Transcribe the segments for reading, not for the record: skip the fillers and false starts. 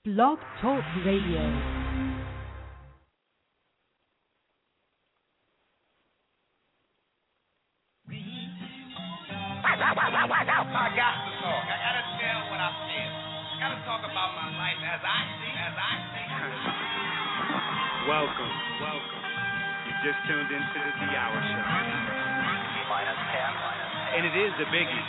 Blog Talk Radio. I got to talk. I gotta tell what I feel. I gotta talk about my life as I see it. Welcome. You just tuned into the D Hour Show. Minus 10. And it is a biggie.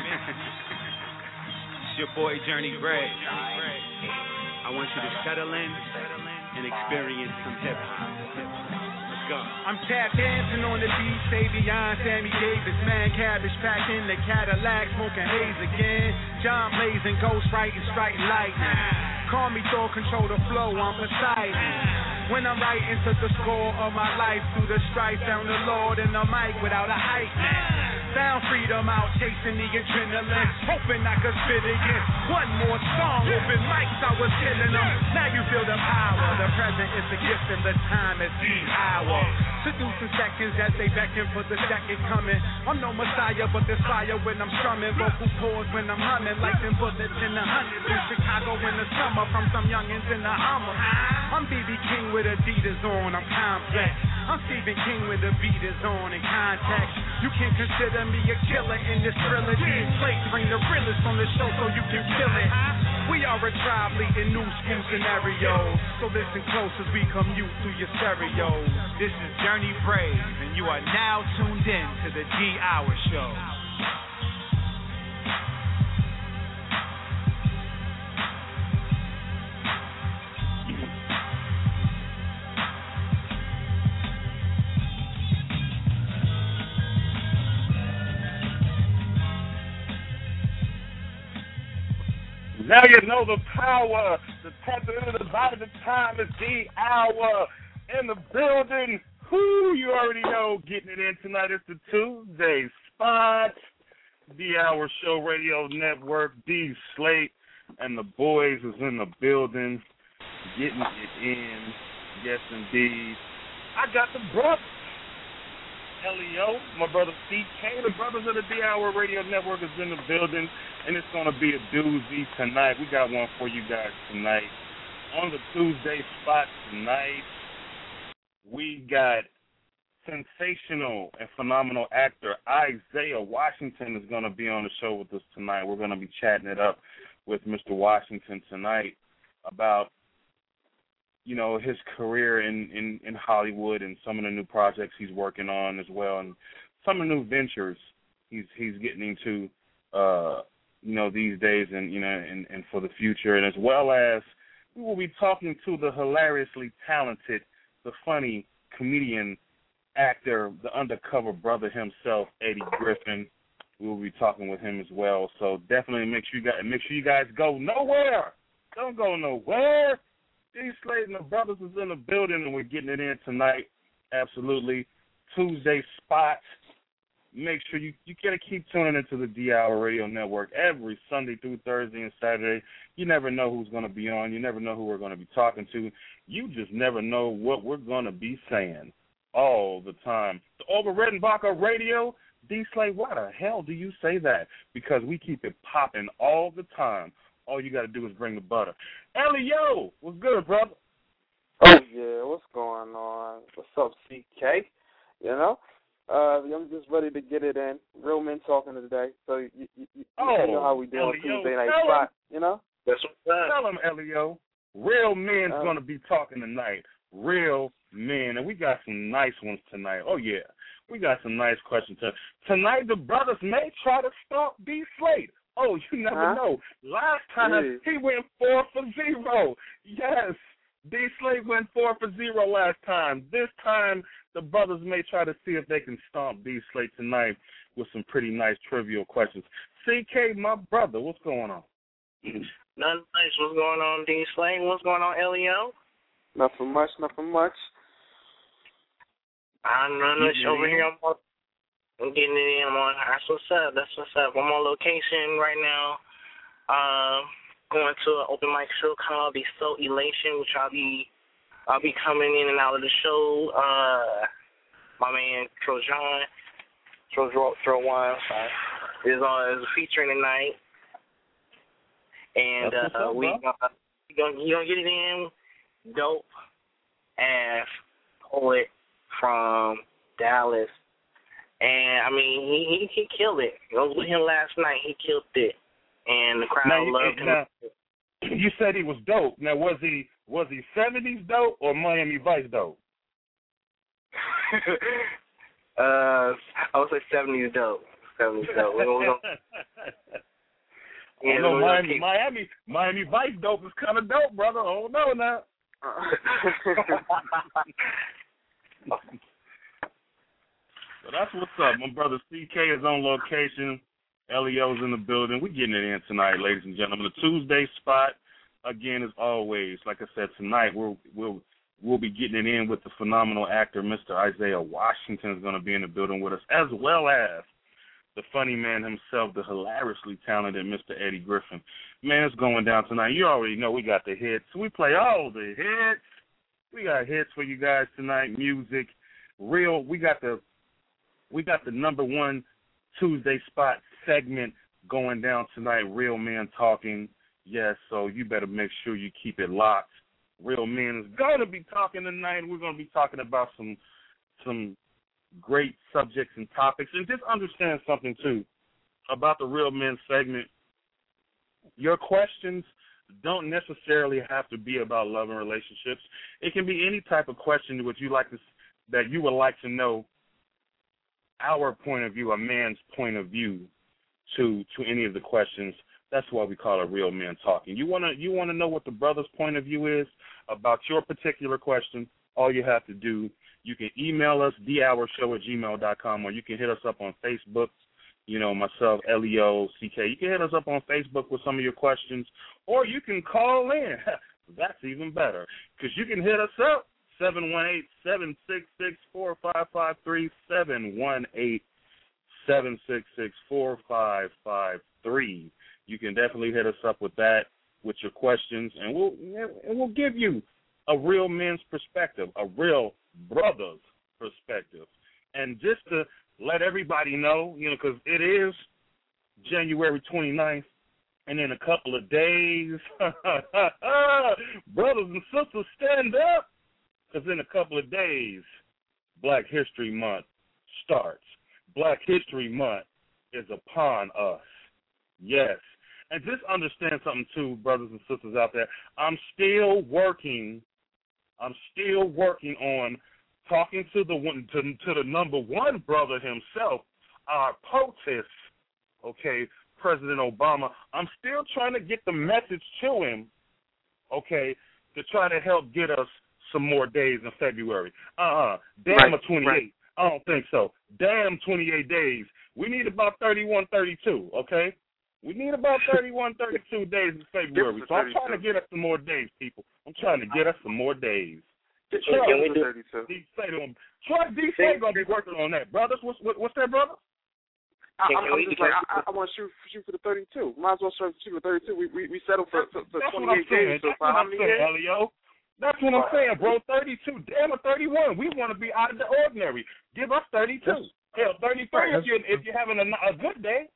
It's your boy Journey Gray. I want you to settle in and experience some hip hop. Go. I'm tap dancing on the beat, Savion, Sammy Davis, man, cabbage packed in the Cadillac, smoking haze again. John blazing, ghost writing, striking lightning. Call me Thor, control the flow, I'm Poseidon. When I'm writing to the score of my life, through the strife, found the Lord in the mic without a hype man. Found freedom out chasing the adrenaline, hoping I could spit again. One more song, open mics, I was killing them. Now you feel the power. The present is the gift and the time is the hour. Seducing seconds as they beckon for the second coming. I'm no messiah, but there's fire when I'm strumming. Vocal cords when I'm humming, like them bullets in the hundreds. In Chicago in the summer, from some youngins in the Hummer. I'm B.B. King with Adidas on, I'm complex. I'm Stephen King with the beat is on in context. You can consider me a killer in this trilogy. Slate bring the realest on the show so you can feel it. We are a tribe leading new school scenarios. So listen close as we commute through your stereos. This is Journey Brave, and you are now tuned in to the D Hour Show. Now you know the power, the temperature, the body, the time is the hour in the building. Who you already know getting it in tonight is the Tuesday spot. The Hour Show Radio Network, D Slate, and the boys is in the building getting it in. Yes, indeed. I got the brothers. Elio, my brother CK, the brothers of the D Hour Radio Network is in the building, and it's going to be a doozy tonight. We got one for you guys tonight. On the Tuesday spot tonight, we got sensational and phenomenal actor Isaiah Washington is going to be on the show with us tonight. We're going to be chatting it up with Mr. Washington tonight about, you know, his career in Hollywood and some of the new projects he's working on as well, and some of the new ventures he's getting into, you know, these days and, you know, and for the future. And as well as we will be talking to the hilariously talented, the funny comedian, actor, the undercover brother himself, Eddie Griffin. We will be talking with him as well. So definitely make sure you guys go nowhere. Don't go nowhere. D Slate and the brothers is in the building, and we're getting it in tonight. Absolutely. Tuesday spot. Make sure you got to keep tuning into the D Hour Radio Network every Sunday through Thursday and Saturday. You never know who's going to be on. You never know who we're going to be talking to. You just never know what we're going to be saying all the time. The Over Redenbacher Radio, D Slate, why the hell do you say that? Because we keep it popping all the time. All you got to do is bring the butter. Elio, what's good, brother? Oh, yeah, what's going on? What's up, CK? You know, I'm just ready to get it in. Real men talking today. So you know how we do on Tuesday night spot, you know? That's what tell him, Elio. Real men's going to be talking tonight. Real men. And we got some nice ones tonight. Oh, yeah. We got some nice questions. Tonight, the brothers may try to stop D Slate. Oh, you never know. Last time, he went 4 for 0. Yes, D Slate went 4 for 0 last time. This time, the brothers may try to see if they can stomp D Slate tonight with some pretty nice trivial questions. CK, my brother, what's going on? Nothing nice. What's going on, D Slate? What's going on, Elio? Nothing much. I'm over here. I'm getting it in. That's what's up. I'm on location right now. Going to an open mic show called The Soul Elation, which I'll be coming in and out of the show. My man Trojan is featuring tonight, and we You gonna get it in. Dope ass poet from Dallas, and I mean he killed it. I was with him last night. He killed it, and the crowd loved him. Now, you said he was dope. Now was he 70s dope or Miami Vice dope? I would say 70s dope. 70s dope. Yeah, no, Miami Vice dope is kind of dope, brother. Oh no, now. So that's what's up. My brother CK is on location. Leo's in the building. We're getting it in tonight, ladies and gentlemen. The Tuesday spot, again, as always. Like I said, tonight we'll be getting it in with the phenomenal actor, Mr. Isaiah Washington, is going to be in the building with us, as well as the funny man himself, the hilariously talented Mr. Eddie Griffin. Man, it's going down tonight. You already know we got the hits. We play all the hits. We got hits for you guys tonight, music, real. We got the number one Tuesday spot segment going down tonight, Real Men Talking. Yes, so you better make sure you keep it locked. Real Men is going to be talking tonight. We're going to be talking about some great subjects and topics. And just understand something, too, about the Real Men segment. Your questions don't necessarily have to be about love and relationships. It can be any type of question that you would like to know our point of view, a man's point of view to any of the questions. That's why we call it Real Men Talking. You wanna know what the brother's point of view is about your particular question? All you have to do, you can email us, thehourshow@gmail.com, or you can hit us up on Facebook. You know, myself, Leo, CK. You can hit us up on Facebook with some of your questions, or you can call in. That's even better, because you can hit us up, 718-766-4553, 718-766-4553. You can definitely hit us up with that, with your questions, and we'll give you a real man's perspective, a real brother's perspective. And just to let everybody know, because it is January 29th, and in a couple of days, brothers and sisters, stand up, because in a couple of days, Black History Month starts. Black History Month is upon us. Yes. And just understand something, too, brothers and sisters out there. I'm still working on talking to the number one brother himself, our POTUS, okay, President Obama. I'm still trying to get the message to him, okay, to try to help get us some more days in February. Damn a 28. Right. I don't think so. Damn 28 days. We need about 31, 32, okay? We need about 31, 32 days in February. So I'm trying to get us some more days, people. I'm trying to get us some more days. Can we do 32? Troy D.C. going to be working on that. Brothers, what's that, brother? I want to shoot for the 32. Might as well shoot for 32. We settled for 28 days. So for how many days? Elio. That's what I'm saying, bro. 32. Damn it, 31. We want to be out of the ordinary. Give us 32. Hell, 33 if you're having a good day.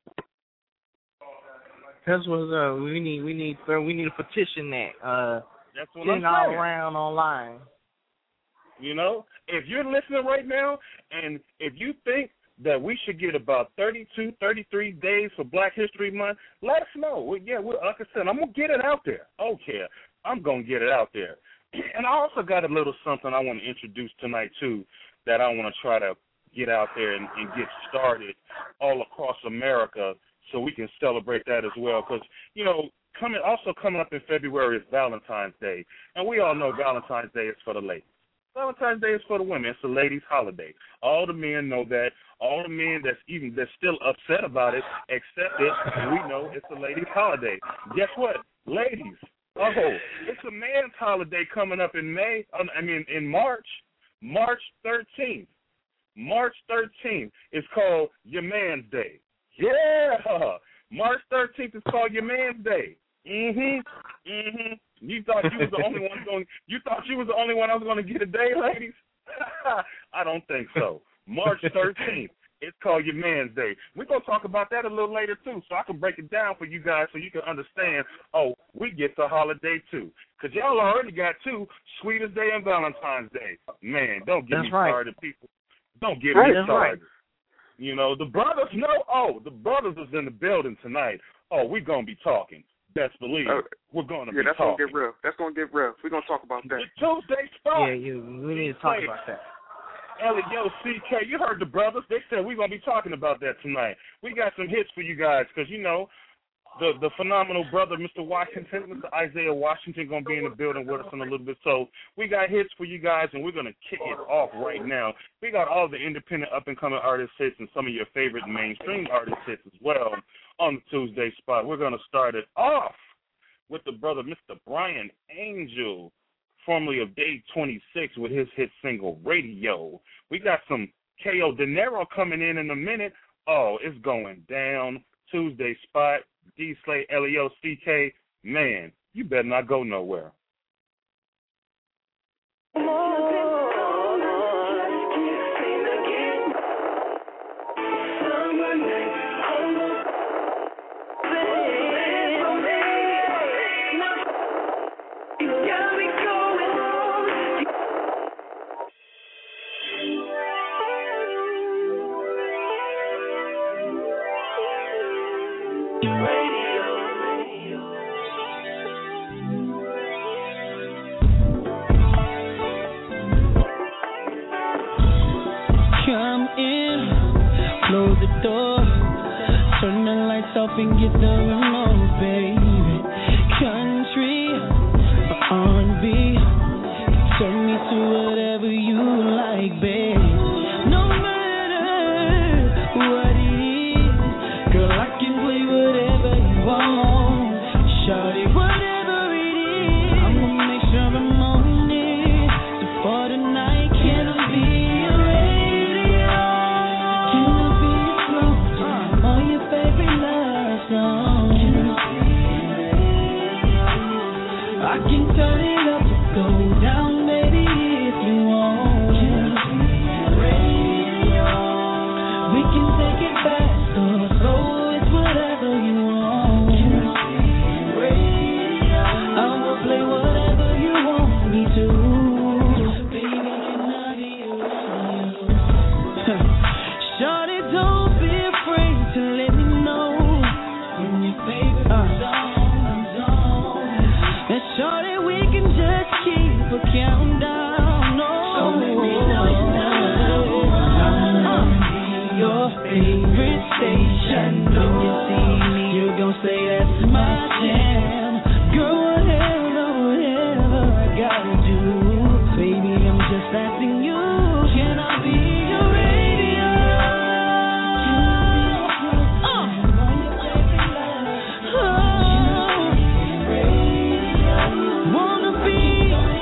That's what we need to petition that. That's what I'm saying. All around online. You know, if you're listening right now, and if you think that we should get about 32, 33 days for Black History Month, let us know. Like I said, I'm going to get it out there. Okay, I'm going to get it out there. And I also got a little something I want to introduce tonight, too, that I want to try to get out there and get started all across America so we can celebrate that as well. Because, coming up in February is Valentine's Day. And we all know Valentine's Day is for the ladies. Valentine's Day is for the women. It's a ladies' holiday. All the men know that. All the men that's still upset about it accept it. And we know it's a ladies' holiday. Guess what? Ladies, it's a man's holiday coming up in in March. March 13th. March 13th is called Your Man's Day. Yeah. March 13th is called Your Man's Day. You thought you was the only one You thought you was the only one I was going to get a day, ladies? I don't think so. March 13th It's called Your Man's Day. We're going to talk about that a little later, too, so I can break it down for you guys so you can understand, we get the holiday, too. Because y'all already got two, Sweetest Day and Valentine's Day. Man, don't get me started, people. Don't get me started. You know, the brothers know, the brothers is in the building tonight. Oh, we're going to be talking. Best believe we're going to be talking. Going to get real. That's going to get real. We're going to talk about that. The Tuesday spot. Yeah, we need to talk about that. Elio, CK, you heard the brothers. They said we're going to be talking about that tonight. We got some hits for you guys because, you know, the phenomenal brother, Mr. Washington, Mr. Isaiah Washington, going to be in the building with us in a little bit. So we got hits for you guys, and we're going to kick it off right now. We got all the independent up-and-coming artist hits and some of your favorite mainstream artist hits as well on the Tuesday spot. We're going to start it off with the brother, Mr. Brian Angel, formerly of Day 26, with his hit single, Radio. We got some K.O. De Niro coming in a minute. Oh, it's going down. Tuesday spot, D-Slay, L-E-O-C-K. Man, you better not go nowhere. Close the door, turn the lights off and get the remote, baby. Country or R&B, turn me to whatever you like, baby. No matter what it is, girl, I can play whatever you want. Shawty, whatever it is, I'm gonna make sure I'm on it. So for tonight, can I be your radio? Can I be your slow jam or your favorite love song? I can turn it up to go down, baby, if you want. We can take it fast or slow, it's whatever you want. I will play whatever you want me to. Baby, can I be your radio? Shawty, don't be afraid to let me know when your favorite song is on. And shawty, we can just keep a countdown. No. So let me know your favorite station. When you see me, you're gonna say that's my jam. Girl, whatever I gotta do, baby, I'm just asking you. Can I be your radio? Wanna be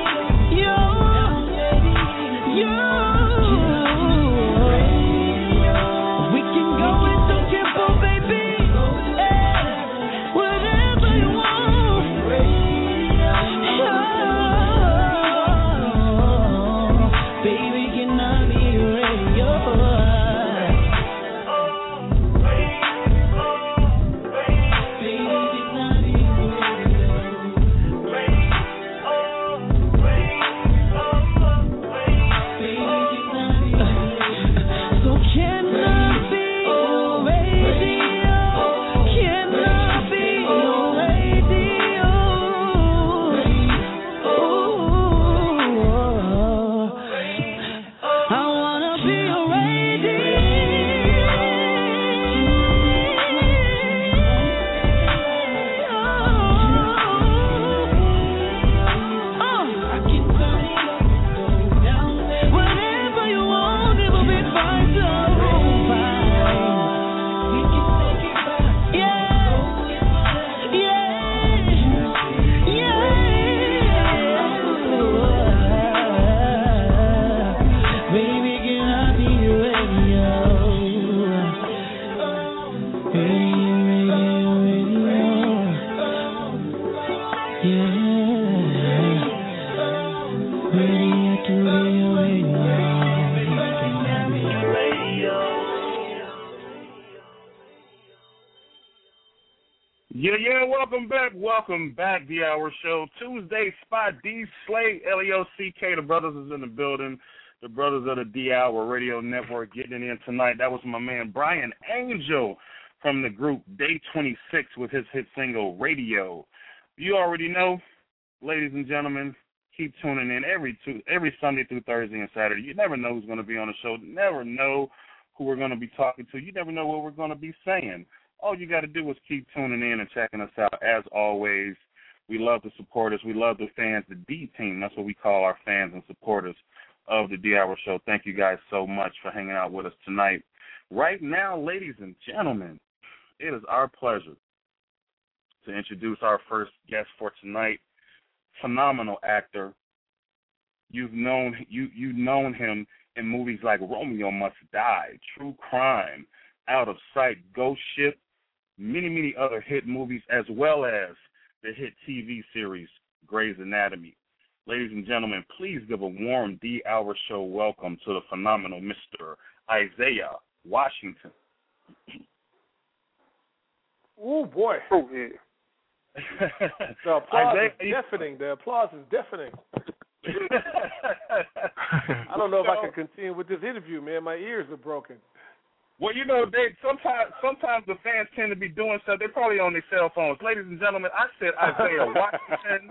welcome back, The Hour Show. Tuesday, Spot D, Slay, L-E-O-C-K. The brothers is in the building. The brothers of the D Hour Radio Network getting it in tonight. That was my man Brian Angel from the group Day 26 with his hit single, Radio. You already know, ladies and gentlemen, keep tuning in every Sunday through Thursday and Saturday. You never know who's going to be on the show. You never know who we're going to be talking to. You never know what we're going to be saying. All you got to do is keep tuning in and checking us out. As always, we love the supporters. We love the fans, the D team. That's what we call our fans and supporters of the D Hour Show. Thank you guys so much for hanging out with us tonight. Right now, ladies and gentlemen, it is our pleasure to introduce our first guest for tonight. Phenomenal actor. You've known him in movies like Romeo Must Die, True Crime, Out of Sight, Ghost Ship, many other hit movies, as well as the hit TV series Grey's Anatomy. Ladies and gentlemen, please give a warm D Hour Show welcome to the phenomenal Mr. Isaiah Washington. Oh, boy. Oh, yeah. The applause is deafening. The applause is deafening. I don't know if I can continue with this interview, man. My ears are broken. Well, you know, sometimes the fans tend to be doing stuff. They're probably on their cell phones. Ladies and gentlemen, I said Isaiah Washington.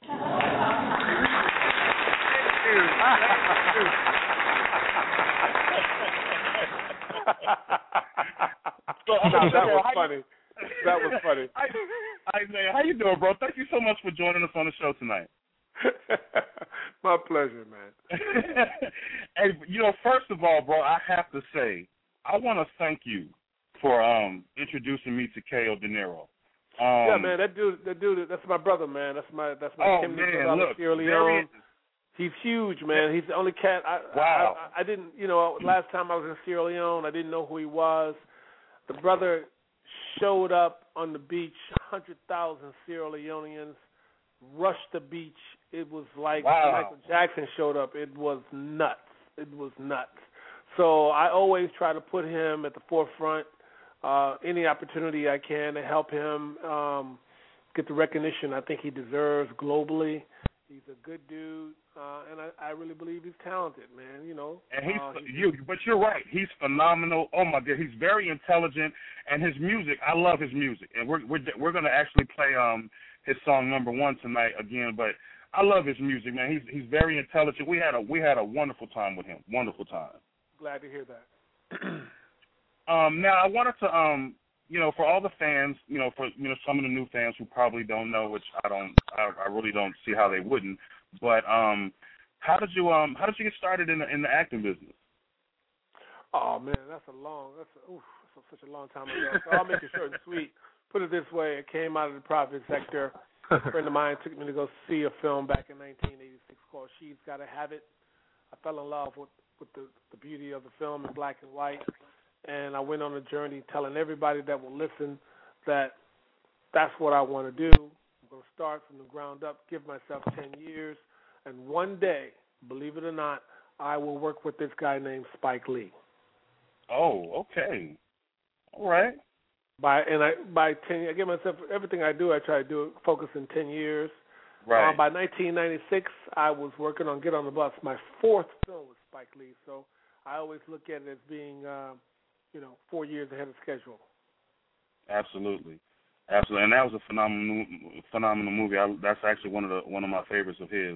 That was funny. That was funny. Isaiah, how you doing, bro? Thank you so much for joining us on the show tonight. My pleasure, man. And, first of all, bro, I have to say, I want to thank you for introducing me to K.O. De Niro. Yeah, man, that dude, that's my brother, man. That's my Kim Sierra Leone. He's huge, man. He's the only cat. I didn't, last time I was in Sierra Leone, I didn't know who he was. The brother showed up on the beach. 100,000 Sierra Leoneans rushed the beach. It was like Michael Jackson showed up. It was nuts. So I always try to put him at the forefront. Any opportunity I can to help him get the recognition I think he deserves globally. He's a good dude, and I really believe he's talented, man. And but you're right. He's phenomenal. Oh my God, he's very intelligent, and his music. I love his music, and we're going to actually play his song #1 tonight again. But I love his music, man. He's very intelligent. We had a wonderful time with him. Wonderful time. Glad to hear that. Now I wanted to for all the fans, for some of the new fans who probably don't know, which I really don't see how they wouldn't. But how did you get started in the acting business? Oh man, that's such a long time ago. So I'll make it short and sweet. Put it this way: it came out of the private sector. A friend of mine took me to go see a film back in 1986 called She's Gotta Have It. I fell in love with the beauty of the film in black and white. And I went on a journey telling everybody that will listen that that's what I want to do. I'm going to start from the ground up, give myself 10 years, and one day, believe it or not, I will work with this guy named Spike Lee. Oh, okay. All right. By 10, I give myself everything I do. I try to do it, focus in 10 years. Right. By 1996, I was working on Get on the Bus, my 4th film with Spike Lee. So I always look at it as being 4 years ahead of schedule. Absolutely, and that was a phenomenal movie. That's actually one of my favorites of his.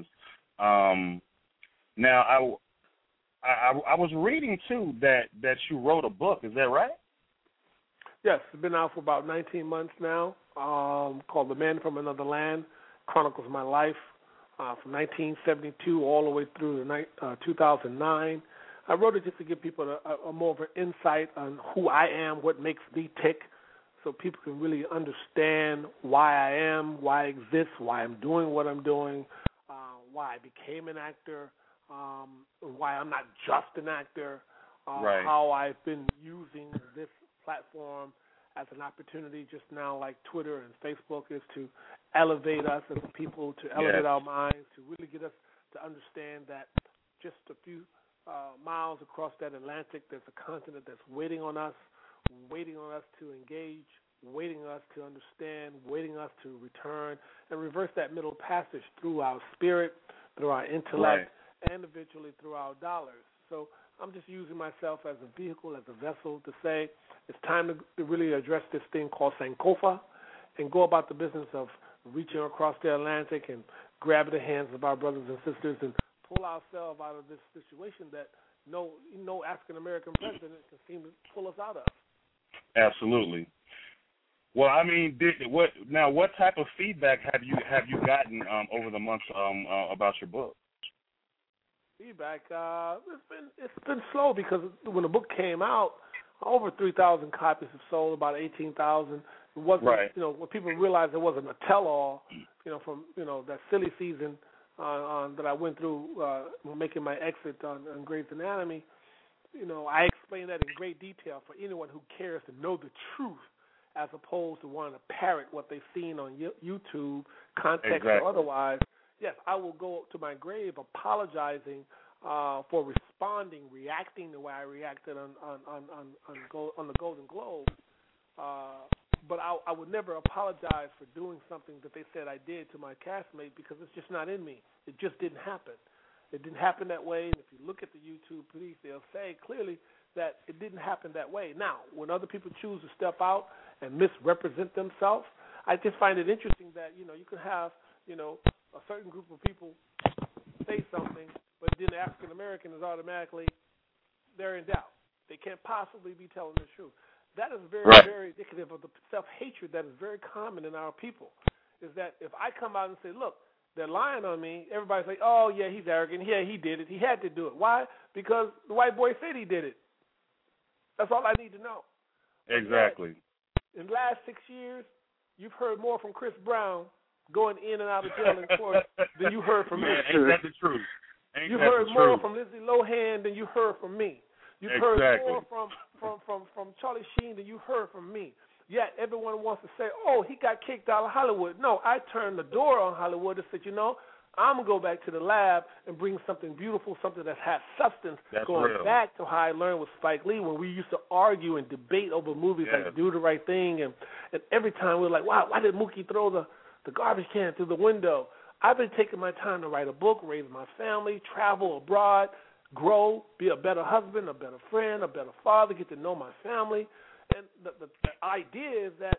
Now, I was reading too that you wrote a book. Is that right? Yes, it's been out for about 19 months now. Called The Man from Another Land. Chronicles my life from 1972 all the way through to 2009. I wrote it just to give people a more of an insight on who I am, what makes me tick, so people can really understand why I am, why I exist, why I'm doing what I'm doing, why I became an actor, why I'm not just an actor, how I've been using this platform as an opportunity just now, like Twitter and Facebook, is to elevate us as a people, to elevate our minds, to really get us to understand that just a few miles across that Atlantic, there's a continent that's waiting on us to engage waiting us to understand, waiting us to return and reverse that middle passage through our spirit, through our intellect, and eventually through our dollars. So I'm just using myself as a vehicle, as a vessel to say it's time to really address this thing called Sankofa and go about the business of reaching across the Atlantic and grabbing the hands of our brothers and sisters and pull ourselves out of this situation that no African-American president can seem to pull us out of. Absolutely. Well, I mean, what type of feedback have you gotten over the months about your book? Feedback, it's been slow because when the book came out, over 3,000 copies have sold, about 18,000. It wasn't, when people realized it wasn't a tell-all, from that silly season that I went through making my exit on Grey's Anatomy. I explained that in great detail for anyone who cares to know the truth, as opposed to wanting to parrot what they've seen on YouTube, context or otherwise. Yes, I will go to my grave apologizing for reacting the way I reacted on the Golden Globe. But I would never apologize for doing something that they said I did to my castmate because it's just not in me. It just didn't happen. It didn't happen that way. And if you look at the YouTube piece, they'll say clearly that it didn't happen that way. Now, when other people choose to step out and misrepresent themselves, I just find it interesting that, you can have, a certain group of people say something, but then the African American is automatically, they're in doubt. They can't possibly be telling the truth. That is very, very indicative of the self-hatred that is very common in our people, is that if I come out and say, look, they're lying on me, everybody's like, oh, yeah, he's arrogant. Yeah, he did it. He had to do it. Why? Because the white boy said he did it. That's all I need to know. Exactly. In the last 6 years, you've heard more from Chris Brown going in and out of jail in court than you heard from me. Ain't that the truth? You heard more from Lindsay Lohan than you heard from me. You've heard more from Charlie Sheen than you heard from me. Yet everyone wants to say, oh, he got kicked out of Hollywood. No, I turned the door on Hollywood and said, I'm going to go back to the lab and bring something beautiful, something that has substance. That's going real. Back to how I learned with Spike Lee when we used to argue and debate over movies like Do the Right Thing. And every time we were like, wow, why did Mookie throw the garbage can through the window? I've been taking my time to write a book, raise my family, travel abroad, grow, be a better husband, a better friend, a better father, get to know my family. And the idea is that,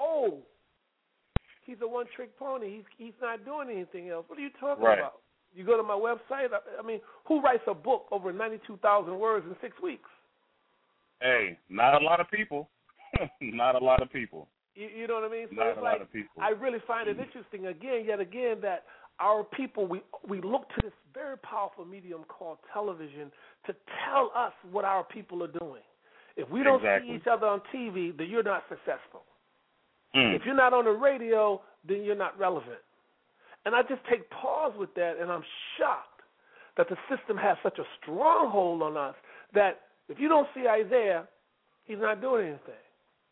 he's a one-trick pony. He's not doing anything else. What are you talking about? You go to my website. I mean, who writes a book over 92,000 words in 6 weeks? Hey, not a lot of people. Not a lot of people. You know what I mean? So not it's a like, lot of people. I really find it interesting, yet again, that our people, we look to this very powerful medium called television to tell us what our people are doing. If we don't see each other on TV, then you're not successful. If you're not on the radio, then you're not relevant. And I just take pause with that, and I'm shocked that the system has such a stronghold on us that if you don't see Isaiah, he's not doing anything.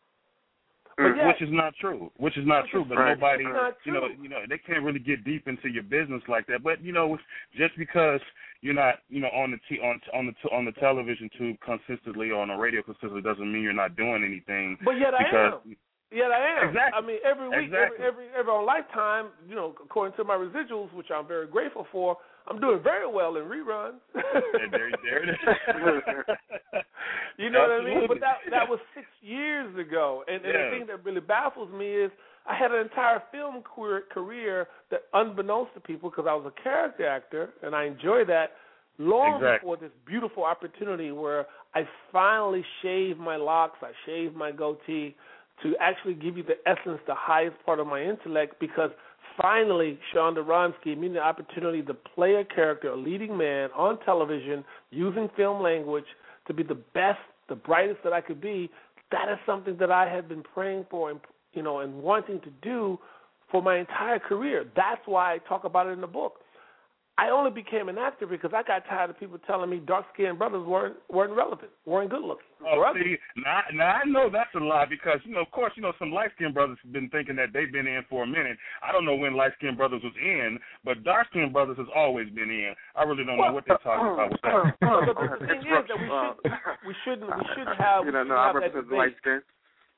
Which is not true. But nobody, they can't really get deep into your business like that. But just because you're not, on the television tube consistently or on the radio consistently doesn't mean you're not doing anything. But yet I am. Exactly. I mean, every week, every on Lifetime, according to my residuals, which I'm very grateful for, I'm doing very well in reruns. There it is. You know what I mean? But that was 6 years ago. And the thing that really baffles me is I had an entire film career that, unbeknownst to people, because I was a character actor, and I enjoy that, long before this beautiful opportunity where I finally shaved my locks, I shaved my goatee, to actually give you the essence, the highest part of my intellect, because finally Shonda Rhimes gave me the opportunity to play a character, a leading man on television, using film language to be the best, the brightest that I could be. That is something that I had been praying for and wanting to do for my entire career. That's why I talk about it in the book. I only became an actor because I got tired of people telling me dark-skinned brothers weren't relevant, weren't good-looking. See, now I know that's a lie because, of course, some light-skinned brothers have been thinking that they've been in for a minute. I don't know when light-skinned brothers was in, but dark-skinned brothers has always been in. I really don't know what they're talking about with that. The thing is that we shouldn't have. I represent light-skinned.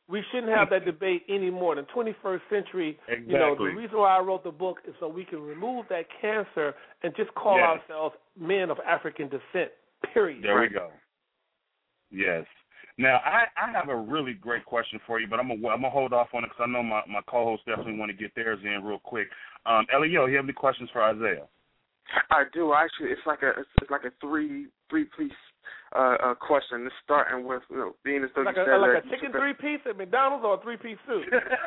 We shouldn't have that debate anymore. In the 21st century, exactly. The reason why I wrote the book is so we can remove that cancer and just call ourselves men of African descent, period. There we go. Yes. Now, I have a really great question for you, but I'm gonna hold off on it because I know my co-hosts definitely want to get theirs in real quick. Elio, you have any questions for Isaiah? I do. Actually, it's like a three-piece question. Starting with being as though like you said like a chicken 3-piece at McDonald's or a 3-piece soup.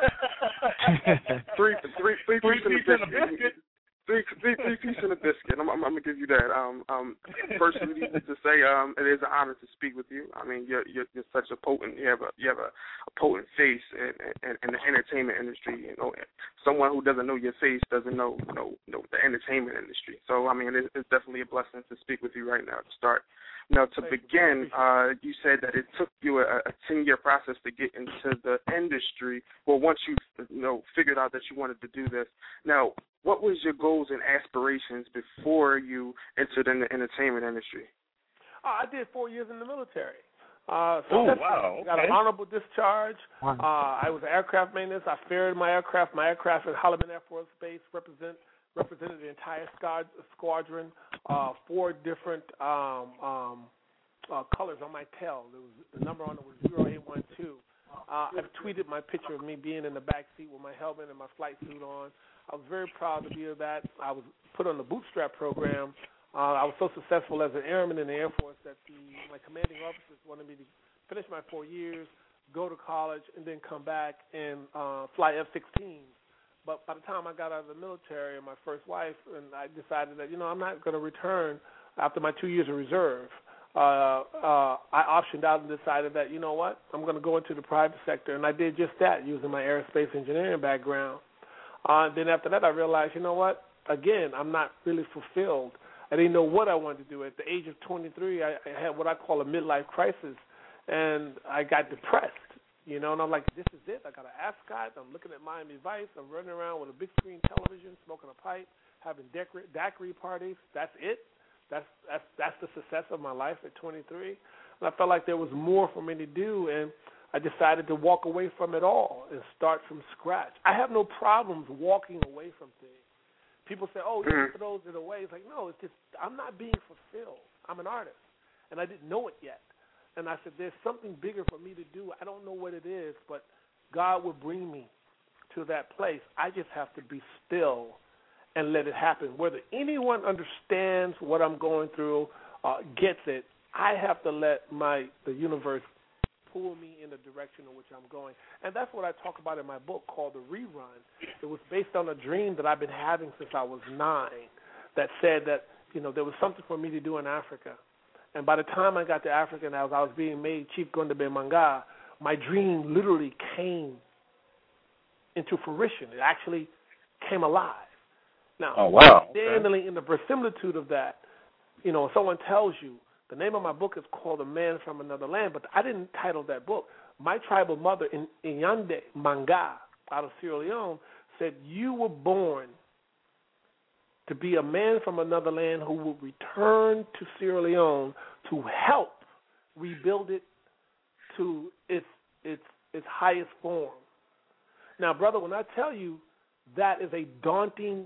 three piece in a biscuit. Three piece in a biscuit. I'm gonna give you that. First, we need to say it is an honor to speak with you. I mean, you're such a potent. You have a potent face in the entertainment industry. Someone who doesn't know your face doesn't know the entertainment industry. So I mean, it's definitely a blessing to speak with you right now to start. Now, to begin, you said that it took you a 10-year process to get into the industry. Well, once you figured out that you wanted to do this. Now, what was your goals and aspirations before you entered in the entertainment industry? I did 4 years in the military. Wow! Okay. Got an honorable discharge. I was aircraft maintenance. I ferried my aircraft. My aircraft at Holloman Air Force Base represented the entire squadron. 4 different colors on my tail. The number on it was 0812. I've tweeted my picture of me being in the back seat with my helmet and my flight suit on. I was very proud to be of that. I was put on the bootstrap program. I was so successful as an airman in the Air Force that my commanding officers wanted me to finish my 4 years, go to college, and then come back and fly F-16s. But by the time I got out of the military and my first wife, and I decided that, I'm not going to return after my 2 years of reserve. I optioned out and decided that, I'm going to go into the private sector. And I did just that using my aerospace engineering background. Then after that, I realized, again, I'm not really fulfilled. I didn't know what I wanted to do. At the age of 23, I had what I call a midlife crisis, and I got depressed. And I'm like, this is it. I got an ascot. I'm looking at Miami Vice. I'm running around with a big screen television, smoking a pipe, having daiquiri parties. That's it. That's the success of my life at 23. And I felt like there was more for me to do, and I decided to walk away from it all and start from scratch. I have no problems walking away from things. People say, oh, you throw it away. It's like, no, it's just I'm not being fulfilled. I'm an artist, and I didn't know it yet. And I said, there's something bigger for me to do. I don't know what it is, but God will bring me to that place. I just have to be still and let it happen. Whether anyone understands what I'm going through, gets it, I have to let the universe pull me in the direction in which I'm going. And that's what I talk about in my book called The Rerun. It was based on a dream that I've been having since I was 9 that said that, there was something for me to do in Africa. And by the time I got to Africa and as I was being made Chief Gundabé Manga, my dream literally came into fruition. It actually came alive. Now, standing in the verisimilitude of that, someone tells you, the name of my book is called A Man from Another Land, but I didn't title that book. My tribal mother, Inyande Manga, out of Sierra Leone, said, you were born to be a man from another land who will return to Sierra Leone to help rebuild it to its highest form. Now, brother, when I tell you that is a daunting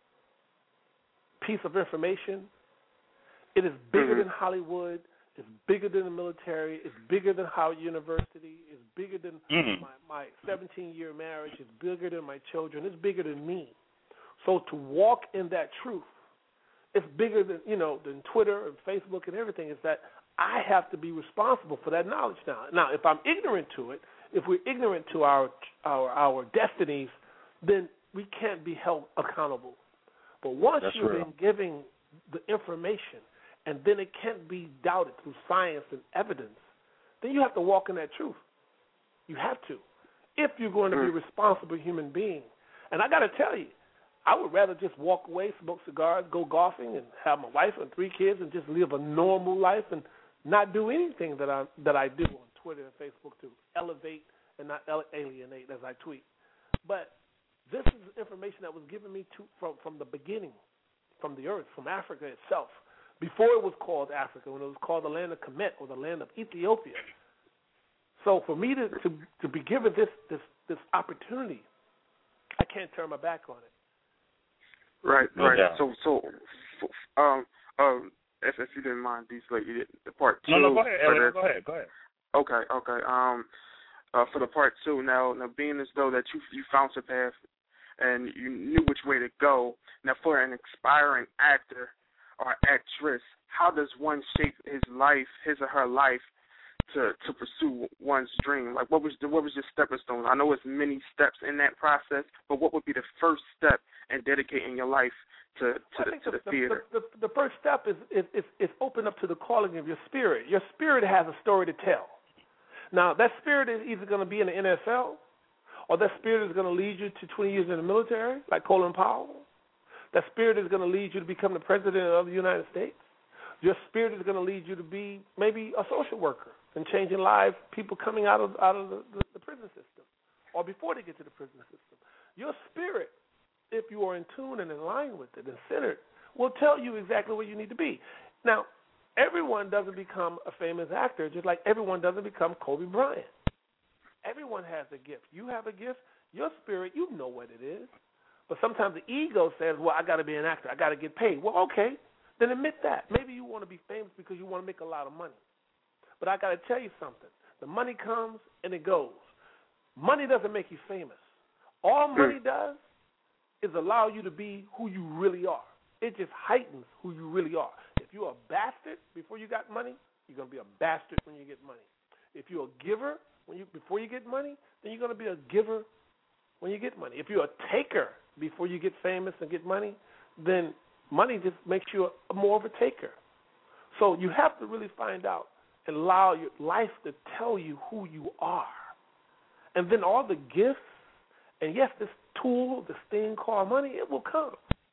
piece of information, it is bigger than Hollywood, it's bigger than the military, it's bigger than Howard University, it's bigger than my 17-year marriage, it's bigger than my children, it's bigger than me. So to walk in that truth, it's bigger than than Twitter and Facebook and everything. Is that I have to be responsible for that knowledge now. Now, if I'm ignorant to it, if we're ignorant to our destinies, then we can't be held accountable. But once you've been giving the information, and then it can't be doubted through science and evidence, then you have to walk in that truth. You have to, if you're going to be a responsible human being. And I got to tell you, I would rather just walk away, smoke cigars, go golfing, and have my wife and 3 kids and just live a normal life and not do anything that I do on Twitter and Facebook to elevate and not alienate as I tweet. But this is information that was given me from the beginning, from the earth, from Africa itself, before it was called Africa, when it was called the land of Kemet or the land of Ethiopia. So for me to be given this opportunity, I can't turn my back on it. Right, No right. doubt. So, if you didn't mind, the part 2. No, go ahead, Elliot. Go ahead. Okay. For the part 2, now being as though that you found your path and you knew which way to go. Now, for an aspiring actor or actress, how does one shape his or her life to pursue one's dream? Like, what was your stepping stone? I know it's many steps in that process, but what would be the first step in dedicating your life to the theater? The first step is open up to the calling of your spirit. Your spirit has a story to tell. Now, that spirit is either going to be in the NFL, or that spirit is going to lead you to 20 years in the military, like Colin Powell. That spirit is going to lead you to become the president of the United States. Your spirit is going to lead you to be maybe a social worker and changing lives, people coming out of the prison system, or before they get to the prison system. Your spirit, if you are in tune and in line with it and centered, will tell you exactly where you need to be. Now, everyone doesn't become a famous actor, just like everyone doesn't become Kobe Bryant. Everyone has a gift. You have a gift. Your spirit, you know what it is. But sometimes the ego says, well, I got to be an actor. I got to get paid. Well, okay, then admit that. Maybe you want to be famous because you want to make a lot of money. But I got to tell you something. The money comes and it goes. Money doesn't make you famous. All money does is allow you to be who you really are. It just heightens who you really are. If you're a bastard before you got money, you're going to be a bastard when you get money. If you're a giver before you get money, then you're going to be a giver when you get money. If you're a taker before you get famous and get money, then money just makes you more of a taker. So you have to really find out and allow your life to tell you who you are. And then all the gifts, and yes, this tool, this thing called money, it will come.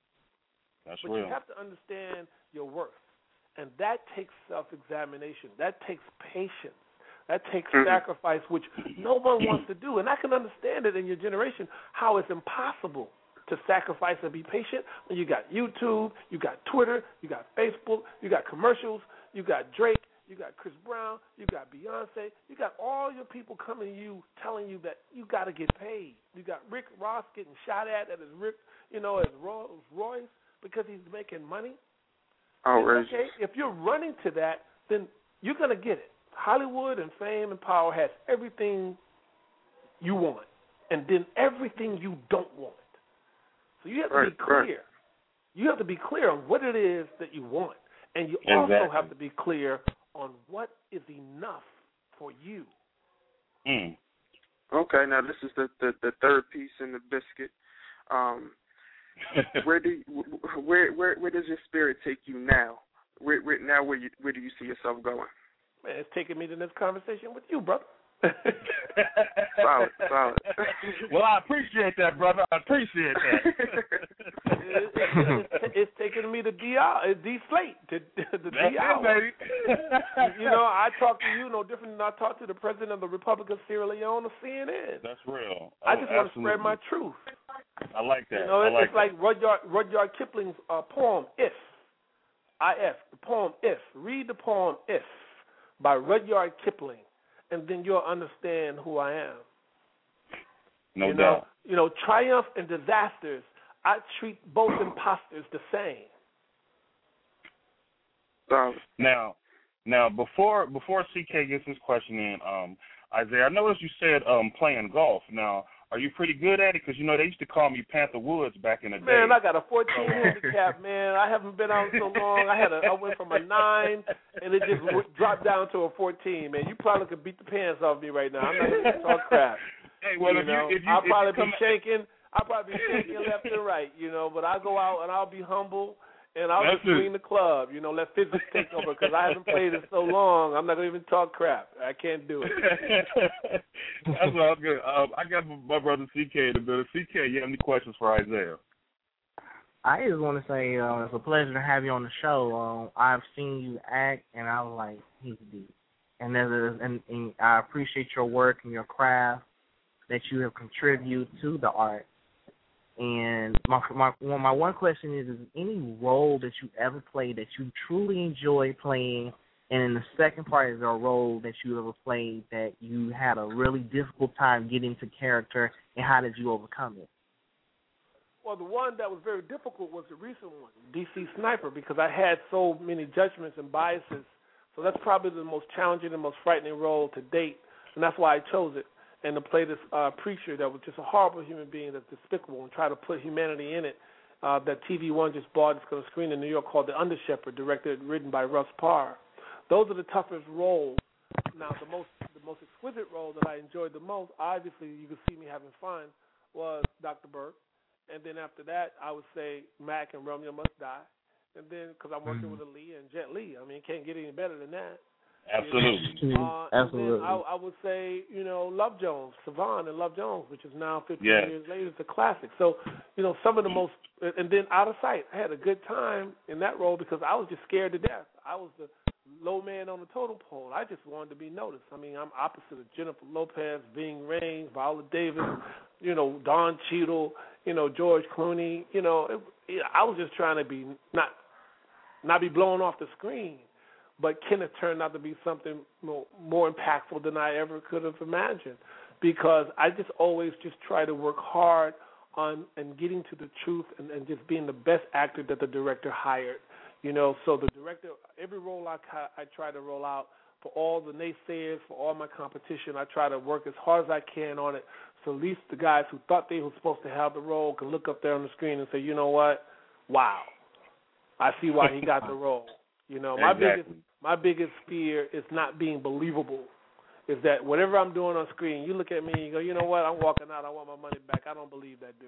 That's but real. You have to understand your worth. And that takes self-examination. That takes patience. That takes sacrifice, which no one wants to do. And I can understand it in your generation, how it's impossible to sacrifice and be patient when you got YouTube, you got Twitter, you got Facebook, you got commercials, you got Drake, you got Chris Brown, you got Beyonce, you got all your people coming to you telling you that you got to get paid. You got Rick Ross getting shot at his Rolls Royce because he's making money. Outrageous. Okay, if you're running to that, then you're going to get it. Hollywood and fame and power has everything you want, and then everything you don't want. So you have to be clear. Right. You have to be clear on what it is that you want, and you also have to be clear on what is enough for you. Okay, now this is the third piece in the biscuit. Where does your spirit take you now? Where do you see yourself going? Man, it's taking me to this conversation with you, brother. Solid. Well, I appreciate that, brother. I appreciate that. It's taking me to D Slate, to the D hour. Baby. I talk to you no different than I talk to the president of the Republic of Sierra Leone or CNN. That's real. I just want to spread my truth. I like that. It's like Rudyard Kipling's poem, If. I-F, the poem If. Read the poem If by Rudyard Kipling, and then you'll understand who I am. No doubt. Triumph and disasters, I treat both imposters the same. Now, before CK gets his question in, Isaiah, I noticed you said playing golf. Now, are you pretty good at it? Because, they used to call me Panther Woods back in the day. Man, I got a 14 handicap, man. I haven't been out so long. I went from a 9, and it just dropped down to a 14, man. You probably could beat the pants off me right now. I'm not going to talk crap. Hey, well, I'll probably be shaking left and right, but I'll go out and I'll be humble. And I'll just clean the club, let physics take over, because I haven't played it so long. I'm not going to even talk crap. I can't do it. That's all good. I got my brother CK in the building. CK, you have any questions for Isaiah? I just want to say it's a pleasure to have you on the show. I've seen you act, and I was like, he's deep. And I appreciate your work and your craft that you have contributed to the art. And my one question is any role that you ever played that you truly enjoy playing And in the second part, is there a role that you ever played that you had a really difficult time getting to character, and how did you overcome it? Well, the one that was very difficult was the recent one, DC Sniper, because I had so many judgments and biases. So that's probably the most challenging and most frightening role to date, and that's why I chose it. And to play this preacher that was just a horrible human being that's despicable and try to put humanity in it, that TV One just bought. It's going to screen in New York, called The Under Shepherd, directed and written by Russ Parr. Those are the toughest roles. Now, the most exquisite role that I enjoyed the most, obviously you could see me having fun, was Dr. Burke. And then after that, I would say Mac and Romeo Must Die. And then, because I'm working with Aaliyah and Jet Li, I mean, it can't get any better than that. Absolutely. Absolutely. And then I would say, Love Jones, Savon and Love Jones, which is now 15 years later, it's a classic. So, some of the most, and then Out of Sight. I had a good time in that role because I was just scared to death. I was the low man on the totem pole. I just wanted to be noticed. I mean, I'm opposite of Jennifer Lopez, Ving Rhames, Viola Davis, Don Cheadle, George Clooney. I was just trying to be not be blown off the screen. But Kenneth turned out to be something more impactful than I ever could have imagined, because I just always just try to work hard on and getting to the truth and just being the best actor that the director hired. So the director, every role I try to roll out, for all the naysayers, for all my competition, I try to work as hard as I can on it, so at least the guys who thought they were supposed to have the role can look up there on the screen and say, you know what, wow, I see why he got the role. My biggest fear is not being believable. Is that whatever I'm doing on screen, you look at me and you go, you know what, I'm walking out, I want my money back. I don't believe that dude.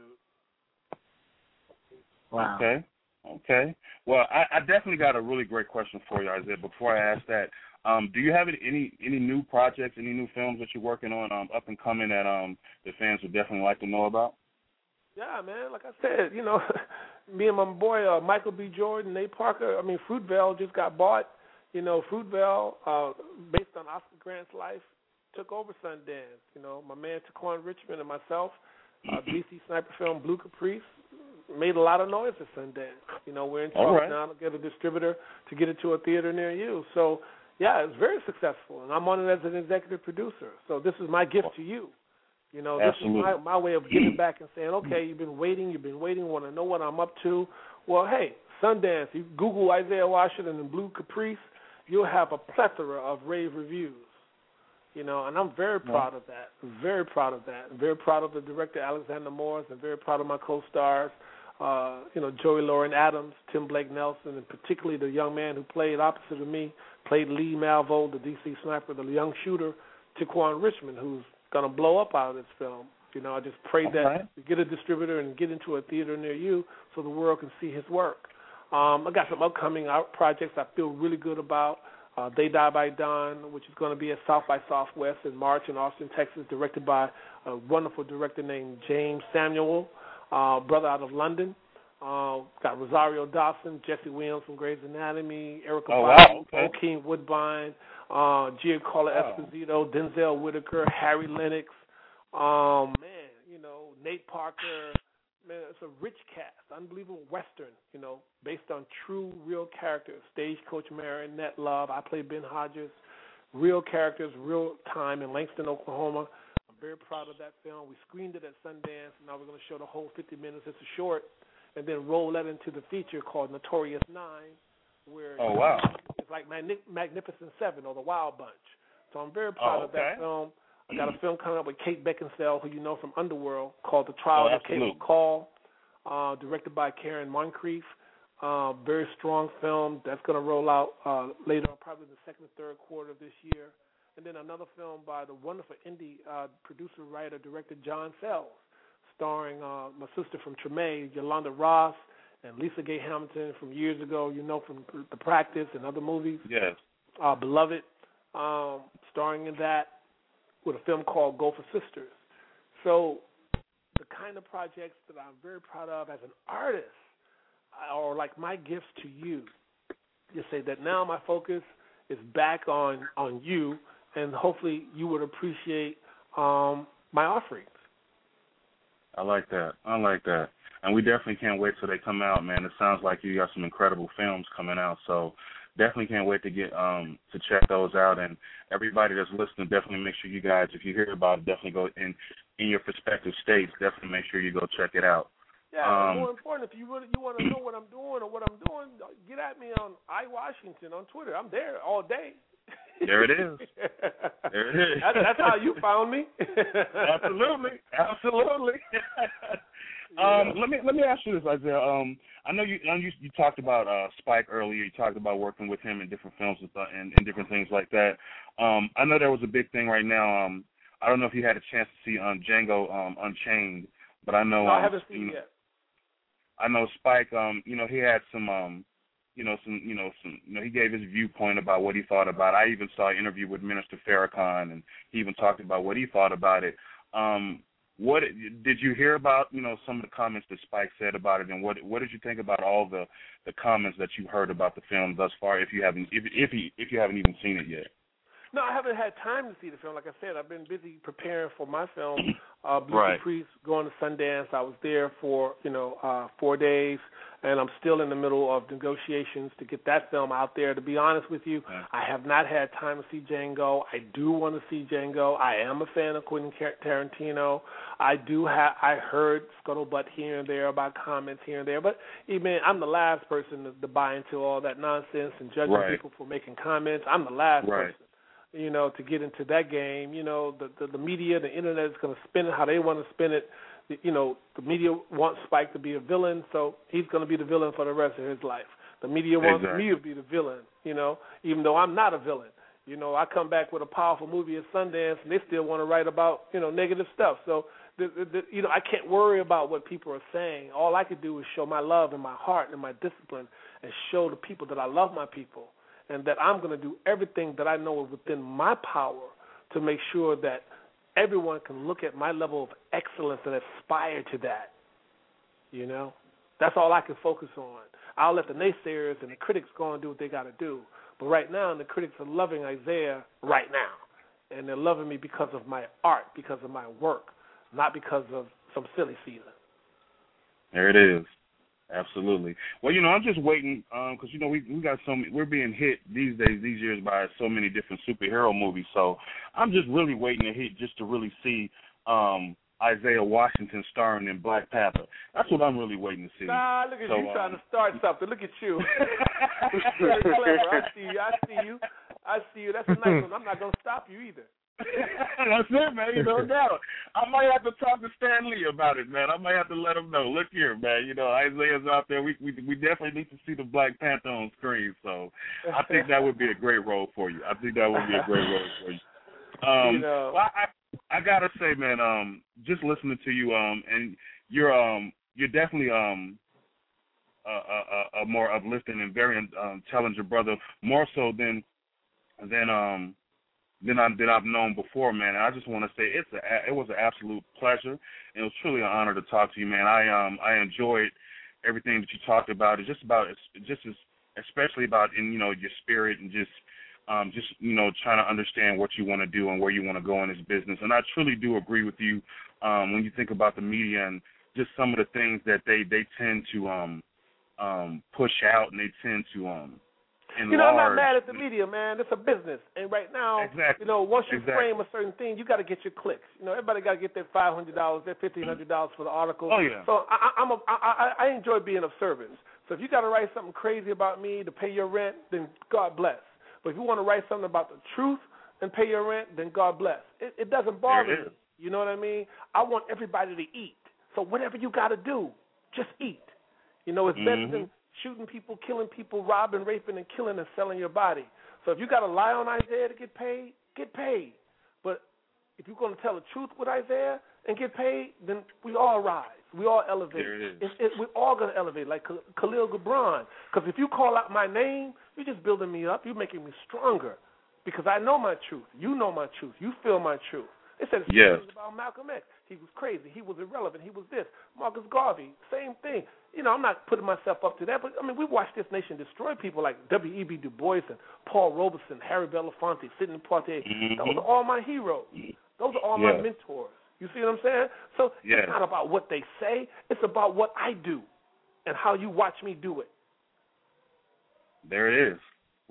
Wow. Okay. Well, I definitely got a really great question for you, Isaiah. Before I ask that, do you have any new projects, any new films that you're working on up and coming that the fans would definitely like to know about? Yeah, man. Like I said, me and my boy Michael B. Jordan, Nate Parker. I mean, Fruitvale just got bought. Fruitvale, based on Oscar Grant's life, took over Sundance. My man Taquan Richmond and myself, DC Sniper film Blue Caprice, made a lot of noise at Sundance. We're in talks now to get a distributor to get it to a theater near you. So, yeah, it's very successful, and I'm on it as an executive producer. So this is my gift to you. This is my way of giving back and saying, okay, you've been waiting, want to know what I'm up to. Well, hey, Sundance, you Google Isaiah Washington and Blue Caprice, you'll have a plethora of rave reviews. And I'm very proud of that. Very proud of that. I'm very proud of the director, Alexander Morris, and very proud of my co-stars, Joey Lauren Adams, Tim Blake Nelson, and particularly the young man who played opposite of me, played Lee Malvo, the DC Sniper, the young shooter, Taquan Richmond, who's going to blow up out of this film. I just pray that we get a distributor and get into a theater near you so the world can see his work. I got some upcoming projects I feel really good about. They Die by Dawn, which is going to be at South by Southwest in March in Austin, Texas, directed by a wonderful director named James Samuel, brother out of London. Got Rosario Dawson, Jesse Williams from Grey's Anatomy, Erica Joaquin Woodbine, Giancarlo Esposito, Denzel Whitaker, Harry Lennox, Nate Parker. Man, it's a rich cast, unbelievable Western, based on true, real characters. Stagecoach Marinette Love, I play Ben Hodges. Real characters, real time in Langston, Oklahoma. I'm very proud of that film. We screened it at Sundance, and now we're going to show the whole 50 minutes. It's a short, and then roll that into the feature called Notorious 9, where it's like Magnificent Seven or The Wild Bunch. So I'm very proud of that film. I got a film coming up with Kate Beckinsale, who you know from Underworld, called The Trial of Kate McCall, directed by Karen Moncrief. Very strong film that's going to roll out later on, probably the second or third quarter of this year. And then another film by the wonderful indie producer, writer, director John Sells, starring my sister from Treme, Yolanda Ross, and Lisa Gay Hamilton from years ago, from The Practice and other movies. Yes. Beloved, starring in that, with a film called Go for Sisters. So the kind of projects that I'm very proud of as an artist are like my gifts to you. You say that now my focus is back on you, and hopefully you would appreciate my offerings. I like that. And we definitely can't wait till they come out, man. It sounds like you got some incredible films coming out. So definitely can't wait to get to check those out. And everybody that's listening, definitely make sure you guys, if you hear about it, definitely go in your respective states. Definitely make sure you go check it out. Yeah, more important, if you want to know what I'm doing or what I'm doing, get at me on iWashington on Twitter. I'm there all day. There it is. There it is. That's how you found me. Absolutely. Let me ask you this, Isaiah. I know you talked about Spike earlier. You talked about working with him in different films and different things like that. I know there was a big thing right now. I don't know if you had a chance to see Django Unchained, but I know. No, I haven't seen it yet. I know Spike. He had some. He gave his viewpoint about what he thought about it. I even saw an interview with Minister Farrakhan, and he even talked about what he thought about it. What did you hear about? Some of the comments that Spike said about it, and what did you think about all the comments that you heard about the film thus far? If you haven't even seen it yet. No, I haven't had time to see the film. Like I said, I've been busy preparing for my film, Blue Right. Priest, going to Sundance. I was there for 4 days, and I'm still in the middle of negotiations to get that film out there. To be honest with you, I have not had time to see Django. I do want to see Django. I am a fan of Quentin Tarantino. I heard scuttlebutt here and there about comments here and there, but even I'm the last person to buy into all that nonsense and judging people for making comments. I'm the last person. To get into that game, the media, the internet is going to spin it how they want to spin it. The media wants Spike to be a villain, so he's going to be the villain for the rest of his life. The media wants me to be the villain, even though I'm not a villain. I come back with a powerful movie at Sundance, and they still want to write about, negative stuff. So, I can't worry about what people are saying. All I can do is show my love and my heart and my discipline and show the people that I love my people, and that I'm going to do everything that I know is within my power to make sure that everyone can look at my level of excellence and aspire to that. That's all I can focus on. I'll let the naysayers and the critics go and do what they got to do. But right now, the critics are loving Isaiah right now, and they're loving me because of my art, because of my work, not because of some silly season. There it is. Absolutely. Well, I'm just waiting because we got we're being hit these years by so many different superhero movies. So I'm just really waiting to hit just to really see Isaiah Washington starring in Black Panther. That's what I'm really waiting to see. Nah, look at you trying to start something. Look at you. Very clever. I see you. That's a nice one. I'm not going to stop you either. That's it, man. No doubt. I might have to talk to Stan Lee about it, man. I might have to let him know. Look here, man. Isaiah's out there. We definitely need to see the Black Panther on screen. So I think that would be a great role for you. Well, I gotta say, man. Just listening to you, and you're definitely a more uplifting and very intelligent brother, more so than I've known before, man. And I just want to say it was an absolute pleasure. It was truly an honor to talk to you, man. I enjoyed everything that you talked about. It's especially about your spirit and just trying to understand what you want to do and where you want to go in this business. And I truly do agree with you when you think about the media and just some of the things that they tend to push out, and they tend to I'm not mad at the media, man. It's a business, and right now, once you frame a certain thing, you got to get your clicks. Everybody got to get that $500, that $1,500 for the article. Oh yeah. So I enjoy being of service. So if you got to write something crazy about me to pay your rent, then God bless. But if you want to write something about the truth and pay your rent, then God bless. It doesn't bother me. You know what I mean? I want everybody to eat. So whatever you got to do, just eat. It's better than shooting people, killing people, robbing, raping, and killing and selling your body. So if you got to lie on Isaiah to get paid, get paid. But if you're going to tell the truth with Isaiah and get paid, then we all rise. We all elevate. We're all going to elevate, like Khalil Gibran. Because if you call out my name, you're just building me up. You're making me stronger because I know my truth. You know my truth. You feel my truth. They said the same thing about Malcolm X. He was crazy. He was irrelevant. He was this. Marcus Garvey, same thing. I'm not putting myself up to that, but, we watched this nation destroy people like W.E.B. Du Bois and Paul Robeson, Harry Belafonte, Sidney Poitier. Those are all my heroes. Those are all my mentors. You see what I'm saying? So it's not about what they say. It's about what I do and how you watch me do it. There it is.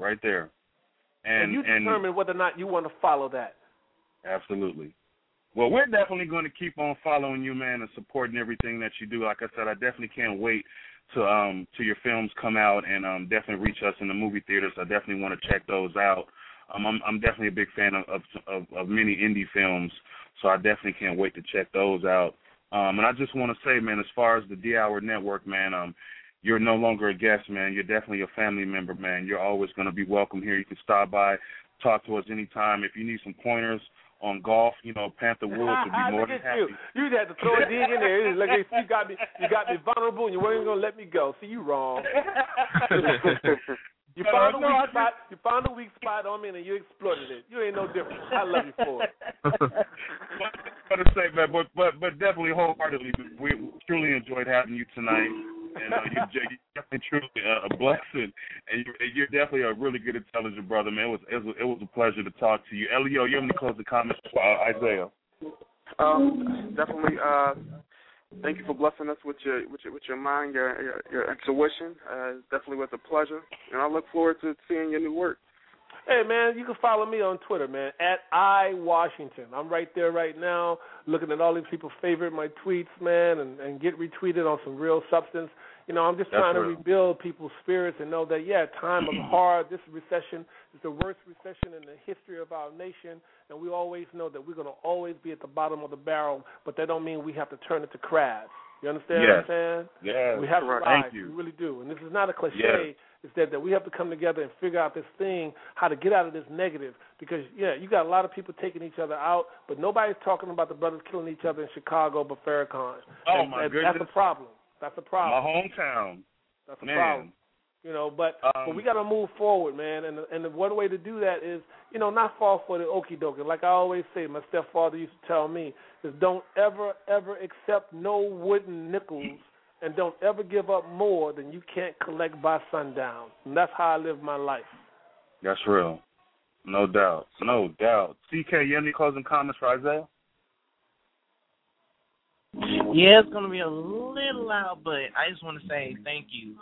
right there. And you determine whether or not you want to follow that. Absolutely. Well, we're definitely going to keep on following you, man, and supporting everything that you do. Like I said, I definitely can't wait to your films come out and definitely reach us in the movie theaters. I definitely want to check those out. I'm definitely a big fan of many indie films, so I definitely can't wait to check those out. And I just want to say, man, as far as the D-Hour Network, man, you're no longer a guest, man. You're definitely a family member, man. You're always going to be welcome here. You can stop by, talk to us anytime. If you need some pointers on golf, Panther Woods would be more than happy. You had to throw a dig in there. Like, you got me vulnerable, and you weren't even going to let me go. See, you wrong. You found a weak spot on me, and you exploited it. You ain't no different. I love you for it. What to say, man, but definitely wholeheartedly, we truly enjoyed having you tonight. And you're definitely truly a blessing, and you're definitely a really good, intelligent brother, man. It was a pleasure to talk to you. Elio, you have any closing comments for Isaiah? Definitely. Thank you for blessing us with your mind, your intuition. It definitely was a pleasure, and I look forward to seeing your new work. Hey, man, you can follow me on Twitter, man, @iWashington. I'm right there right now looking at all these people favorite my tweets, man, and get retweeted on some real substance. I'm just trying to rebuild people's spirits and know that, time is hard. This recession is the worst recession in the history of our nation, and we always know that we're going to always be at the bottom of the barrel, but that don't mean we have to turn it to crabs. You understand what I'm saying? Yeah. We have to rise. Thank you. We really do. And this is not a cliche. It's that we have to come together and figure out this thing, how to get out of this negative. Because, you got a lot of people taking each other out, but nobody's talking about the brothers killing each other in Chicago but Farrakhan. Oh, my goodness. That's a problem. That's a problem. My hometown. That's a problem. But we got to move forward, man. And the one way to do that is, not fall for the okie dokie. Like I always say, my stepfather used to tell me, is don't ever, ever accept no wooden nickels, and don't ever give up more than you can't collect by sundown. And that's how I live my life. That's real. No doubt. No doubt. CK, you have any closing comments for Isaiah? Yeah, it's going to be a little loud, but I just want to say thank you.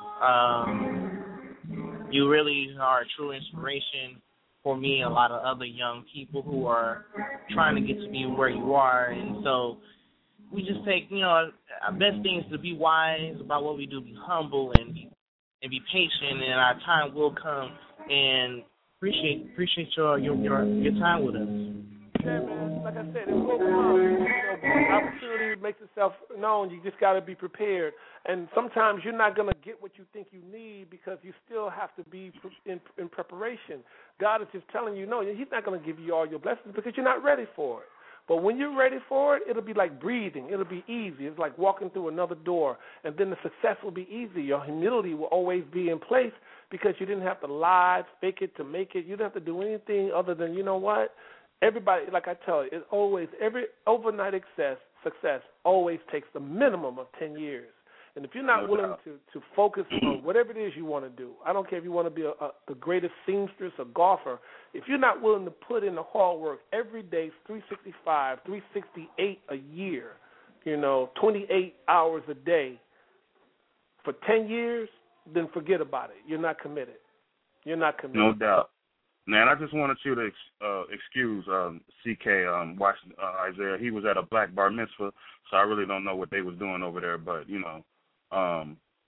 You really are a true inspiration for me and a lot of other young people who are trying to get to be where you are. And so we just take, our best thing is to be wise about what we do, be humble and be patient, and our time will come. And appreciate your time with us. Yeah, man. Like I said, it will come. Opportunity makes itself known. You just got to be prepared. And sometimes you're not going to get what you think you need because you still have to be in preparation. God is just telling you, no, He's not going to give you all your blessings because you're not ready for it. But when you're ready for it, it'll be like breathing. It'll be easy. It's like walking through another door. And then the success will be easy. Your humility will always be in place because you didn't have to lie, fake it to make it. You didn't have to do anything other than, you know what? Everybody, like I tell you, every overnight success always takes the minimum of 10 years. And if you're not willing to focus on whatever it is you want to do, I don't care if you want to be the greatest seamstress or golfer, if you're not willing to put in the hard work every day, 365, 368 a year, 28 hours a day for 10 years, then forget about it. You're not committed. No doubt. Man, I just wanted you to excuse CK watching Isaiah. He was at a black bar mitzvah, so I really don't know what they was doing over there. But I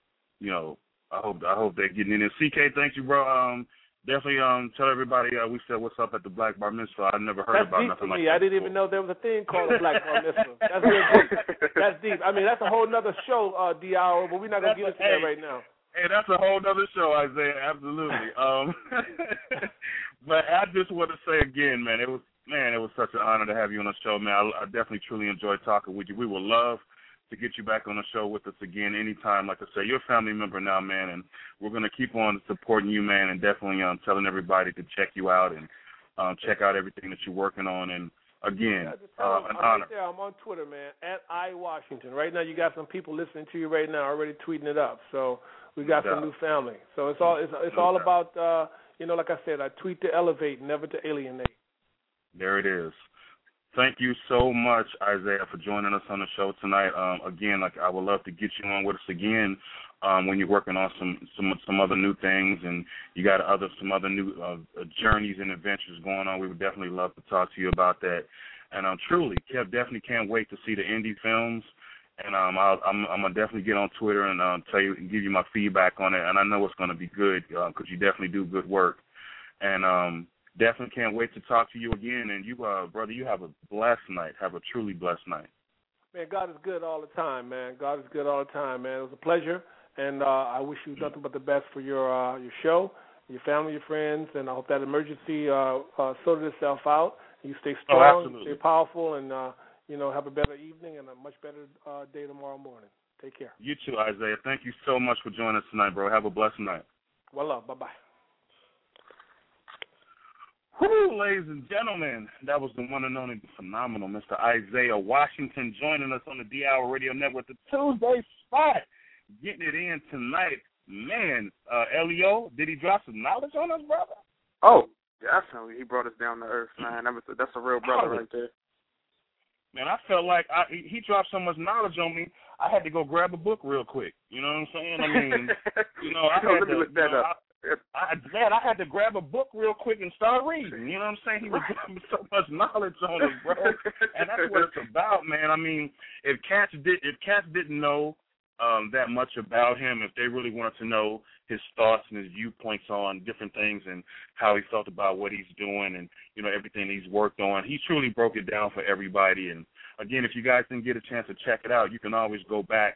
hope they're getting in. And CK, thank you, bro. Definitely tell everybody we said what's up at the black bar mitzvah. I never heard about nothing like that. I didn't even know there was a thing called a black bar mitzvah. That's real deep. That's deep. I mean, that's a whole nother show, D-Hour, but we're not gonna get into that right now. Hey, that's a whole other show, Isaiah. Absolutely. But I just want to say again, man, it was such an honor to have you on the show, man. I definitely truly enjoyed talking with you. We would love to get you back on the show with us again anytime. Like I say, you're a family member now, man, and we're going to keep on supporting you, man, and definitely telling everybody to check you out and check out everything that you're working on. And again, an honor. I'm on Twitter, man, @iWashington. Right now, you got some people listening to you right now already tweeting it up. So we got some new family. So it's all about, like I said, I tweet to elevate, never to alienate. There it is. Thank you so much, Isaiah, for joining us on the show tonight. Again, like I would love to get you on with us again when you're working on some other new things and you got some other new journeys and adventures going on. We would definitely love to talk to you about that. And truly, Kev, definitely can't wait to see the indie films. And I'm gonna definitely get on Twitter and tell you and give you my feedback on it. And I know it's gonna be good because you definitely do good work. And definitely can't wait to talk to you again. And you, brother, you have a blessed night. Have a truly blessed night. Man, God is good all the time, man. God is good all the time, man. It was a pleasure, and I wish you nothing but the best for your show, your family, your friends, and I hope that emergency sorted itself out. You stay strong, stay powerful, and have a better evening and a much better day tomorrow morning. Take care. You too, Isaiah. Thank you so much for joining us tonight, bro. Have a blessed night. Well, love. Bye-bye. Woo, ladies and gentlemen, that was the one and only phenomenal Mr. Isaiah Washington joining us on the D Hour Radio Network, the Tuesday Spot, getting it in tonight. Man, Elio, did he drop some knowledge on us, brother? Oh, definitely. He brought us down to earth, man. That's a real brother right there. Man, I felt like he dropped so much knowledge on me, I had to go grab a book real quick. You know what I'm saying? I mean, I had to grab a book real quick and start reading. You know what I'm saying? He was giving me so much knowledge on us, bro. And that's what it's about, man. I mean, if cats didn't know that much about him, if they really wanted to know his thoughts and his viewpoints on different things and how he felt about what he's doing and, everything he's worked on, he truly broke it down for everybody. And, again, if you guys didn't get a chance to check it out, you can always go back,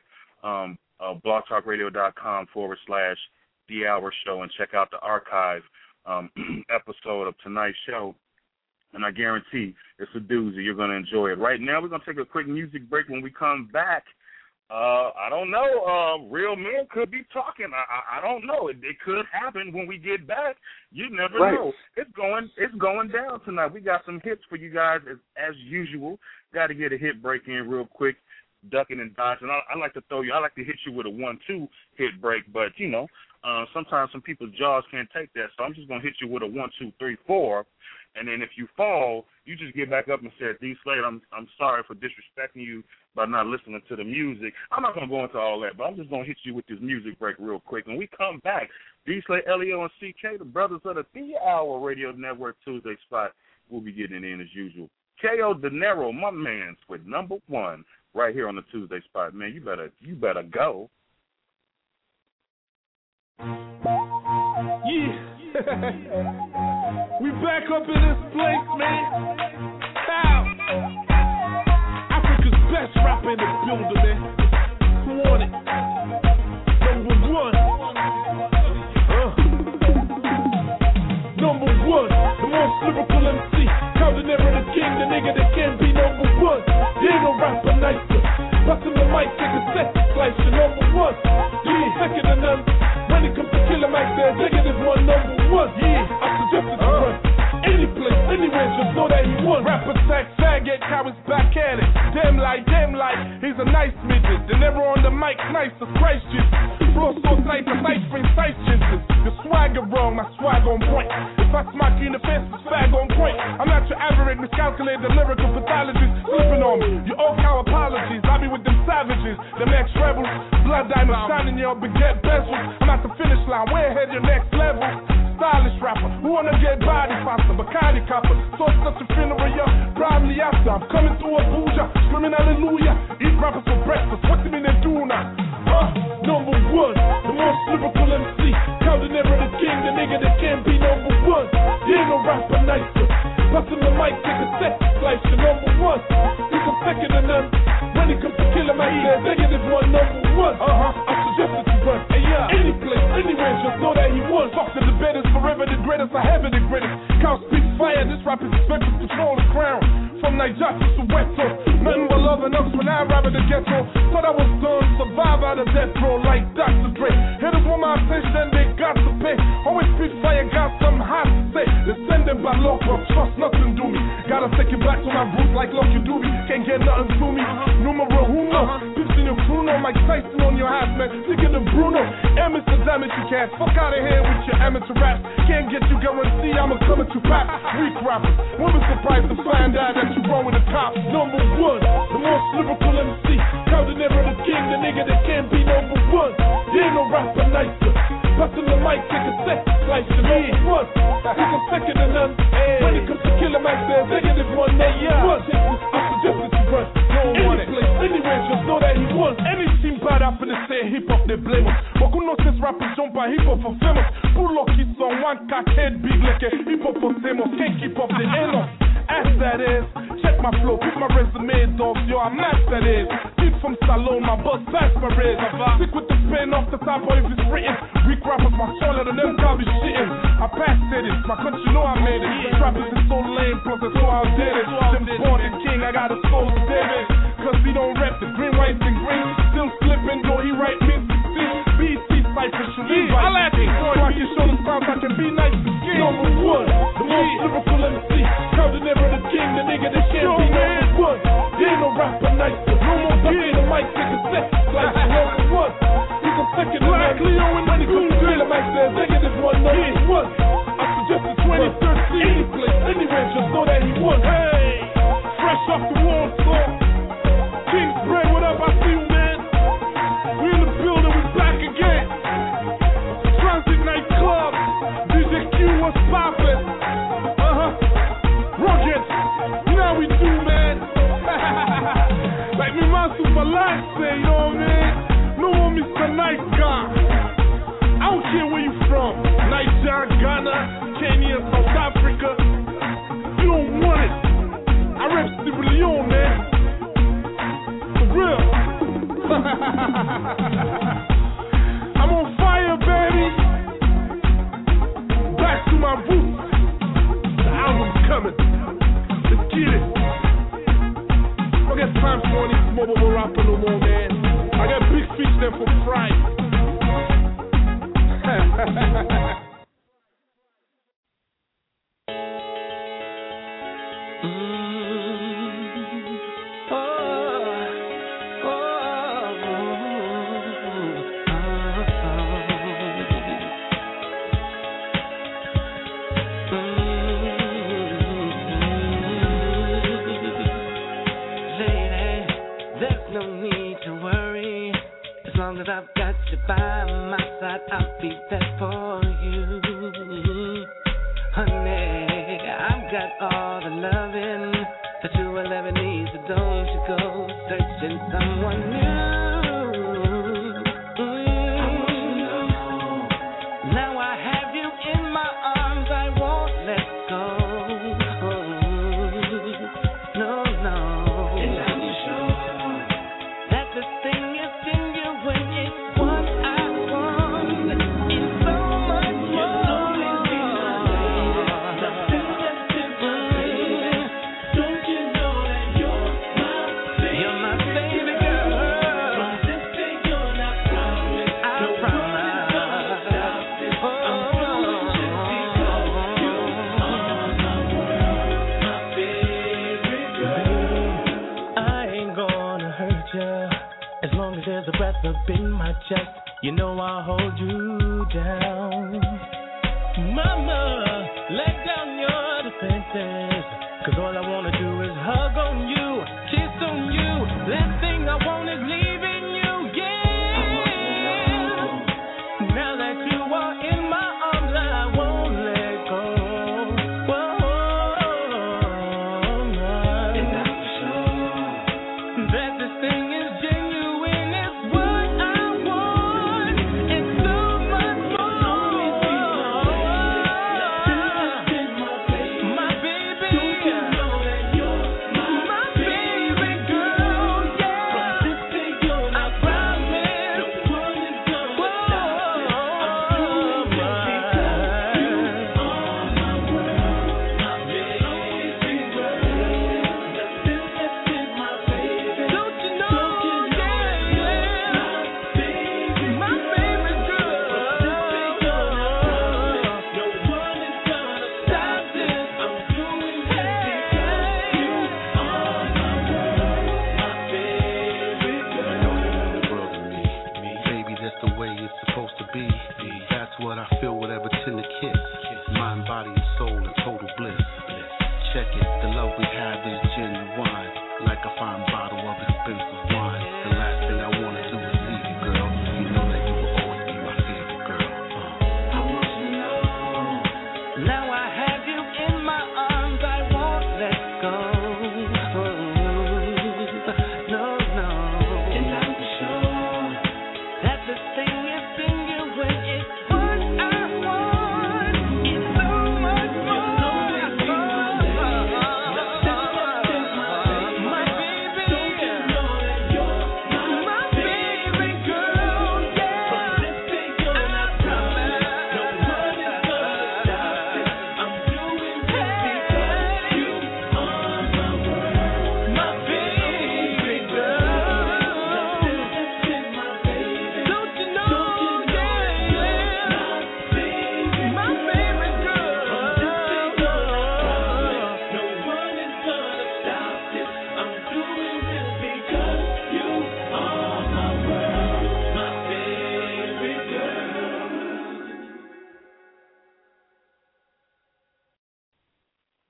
blogtalkradio.com/The Hour Show and check out the archive episode of tonight's show. And I guarantee it's a doozy. You're going to enjoy it. Right now, we're going to take a quick music break. When we come back, I don't know. Real men could be talking. I don't know. It could happen when we get back. You never know. It's going down tonight. We got some hits for you guys as usual. Got to get a hit break in real quick. Ducking and dodging. I like to hit you with a 1-2 hit break, but sometimes some people's jaws can't take that. So I'm just gonna hit you with a 1, 2, 3, 4, and then if you fall, you just get back up and say, D. Slade, I'm sorry for disrespecting you by not listening to the music. I'm not gonna go into all that, but I'm just gonna hit you with this music break real quick. When we come back, D. Slade, Elio, and CK, the brothers of the D-Hour Radio Network Tuesday Spot, will be getting it in as usual. K.O. De Niro, my man's with number 1. Right here on the Tuesday Spot, man. You better go. Yeah. We back up in this place, man. How? Africa's best rapper in the building, man. Who want it? Number 1. Number 1. The most lyrical MC. Call De Niro the king, the nigga that can't be number 1. He ain't no rapper nicer. Bustin' the mic, take a set, slice your number 1. Yeah, second to none. When it comes to Killer Mike, there's negative one, number 1. Yeah, I suggested to run any place, anywhere, just know that he won. Rapper sack, faggot, cowards back at it. Damn light, he's a nice midget. De Niro on the mic, nice as Christ Jesus. Flow so tight, the nice frame, sight chances. Your swagger wrong, my swag on point. If I smack you in the face, it's fag on point. I'm not your average, miscalculated lyrical pathologist. Flipping on me, you all cow apologies. I be with them savages, them ex-rebels. Blood diamonds shining your baguette bezels. I'm at the finish line, way ahead your next level. Stylish rapper, who wanna get body faster? Bacardi copper, so such a funeral, yeah. Probably after, I'm coming to Abuja, screaming hallelujah. Eat rappers for breakfast, what do you mean they do now? Number 1, the most lyrical MC. Call De Niro the king, the nigga that can't be number 1. He ain't no rapper nicer. Bustin' the mic, take a set, slice your number 1. He's a second to none. When it comes to Killer Mike, there's negative one, number 1. I suggested to run any place, anywhere, just know that he won. Talk to the betters, forever the greatest, I have it the greatest. Can't speak fire, this rap is expected to control the crown. From Nigeria to Soweto, nothing but love and ups when I rap in the ghetto. Thought I was done, survive out of death row like Dr. Dre. Haters want my attention, they got to pay. Always speak fire, got something hot to say. They send them by local, trust nothing do me. Gotta take it back to my roots like Lucky Doobie. Can't get nothing to me. Numero uno, pips in your Bruno, Mike Tyson on your ass, man. Thinking of Bruno, and Mr. Damage, you can't fuck out of here with your amateur rap. Can't get you guarantee I'ma come at you fast. Weak rappers, women surprised to find out that you wrong with the cops. Number one, the most lyrical MC. Counting never the king, the nigga that can't be number one. You ain't no rapper nicer. Bustin' the mic, take a set, slice the number one. He's a second to none. When it comes to Killer Mike, there's negative one. I suggest that you run. Any place, anywhere, just know that he won. Any team bad after they say hip hop, they blame us. But who knows this rappers jump by hip hop for famous? Pull up kids on one cockhead big like a hip hop for famous. Can't keep up the end up. As that is, check my flow, put my resume, dogs, yo, I'm max that is. Kid from Salone, my boss, that's my raise. Stick with the pen off the top, or if it's written. Weak rappers, my solid, and them can't be shitting. I passed it, my country know I made it. Rappers is so lame, plus it's so outdated. Them born the king, I got a soul to David. Cause he don't rap the green, white, and green. Still slipping, though he write me 16. BT cypher, should be right. I like it, so I can show the sounds I can be nice to skin. Number one, the most lyrical MC. Counting never the king, the nigga that can't be number one. He ain't no rapper nicer. No more ducking the mic, take a set. Like number one. He's a second to none. When he comes to Killer Mike, there's negative one, number one. I suggest the 2013. Any place, anywhere, just know that he won. Hey, fresh off the wall, song. King's Bread, what up? I see you, man. We in the building, we back again. Transit Night Club. DJ Q, what's poppin'? Rockets, you know how we do, man. Like me, man, super life say, you know what I mean? No more Mr. Nice Guy. I don't care where you from. Nigeria, Ghana, Kenya, South Africa. You don't want it. I rep Sierra Leone, man. For real. I'm on fire, baby. Back to my roots. The album's coming. Let's get it. I got time for all these mobile rapper no more, man. I got big fish there for fry. I've got you by my side, I'll be there for you, honey. I've got all the loving that you will ever need, so don't you go searching someone new. Now I have you in my arms, I won't let go. No, no. And I'm sure that this thing is in you when it's what I want. It's so much more. Don't you know that you're my baby girl? From this day on, I promise. No one is gonna stop this. I'm doing just because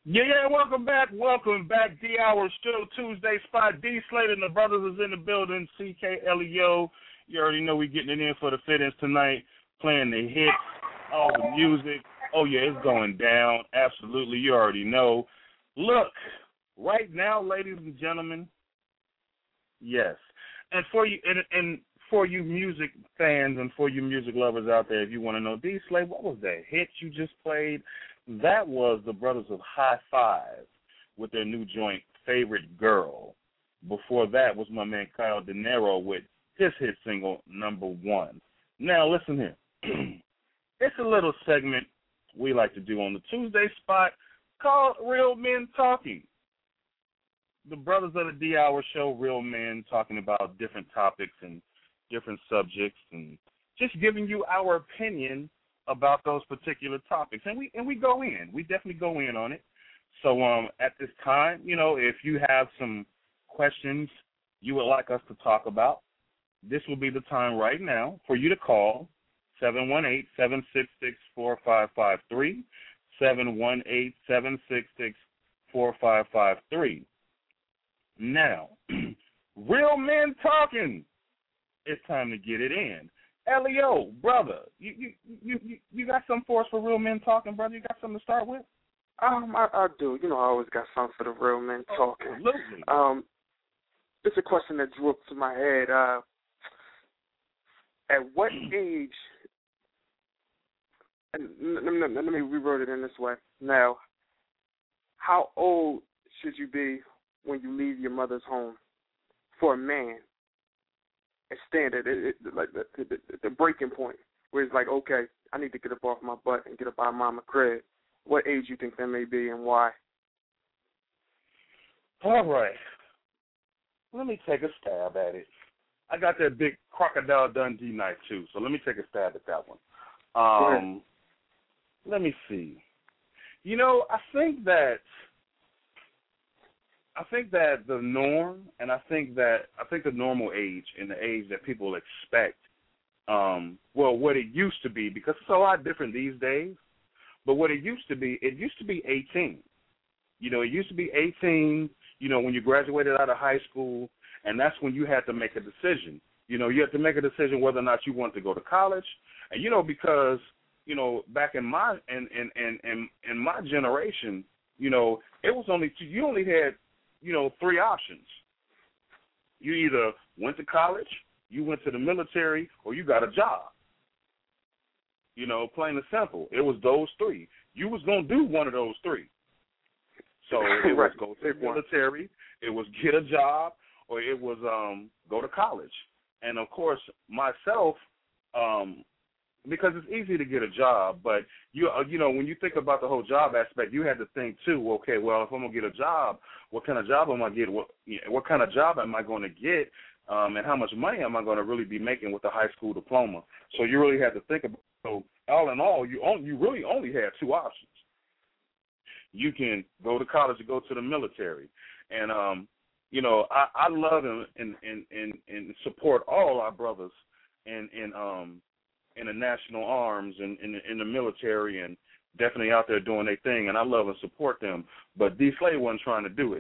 Yeah, welcome back. D Hour Show Tuesday spot. D Slater and the brothers is in the building. CKLEO. You already know we getting it in for the fittings tonight, playing the hits, all the music. Oh yeah, it's going down. Absolutely, you already know. Look, right now, ladies and gentlemen, yes, and for you music fans and for you music lovers out there, if you want to know, D Slate, what was that hit you just played? That was the brothers of High Five with their new joint, Favorite Girl. Before that was my man Kyle De Niro with his hit single, Number One. Now, listen here. It's a little segment we like to do on the Tuesday spot called Real Men Talking. The brothers of the D Hour Show, real men talking about different topics and different subjects and just giving you our opinion about those particular topics. And we go in. We definitely go in on it. So at this time, if you have some questions you would like us to talk about, this will be the time right now for you to call 718-766-4553, 718-766-4553. Now, real men talking. It's time to get it in. Leo, brother, you got something for us for real men talking, brother? You got something to start with? I do. I always got something for the real men talking. Absolutely. It's a question that drew up to my head. At what age? And let me reword it in this way. Now, how old should you be when you leave your mother's home for a man? It's standard, like the breaking point, where it's like, okay, I need to get up off my butt and get up out of mama's crib. What age you think that may be and why? All right. Let me take a stab at it. I got that big Crocodile Dundee knife, too, so let me take a stab at that one. Let me see. I think that the norm, and I think the normal age and the age that people expect, what it used to be, because it's a lot different these days, but what it used to be 18. It used to be 18, when you graduated out of high school, and that's when you had to make a decision. You had to make a decision whether or not you wanted to go to college, and because back in my in my generation, it was only you only had 3 options. You either went to college, you went to the military, or you got a job. Plain and simple. It was those 3. You was going to do one of those 3. So it was go to the military, it was get a job, or it was go to college. And, of course, myself, because it's easy to get a job, but, when you think about the whole job aspect, you had to think, too, okay, well, if I'm going to get a job, what kind of job am I getting? What kind of job am I going to get, and how much money am I going to really be making with a high school diploma? So you really had to think about, so all in all, you really only had 2 options. You can go to college or go to the military. And, I love and support all our brothers in the national arms and in the military and definitely out there doing their thing, and I love and support them. But D. Slade wasn't trying to do it.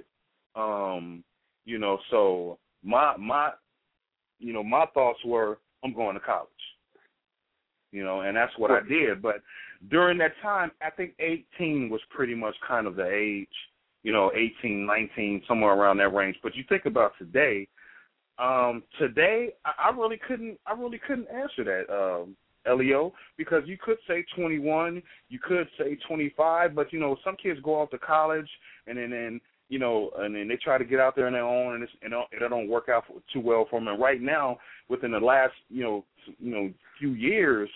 So my thoughts were, I'm going to college. And that's what I did. But during that time, I think 18 was pretty much kind of the age, 18, 19, somewhere around that range. But you think about today, I really couldn't answer that, Leo, because you could say 21, you could say 25, but some kids go off to college and then they try to get out there on their own, and it don't work out too well for them. And right now, within the last few years,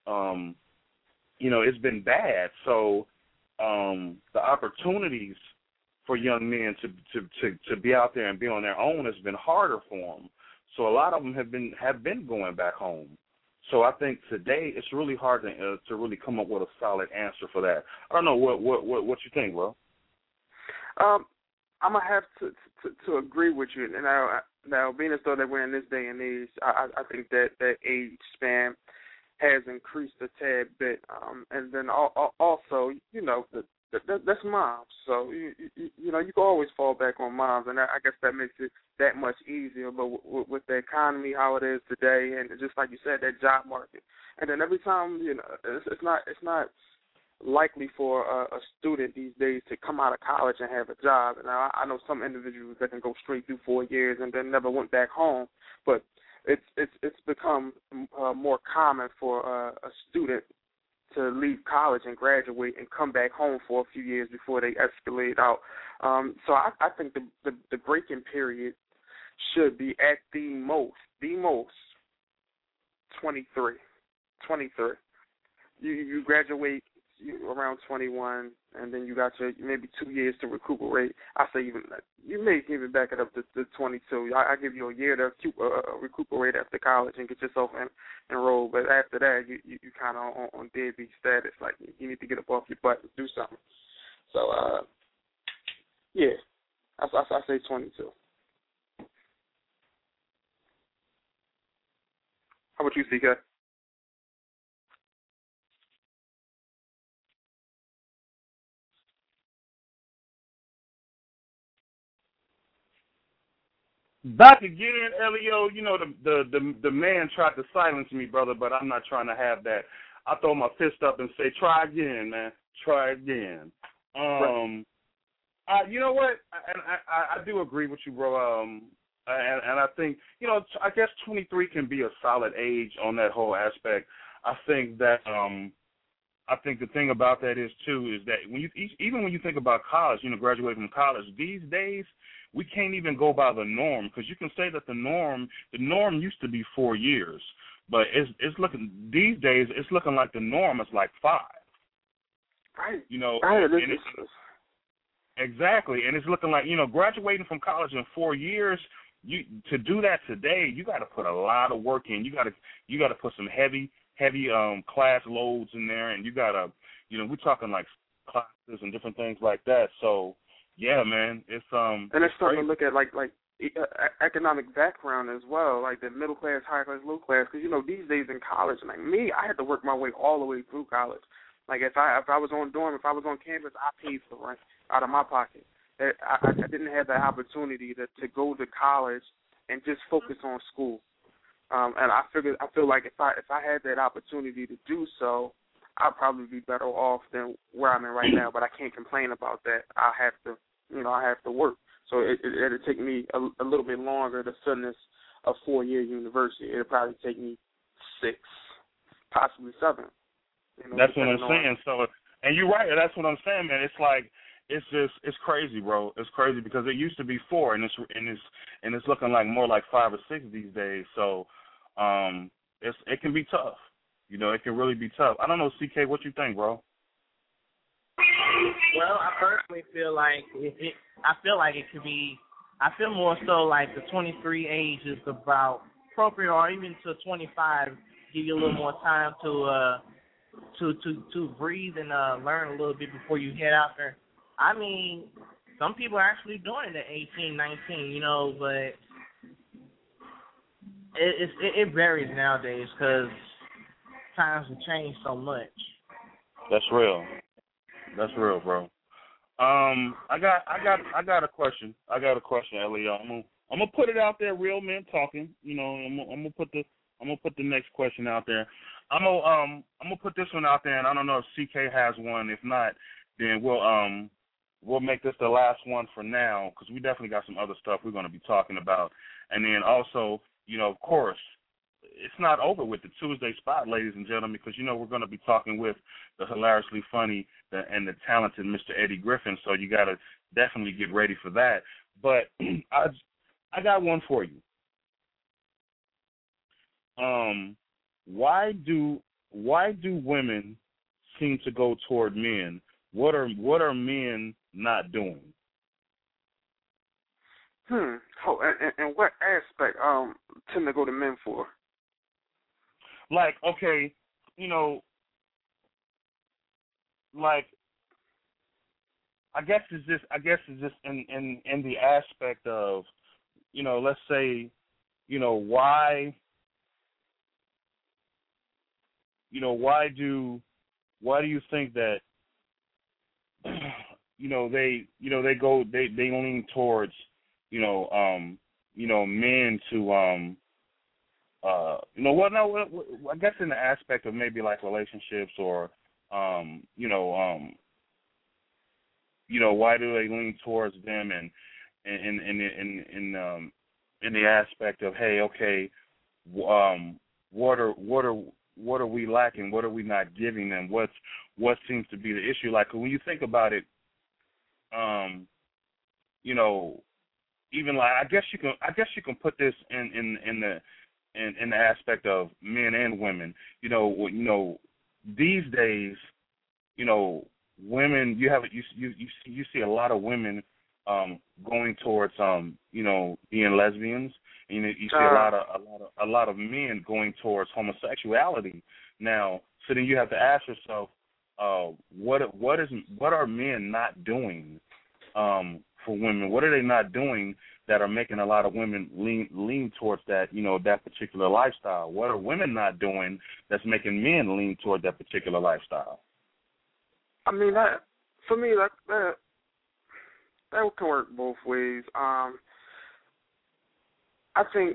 it's been bad. So the opportunities for young men to be out there and be on their own has been harder for them. So a lot of them have been going back home. So I think today it's really hard to really come up with a solid answer for that. I don't know what you think, bro. I'm gonna have to agree with you. And now being as though that we're in this day and age, I think that age span has increased a tad bit. And then also, that's moms. So you know, you can always fall back on moms, and I guess that makes it that much easier. But with the economy how it is today, and just like you said, that job market, and then every time, you know, it's not likely for a student these days to come out of college and have a job. Now, I know some individuals that can go straight through 4 years and then never went back home, but it's become more common for a student to leave college and graduate and come back home for a few years before they escalate out. So I think the break-in period should be at the most 23. You graduate around 21, and then you got your maybe 2 years to recuperate. I say you may even back it up to 22. I give you a year to recuperate after college and get yourself enrolled. But after that, you kind of on deadbeat status. Like, you need to get up off your butt and do something. So yeah, I say 22. How about you, CK? Back again, Elio. You know, the man tried to silence me, brother, but I'm not trying to have that. I throw my fist up and say, try again, man. Try again. You know what? I do agree with you, bro. And I think, you know, I guess 23 can be a solid age on that whole aspect. I think that I think the thing about that is too is that even when you think about college, you know, graduating from college these days, we can't even go by the norm, because you can say that the norm used to be 4 years, but it's looking these days it's looking like the norm is like 5. Right. You know, right. And exactly, and it's looking like, you know, graduating from college in 4 years. To do that today, you got to put a lot of work in. You got to put some heavy class loads in there, and you got to, you know, we're talking like classes and different things like that. So yeah, man, it's and it's starting to look at like economic background as well, like the middle class, high class, low class. Because, you know, these days in college, like me, I had to work my way all the way through college. Like if I was on dorm, if I was on campus, I paid for rent out of my pocket. I didn't have that opportunity to go to college and just focus on school. And I feel like if I had that opportunity to do so, I'd probably be better off than where I'm in right now. But I can't complain about that. I have to work. So it'll take me a little bit longer to finish a 4-year university. It'll probably take me 6, possibly 7. You know, that's what I'm saying. So, and you're right. That's what I'm saying, man. It's like it's crazy, bro. It's crazy because it used to be 4, and it's looking like more like 5 or 6 these days. So, it can be tough. You know, it can really be tough. I don't know, CK, what you think, bro? Well, I personally feel like it could be. I feel more so like the 23 age is about appropriate, or even to 25, give you a little more time to breathe and learn a little bit before you head out there. I mean, some people are actually doing it at 18, 19, you know, but it varies nowadays because times have changed so much. That's real. That's real, bro. I got a question. Elio. I'm gonna put it out there. Real men talking. You know, I'm gonna put the next question out there. I'm gonna put this one out there, and I don't know if CK has one. If not, then we'll make this the last one for now, because we definitely got some other stuff we're gonna be talking about. And then also, you know, of course, it's not over with the Tuesday spot, ladies and gentlemen, because, you know, we're going to be talking with the hilariously funny and the talented Mr. Eddie Griffin, so you got to definitely get ready for that. But I got one for you. Why do women seem to go toward men? What are men not doing? Oh, and what aspect tend to go to men for? Like, okay, you know, like, I guess it's just in the aspect of, you know, let's say, you know, why do you think that they lean towards, men to, I guess in the aspect of maybe like relationships or, why do they lean towards them and in the aspect of, hey, okay, what are we lacking? What are we not giving them? What seems to be the issue? Like when you think about it, even like I guess you can put this in the aspect of men and women. These days, women, you see a lot of women going towards being lesbians. You see a lot of men going towards homosexuality now. So then you have to ask yourself, what are men not doing for women? What are they not doing that are making a lot of women lean towards that that particular lifestyle? What are women not doing that's making men lean toward that particular lifestyle? I mean, for me, that can work both ways. I think,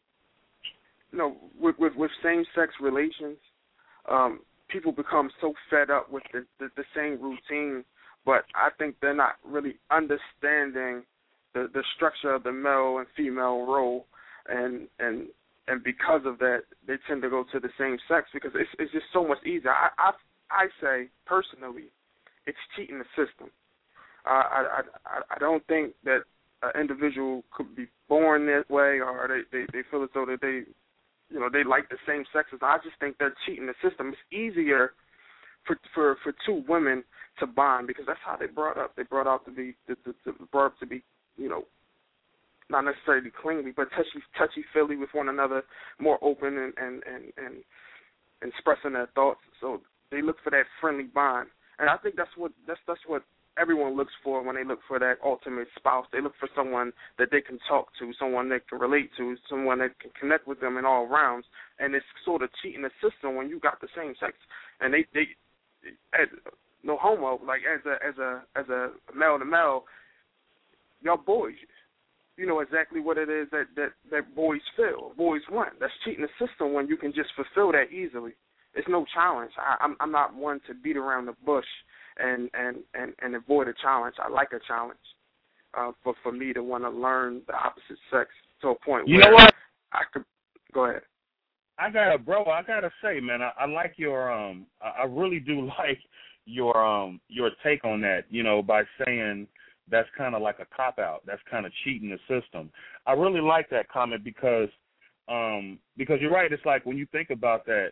with same-sex relations, people become so fed up with the same routine, but I think they're not really understanding the structure of the male and female role, and because of that, they tend to go to the same sex because it's just so much easier. I say, personally, it's cheating the system. I don't think that an individual could be born that way or they feel as though that they like the same sexes. I just think they're cheating the system. It's easier for two women to bond because that's how they brought up. They brought up to be not necessarily clingy, but touchy-feely with one another, more open and expressing their thoughts. So they look for that friendly bond, and I think that's what everyone looks for when they look for that ultimate spouse. They look for someone that they can talk to, someone they can relate to, someone that can connect with them in all rounds. And it's sort of cheating the system when you got the same sex. And they no homo, like as a male to male, y'all boys, you know exactly what it is that boys feel, boys want. That's cheating the system when you can just fulfill that easily. It's no challenge. I'm not one to beat around the bush and avoid a challenge. I like a challenge. But for me to want to learn the opposite sex to a point where what? I could go ahead. I gotta say, man, I like your I really do like your take on that, by saying that's kind of like a cop-out. That's kind of cheating the system. I really like that comment because you're right. It's like when you think about that,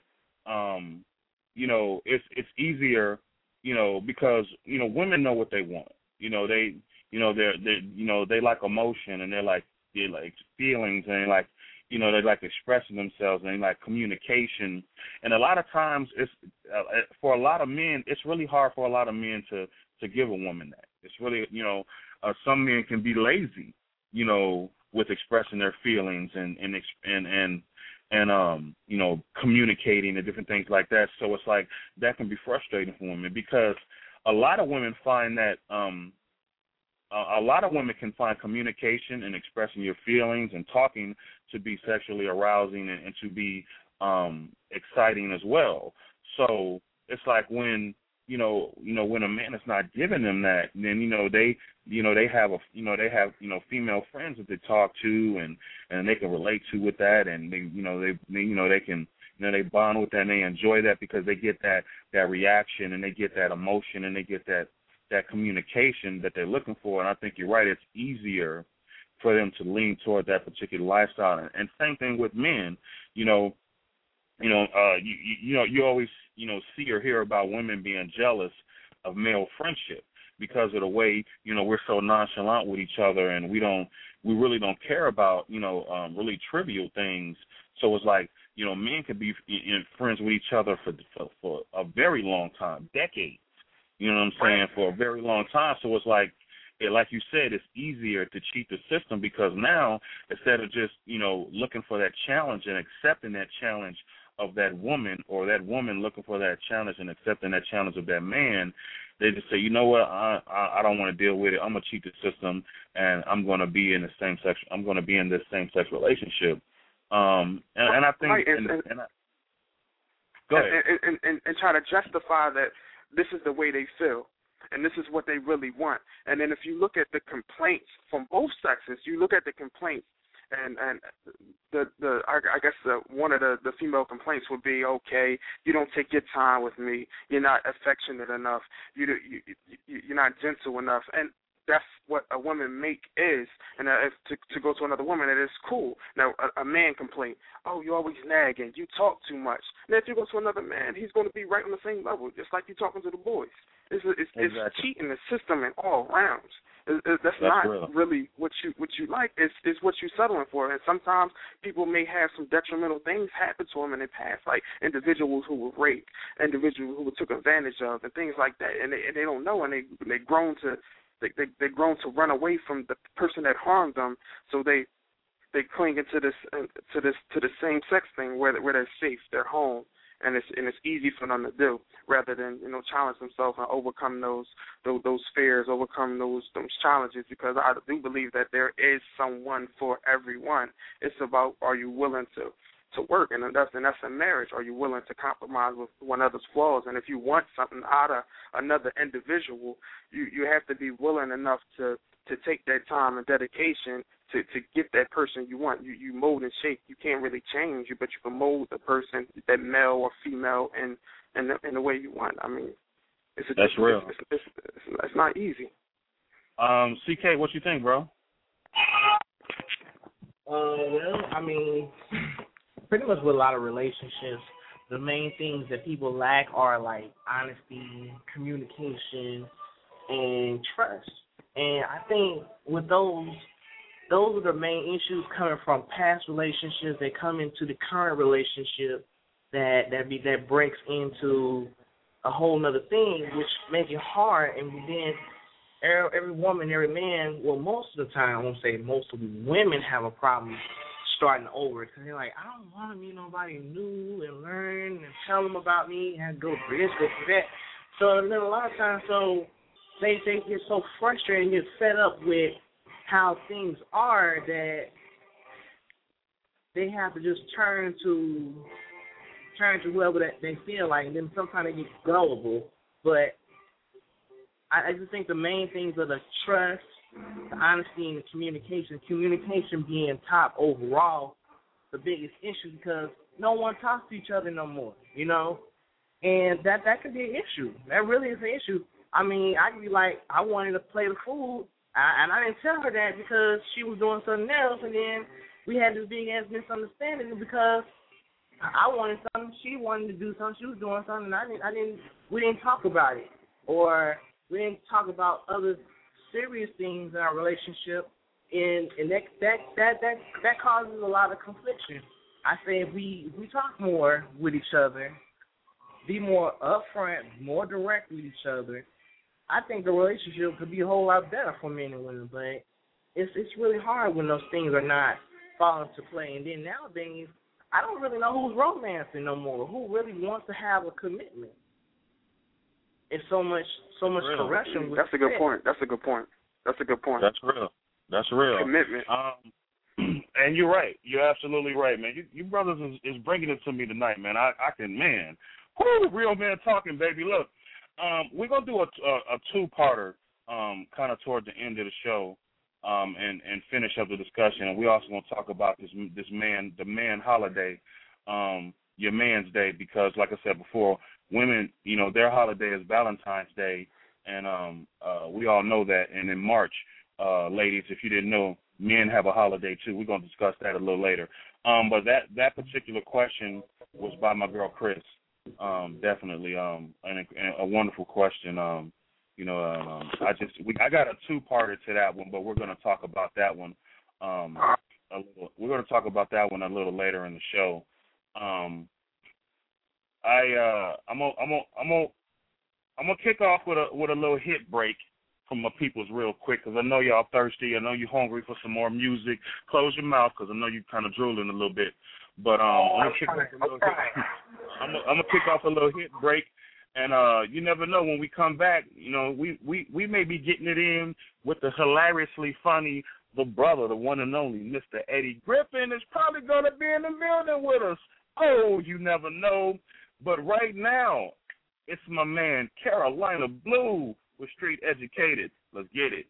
it's easier, because, women know what they want. They like emotion and they like feelings and they like expressing themselves and they like communication. And a lot of times it's for a lot of men, it's really hard for a lot of men to give a woman that. It's really, some men can be lazy, with expressing their feelings and communicating and different things like that. So it's like that can be frustrating for women because a lot of women find that a lot of women can find communication and expressing your feelings and talking to be sexually arousing and to be exciting as well. So it's like when when a man is not giving them that, then they have female friends that they talk to and they can relate to with that, and they can they bond with that and they enjoy that because they get that reaction and they get that emotion and they get that communication that they're looking for. And I think you're right, it's easier for them to lean toward that particular lifestyle. And same thing with men, you always see or hear about women being jealous of male friendship because of the way we're so nonchalant with each other and we really don't care about really trivial things. So it's like men can be friends with each other for a very long time, decades. You know what I'm saying? For a very long time. So it's like you said, it's easier to cheat the system because now instead of just looking for that challenge and accepting that challenge of that woman, or that woman looking for that challenge and accepting that challenge of that man, They just say, you know what, I don't want to deal with it. I'm gonna cheat the system, and I'm gonna be in the same sex. I'm gonna be in this same sex relationship. And I think, right, go ahead. And try to justify that this is the way they feel. And this is what they really want. And then if you look at the complaints from both sexes, you look at the complaints, and I guess one of the female complaints would be, okay, you don't take your time with me, you're not affectionate enough, you're not gentle enough, and that's what a woman make is. And to go to another woman, it is cool. Now, a man complain, oh, you always nagging, you talk too much. Now, if you go to another man, he's going to be right on the same level, just like you're talking to the boys. It's cheating the system in all rounds. That's not real. Really what you like. It's what you're settling for. And sometimes people may have some detrimental things happen to them in the past, like individuals who were raped, individuals who were took advantage of, and things like that. And they don't know, and they've grown to run away from the person that harmed them. So they cling into the same sex thing where they're safe, they're home. And it's easy for them to do, rather than challenge themselves and overcome those fears, overcome those challenges. Because I do believe that there is someone for everyone. It's about, are you willing to work, and that's in marriage. Are you willing to compromise with one another's flaws? And if you want something out of another individual, you have to be willing enough to take that time and dedication to get that person you want. You mold and shape. You can't really change you, but you can mold the person, that male or female, in the way you want. I mean, that's real. It's not easy. CK, what you think, bro? Well, I mean, pretty much with a lot of relationships, the main things that people lack are like honesty, communication, and trust. And I think with those are the main issues coming from past relationships that come into the current relationship that breaks into a whole nother thing, which makes it hard. And then every woman, every man, well, most of the time, I won't say most of the women have a problem starting over, because they're like, I don't want to meet nobody new and learn and tell them about me and go for this, go for that. So then a lot of times, they get so frustrated and get fed up with how things are that they have to just turn to whoever that they feel like, and then sometimes they get gullible. But I just think the main things are the trust, the honesty, and the communication. Communication being top overall, the biggest issue, because no one talks to each other no more, and that could be an issue. That really is an issue. I mean, I could be like, I wanted to play the fool, and I didn't tell her that because she was doing something else, and then we had this big-ass misunderstanding because I wanted something, she wanted to do something, she was doing something, and we didn't talk about it, or we didn't talk about other serious things in our relationship, and that causes a lot of confliction. I say if we talk more with each other, be more upfront, more direct with each other, I think the relationship could be a whole lot better for men and women. But it's really hard when those things are not falling into play. And then nowadays, I don't really know who's romancing no more. Who really wants to have a commitment? It's so much corruption. That's a good point. That's real. Commitment. And you're right. You're absolutely right, man. You brothers is bringing it to me tonight, man. I can, man. Whoo, real man talking, baby. Look, we're gonna do a two-parter, kind of toward the end of the show, and finish up the discussion. And we also gonna talk about the man holiday, your man's day, because like I said before, women, their holiday is Valentine's Day, and we all know that. And in March, ladies, if you didn't know, men have a holiday too. We're gonna discuss that a little later. But that particular question was by my girl Chris. Definitely, and a wonderful question. I got a two-parter to that one, but we're going to talk about that one a little. We're going to talk about that one a little later in the show. I'm gonna kick off with a little hit break from my peoples real quick, because I know y'all thirsty. I know you're hungry for some more music. Close your mouth, because I know you're kind of drooling a little bit. But I'm gonna kick off a little hit break, And you never know, when we come back, you know, we may be getting it in with the hilariously funny, the brother, the one and only, Mr. Eddie Griffin is probably going to be in the building with us. Oh, you never know. But right now, it's my man, Carolina Blue, with Street Educated. Let's get it.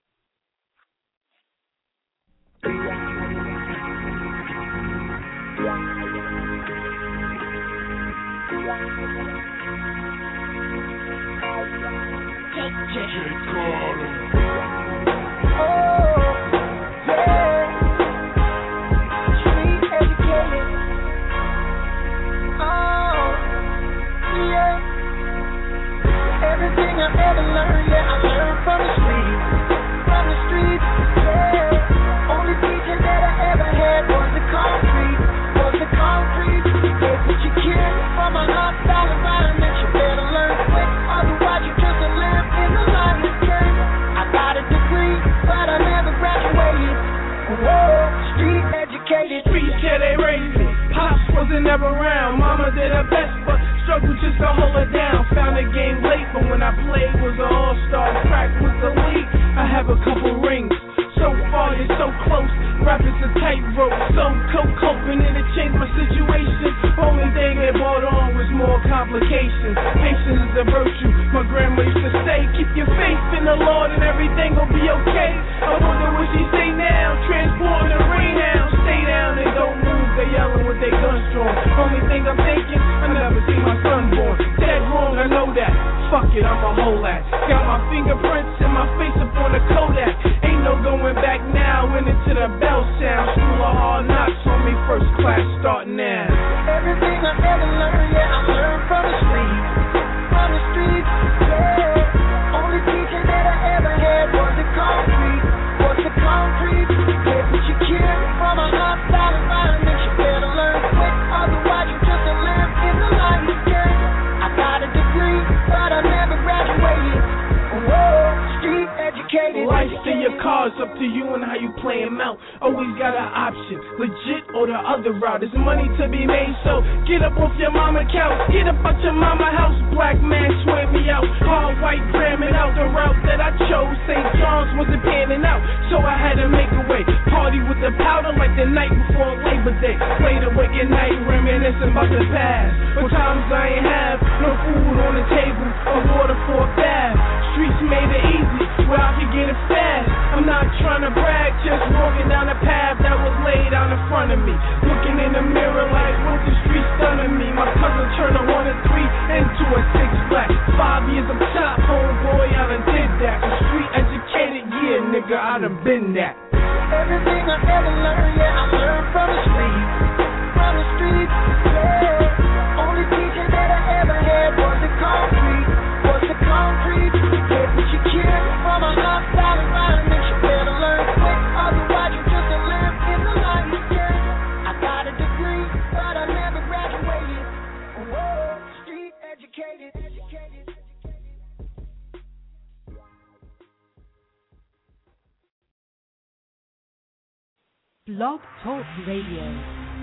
Everything I ever learned, yeah, I learned from the streets, yeah. Only teaching that I ever had was the concrete. They put your kid from a hostile environment, you better learn quick, otherwise you just live in the lion's den. I got a degree, but I never graduated. Whoa, street educated. Streets, yeah, they raised me. Pops wasn't ever around, mama did her best, but struggled just to hold her down. Found the game late, but when I played was an all-star. Crack with the league, I have a couple rings. So far, you're so close, rap is a tightrope. So hoping it'll change my situation. Only thing that brought on was more complications. Patience is a virtue, my grandma used to say. Keep your faith in the Lord and everything will be okay. I wonder what she say now, transporting a rain hound. Stay down and don't move, they yelling with their guns drawn. Only thing I'm thinking, I never see my son born. Dead wrong, I know that. Fuck it, I'm a whole ass. Got my fingerprints and my face up on the Kodak. Ain't no going back now, went into the bell sound. School of hard knocks on me, first class starting now. Everything I ever learned, yeah, I learned from the streets, yeah. Only teaching that I ever had was the concrete. They put your kid from a hostile environment, you better learn quick, otherwise you just live in the lion's den. I got a degree, but I never graduated. Whoa, street educated. Life to your cards, up to you and how you play them out. Always got an option, legit or the other route. There's money to be made, so get up off your mama couch. Get up out your mama house, black man swear me out. Hard white cramming out the route that I chose. St. John's wasn't panning out, so I had to make a way. Party with the powder like the night before Labor Day. Played awake at night, reminiscing about the past. But times I ain't have no food on the table or water for a bath. Streets made it easy, where I could get it fast. I'm not trying to brag, just walking down the path that was laid out in front of me. Looking in the mirror like, what the streets done to me? My cousin turned a 1 and 3 into a 6 black. 5 years of top, homeboy, I done did that. A street educated, yeah, nigga, I done been that. Everything I ever learned, yeah, I learned from the streets, yeah. Only teaching that I ever had was the concrete. They put your kid from a hostile environment, you better learn quick, otherwise you just live in the lion's den. I got a degree, but I never graduated. Whoa, street educated. Blog Talk Radio.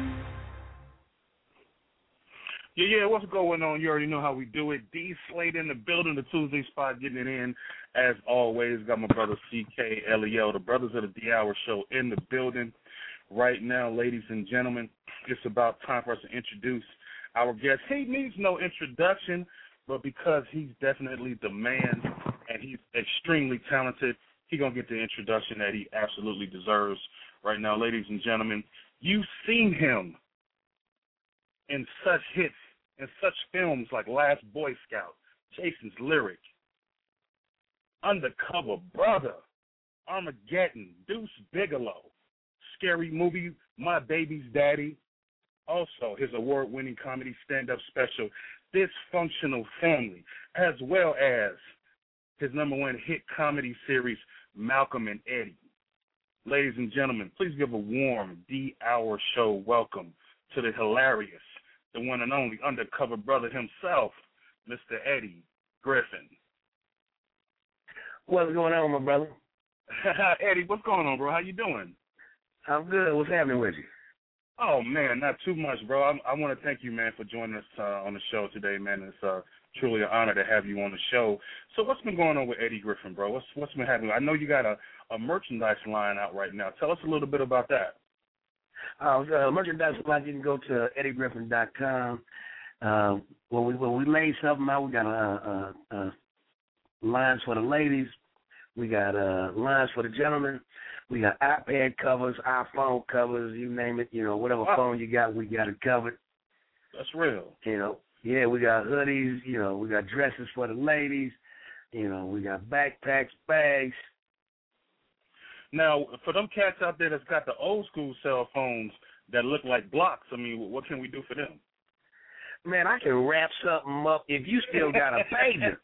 Yeah, what's going on? You already know how we do it. D Slate in the building, the Tuesday spot, getting it in. As always, got my brother CKLEL, the Brothers of the D Hour Show, in the building. Right now, ladies and gentlemen, it's about time for us to introduce our guest. He needs no introduction, but because he's definitely the man and he's extremely talented, he's going to get the introduction that he absolutely deserves. Right now, ladies and gentlemen, you've seen him in such hits, in such films like Last Boy Scout, Jason's Lyric, Undercover Brother, Armageddon, Deuce Bigalow, Scary Movie, My Baby's Daddy, also his award-winning comedy stand-up special, Dysfunctional Family, as well as his #1 hit comedy series, Malcolm and Eddie. Ladies and gentlemen, please give a warm D-Hour Show welcome to the hilarious, the one and only undercover brother himself, Mr. Eddie Griffin. What's going on, my brother? Eddie, what's going on, bro? How you doing? I'm good. What's happening with you? Oh, man, not too much, bro. I want to thank you, man, for joining us on the show today, man. It's truly an honor to have you on the show. So what's been going on with Eddie Griffin, bro? What's been happening? I know you got a merchandise line out right now. Tell us a little bit about that. Merchandise line, you can go to eddiegriffin.com. When we lay something out, we got lines for the ladies. We got lines for the gentlemen. We got iPad covers, iPhone covers, you name it. Whatever phone you got, we got it covered. That's real. Yeah, we got hoodies. We got dresses for the ladies. We got backpacks, bags. Now, for them cats out there that's got the old school cell phones that look like blocks, I mean, what can we do for them? Man, I can wrap something up if you still got a pager.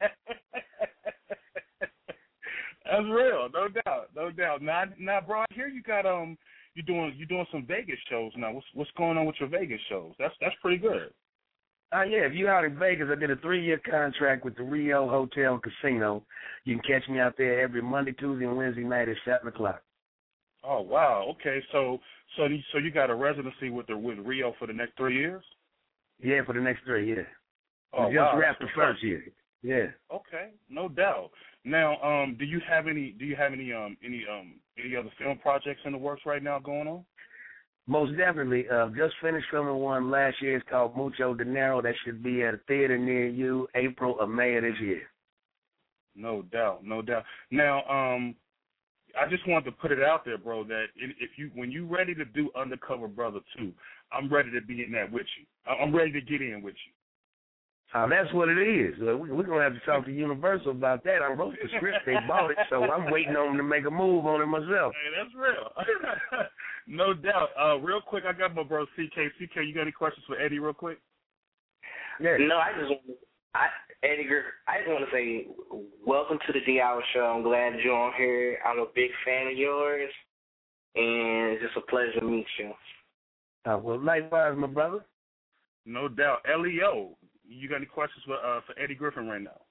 That's real, no doubt. Now, bro, I hear you got you're doing some Vegas shows now. What's going on with your Vegas shows? That's pretty good. Yeah, if you're out in Vegas, I did a 3-year contract with the Rio Hotel and Casino. You can catch me out there every Monday, Tuesday, and Wednesday night at 7:00. Oh wow, okay. So you got a residency with Rio for the next 3 years? Yeah, for the next 3 years. Oh, we just wrapped the first year. Yeah. Okay, no doubt. Now, do you have any other film projects in the works right now going on? Most definitely. Just finished filming one last year. It's called Mucho Dinero. That should be at a theater near you, April or May of this year. No doubt. Now, I just wanted to put it out there, bro, that when you're ready to do Undercover Brother 2, I'm ready to be in that with you. I'm ready to get in with you. That's what it is. We're going to have to talk to Universal about that. I wrote the script. They bought it, so I'm waiting on them to make a move on it myself. Hey, that's real. No doubt. Real quick, I got my bro CK. CK, you got any questions for Eddie real quick? Yeah. No, Eddie Griffin, I just want to say welcome to the D Hour Show. I'm glad you're on here. I'm a big fan of yours, and it's just a pleasure to meet you. Well, likewise, my brother. No doubt. Leo, you got any questions for Eddie Griffin right now?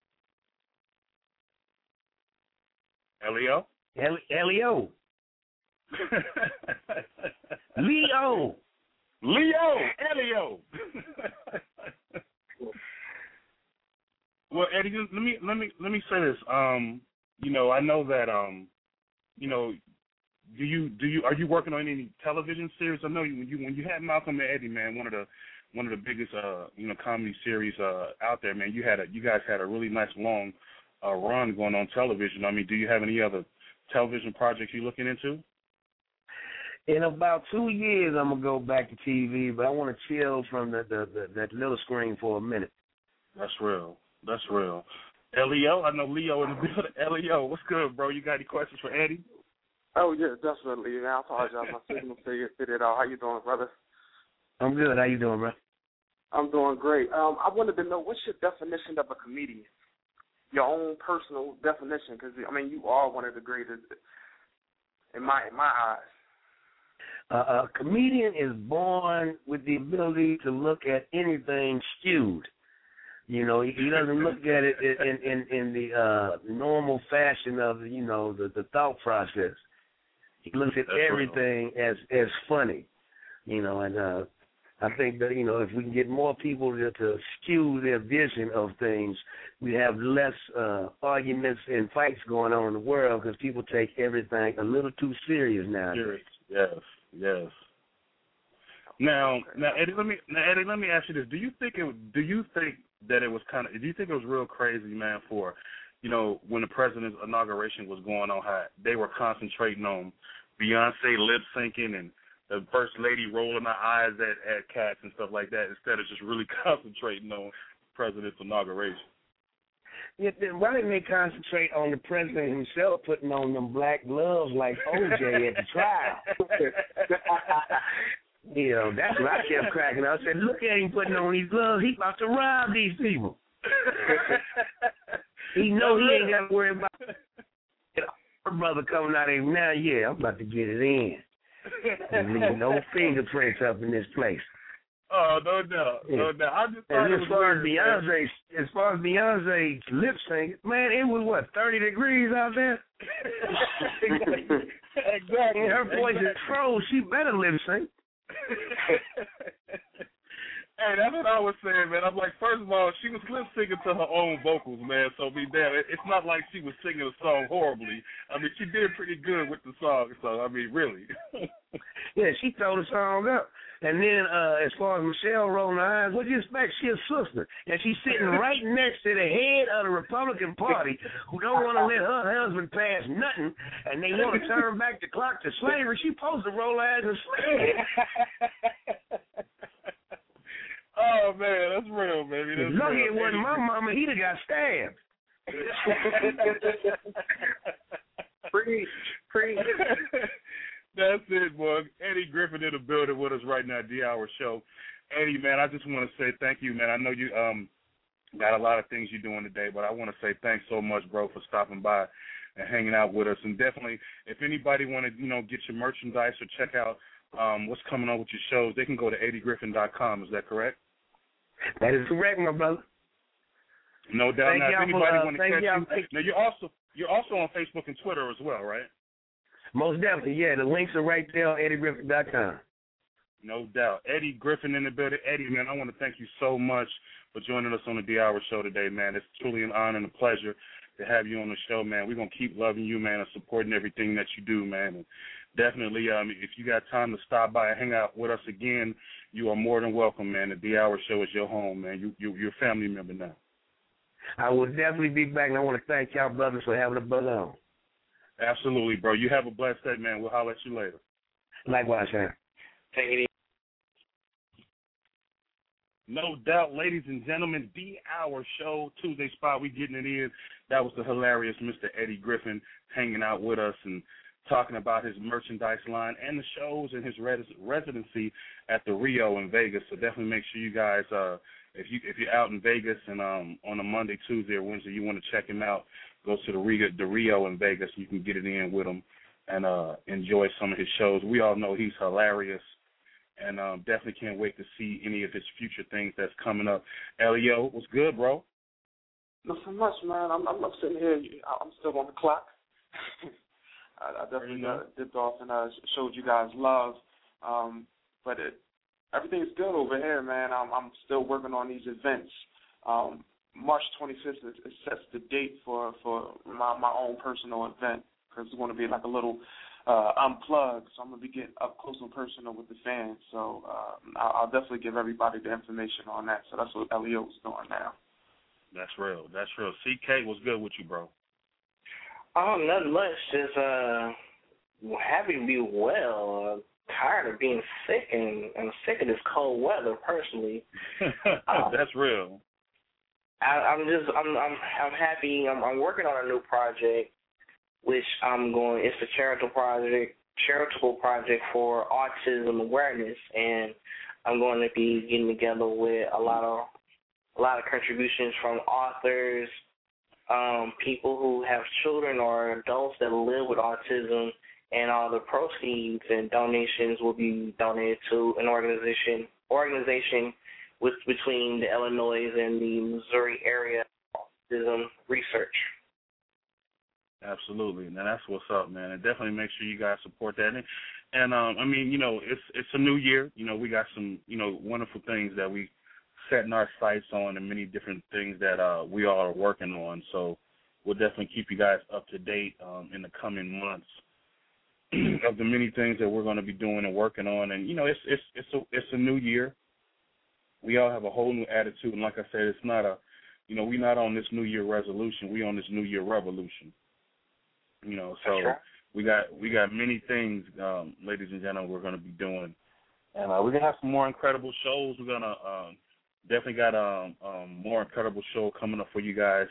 Leo? Leo. Leo. Well, Eddie, let me say this. I know that are you working on any television series? I know when you had Malcolm and Eddie, man, one of the biggest comedy series out there, man. You guys had a really nice long run going on television. I mean, do you have any other television projects you're looking into? In about 2 years, I'm gonna go back to TV, but I want to chill from that little screen for a minute. That's real. Leo, I know Leo in the building. Leo, what's good, bro? You got any questions for Eddie? Oh yeah, definitely. I apologize, my signal fit it out. How you doing, brother? I'm good. How you doing, bro? I'm doing great. I wanted to know, what's your definition of a comedian? Your own personal definition, because you are one of the greatest in my eyes. A comedian is born with the ability to look at anything skewed. He doesn't look at it in the normal fashion of the thought process. He looks at everything as funny, and I think that if we can get more people to skew their vision of things, we have less arguments and fights going on in the world because people take everything a little too serious now. Yes. Now, Eddie, let me ask you this: Do you think that it was do you think it was real crazy, man, for when the president's inauguration was going on, how they were concentrating on Beyonce lip syncing and the first lady rolling her eyes at cats and stuff like that, instead of just really concentrating on the president's inauguration? Yeah, then why didn't they concentrate on the president himself putting on them black gloves like OJ at the trial? That's what I kept cracking. I said, look at him putting on these gloves. He's about to rob these people. He know he ain't got to worry about her brother coming out of him now. Yeah, I'm about to get it in. And leave no fingerprints up in this place. Oh, no doubt. I just thought as far as Beyonce's lip sync, man, it was what, 30 degrees out there? Exactly. And her voice is froze. She better lip sync. Hey, that's what I was saying, man. I'm like, first of all, she was lip syncing to her own vocals, man. So be damn, it's not like she was singing a song horribly. I mean, she did pretty good with the song. So I mean, really. Yeah, she tore the song up. And then as far as Michelle rolling her eyes, what do you expect? She's a sister, and she's sitting right next to the head of the Republican Party, who don't want to let her husband pass nothing, and they want to turn back the clock to slavery. She supposed to roll her eyes and slave. Oh, man, that's real, baby. That's lucky real. It wasn't my mama. He'd have got stabbed. Preach. That's it, boy. Eddie Griffin in the building with us right now, D-Hour Show. Eddie, man, I just want to say thank you, man. I know you got a lot of things you're doing today, but I want to say thanks so much, bro, for stopping by and hanging out with us. And definitely, if anybody want to, get your merchandise or check out what's coming on with your shows, they can go to eddiegriffin.com. Is that correct? That is correct, my brother. No doubt. Now, if anybody want to catch you, now you're also on Facebook and Twitter as well, right? Most definitely, yeah. The links are right there on eddiegriffin.com. No doubt. Eddie Griffin in the building. Eddie, man, I want to thank you so much for joining us on the D-Hour Show today, man. It's truly an honor and a pleasure to have you on the show, man. We're going to keep loving you, man, and supporting everything that you do, man. And definitely, if you got time to stop by and hang out with us again, you are more than welcome, man. The D-Hour Show is your home, man. You're a family member now. I will definitely be back, and I want to thank y'all brothers for having a brother on. Absolutely, bro. You have a blessed day, man. We'll holler at you later. Likewise, man. Take it easy. No doubt, ladies and gentlemen, D-Hour Show, Tuesday spot, we getting it in. That was the hilarious Mr. Eddie Griffin hanging out with us and talking about his merchandise line and the shows and his residency at the Rio in Vegas. So definitely make sure you guys, if you're out in Vegas and on a Monday, Tuesday, or Wednesday, you want to check him out, go to the Rio in Vegas. You can get it in with him and enjoy some of his shows. We all know he's hilarious, and definitely can't wait to see any of his future things that's coming up. Elio, what's good, bro? Not so much, man. I'm sitting here. I'm still on the clock. I definitely dipped off and showed you guys love, but everything's good over here, man. I'm still working on these events. March 25th it sets the date for my own personal event, because it's going to be like a little unplugged, so I'm going to be getting up close and personal with the fans. So I'll definitely give everybody the information on that. So that's what Elio's doing now. That's real. That's real. CK, what's good with you, bro? Nothing much. Just happy to be well. Tired of being sick, and I'm sick of this cold weather personally. That's real. I'm happy. I'm working on a new project, which it's a charitable project for autism awareness, and I'm going to be getting together with a lot of contributions from authors, people who have children or adults that live with autism, and all the proceeds and donations will be donated to an organization between the Illinois and the Missouri area autism research. Absolutely. Now that's what's up, man. And definitely make sure you guys support that. And I mean, it's a new year. We got some, wonderful things that we setting our sights on, and many different things that we all are working on. So we'll definitely keep you guys up to date in the coming months of the many things that we're going to be doing and working on. And it's a new year. We all have a whole new attitude, and like I said, it's not we're not on this New Year resolution. We on this New Year revolution. So we got many things, ladies and gentlemen, we're going to be doing, and we're gonna have some more incredible shows. We're gonna definitely got a more incredible show coming up for you guys,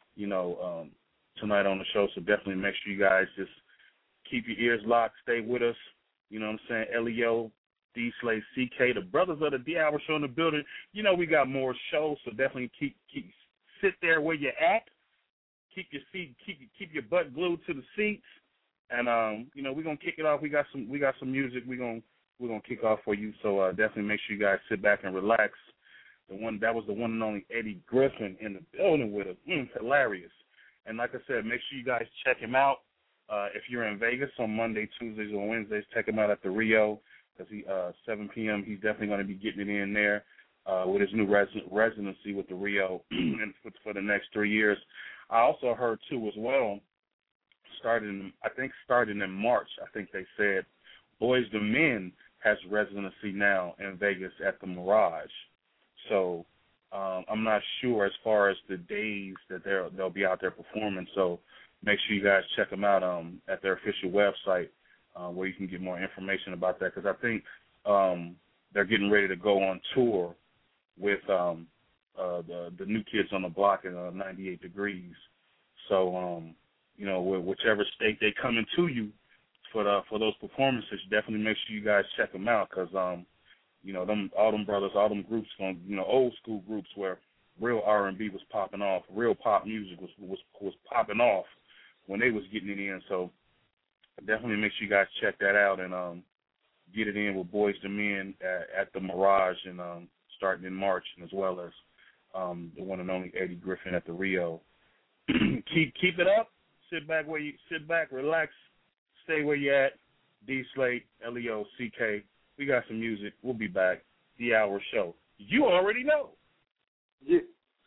tonight on the show. So definitely make sure you guys just keep your ears locked, stay with us. You know what I'm saying? Elio, D-Slay, CK, the brothers of the D-Hour Show in the building. We got more shows, so definitely keep sit there where you're at. Keep your butt glued to the seats, and we're gonna kick it off. We got some music. We're gonna kick off for you. So definitely make sure you guys sit back and relax. That was the one and only Eddie Griffin in the building with us. Hilarious. And like I said, make sure you guys check him out. If you're in Vegas on Monday, Tuesdays, or Wednesdays, check him out at the Rio, because 7 p.m. he's definitely going to be getting it in there. with his new residency with the Rio and for the next 3 years. I also heard too as well, starting in March, I think they said Boys II Men has residency now in Vegas at the Mirage. So I'm not sure as far as the days that they'll be out there performing. So make sure you guys check them out at their official website where you can get more information about that, because I think they're getting ready to go on tour with the New Kids on the Block in 98 Degrees. So, whichever state they come into you for those performances, definitely make sure you guys check them out, because all them brothers, all them groups, old school groups where real R&B was popping off, real pop music was popping off when they was getting it in. So definitely make sure you guys check that out and get it in with Boys II Men at the Mirage and starting in March, and as well as the one and only Eddie Griffin at the Rio. Keep it up. Sit back, relax, stay where you at. D Slate, LEOCK. We got some music. We'll be back. The Hour Show. You already know. Yeah.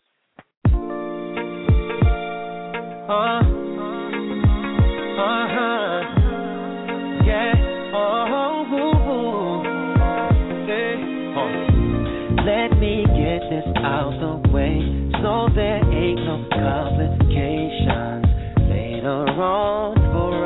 Let me get this out the way so there ain't no complications later on for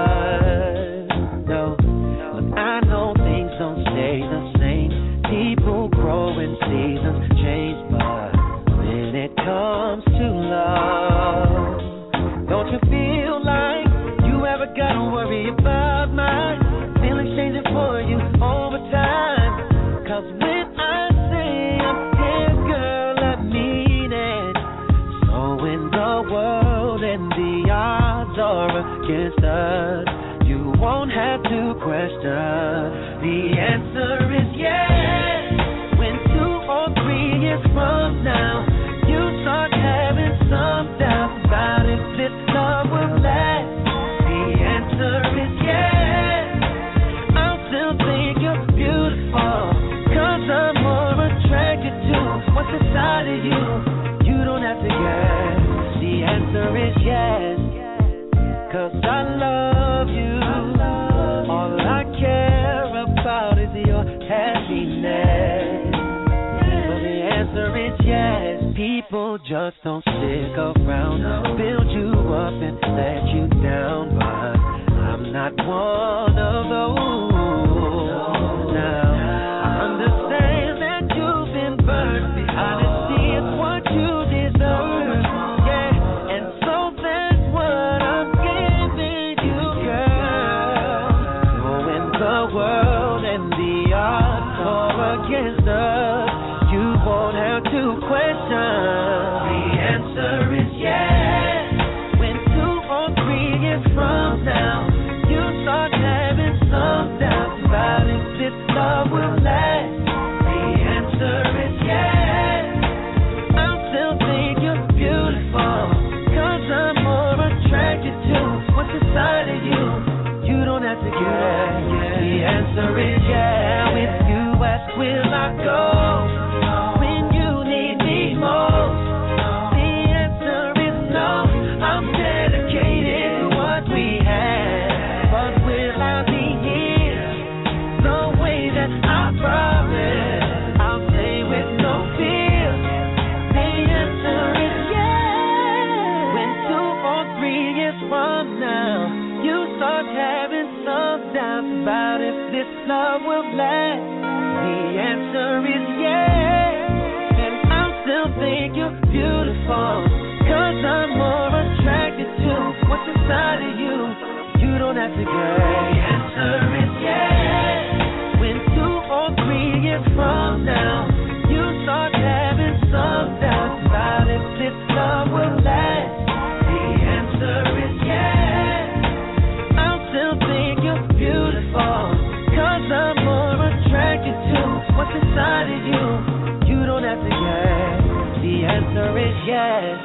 us. No, look, I know things don't stay the same. People grow and seasons change, but when it comes to love, don't you feel like you ever gotta worry about my feelings changing for you over time? 'Cause when I say I'm here, girl, I mean it. So when the world and the odds are against us, you won't have to question. The answer is yes. When 2 or 3 years from now, you start having some doubts about if this love will last, the answer is yes. I'll still think you're beautiful, 'cause I'm more attracted to what's inside of you. You don't have to guess. The answer is yes. 'Cause I love you. All I care about is your happiness. So the answer is yes. People just don't stick around, build you up and let you down, but I'm not one of those. Now I understand that you've been burned. Honesty is what you deserve. Yeah, and so that's what I'm giving you, girl. So when the world and the odds are against us, you won't have to question. The answer is yes. When 2 or 3 years from now, you start having some doubts about if this love will last, the answer is yes. I'll still think you're beautiful, 'cause I'm more attracted to what's inside of you. You don't have to guess. The answer is yeah. If you ask, will I go when you need me most? The answer is no. I'm dedicated to what we have, but will I be here the way that I promised? I'll stay with no fear. The answer is yes. When 2 or 3 years from now, you start having some doubts about if this love will last, the answer is yes. And I'll still think you're beautiful, 'cause I'm more attracted to what's inside of you. You don't have to guess. The answer is yes. When 2 or 3 years from now, you start having some doubts about if this love will last, the answer is yes. I'll still think you're beautiful, 'cause I'm more attracted to what's inside of you. You don't have to guess. The answer is yes.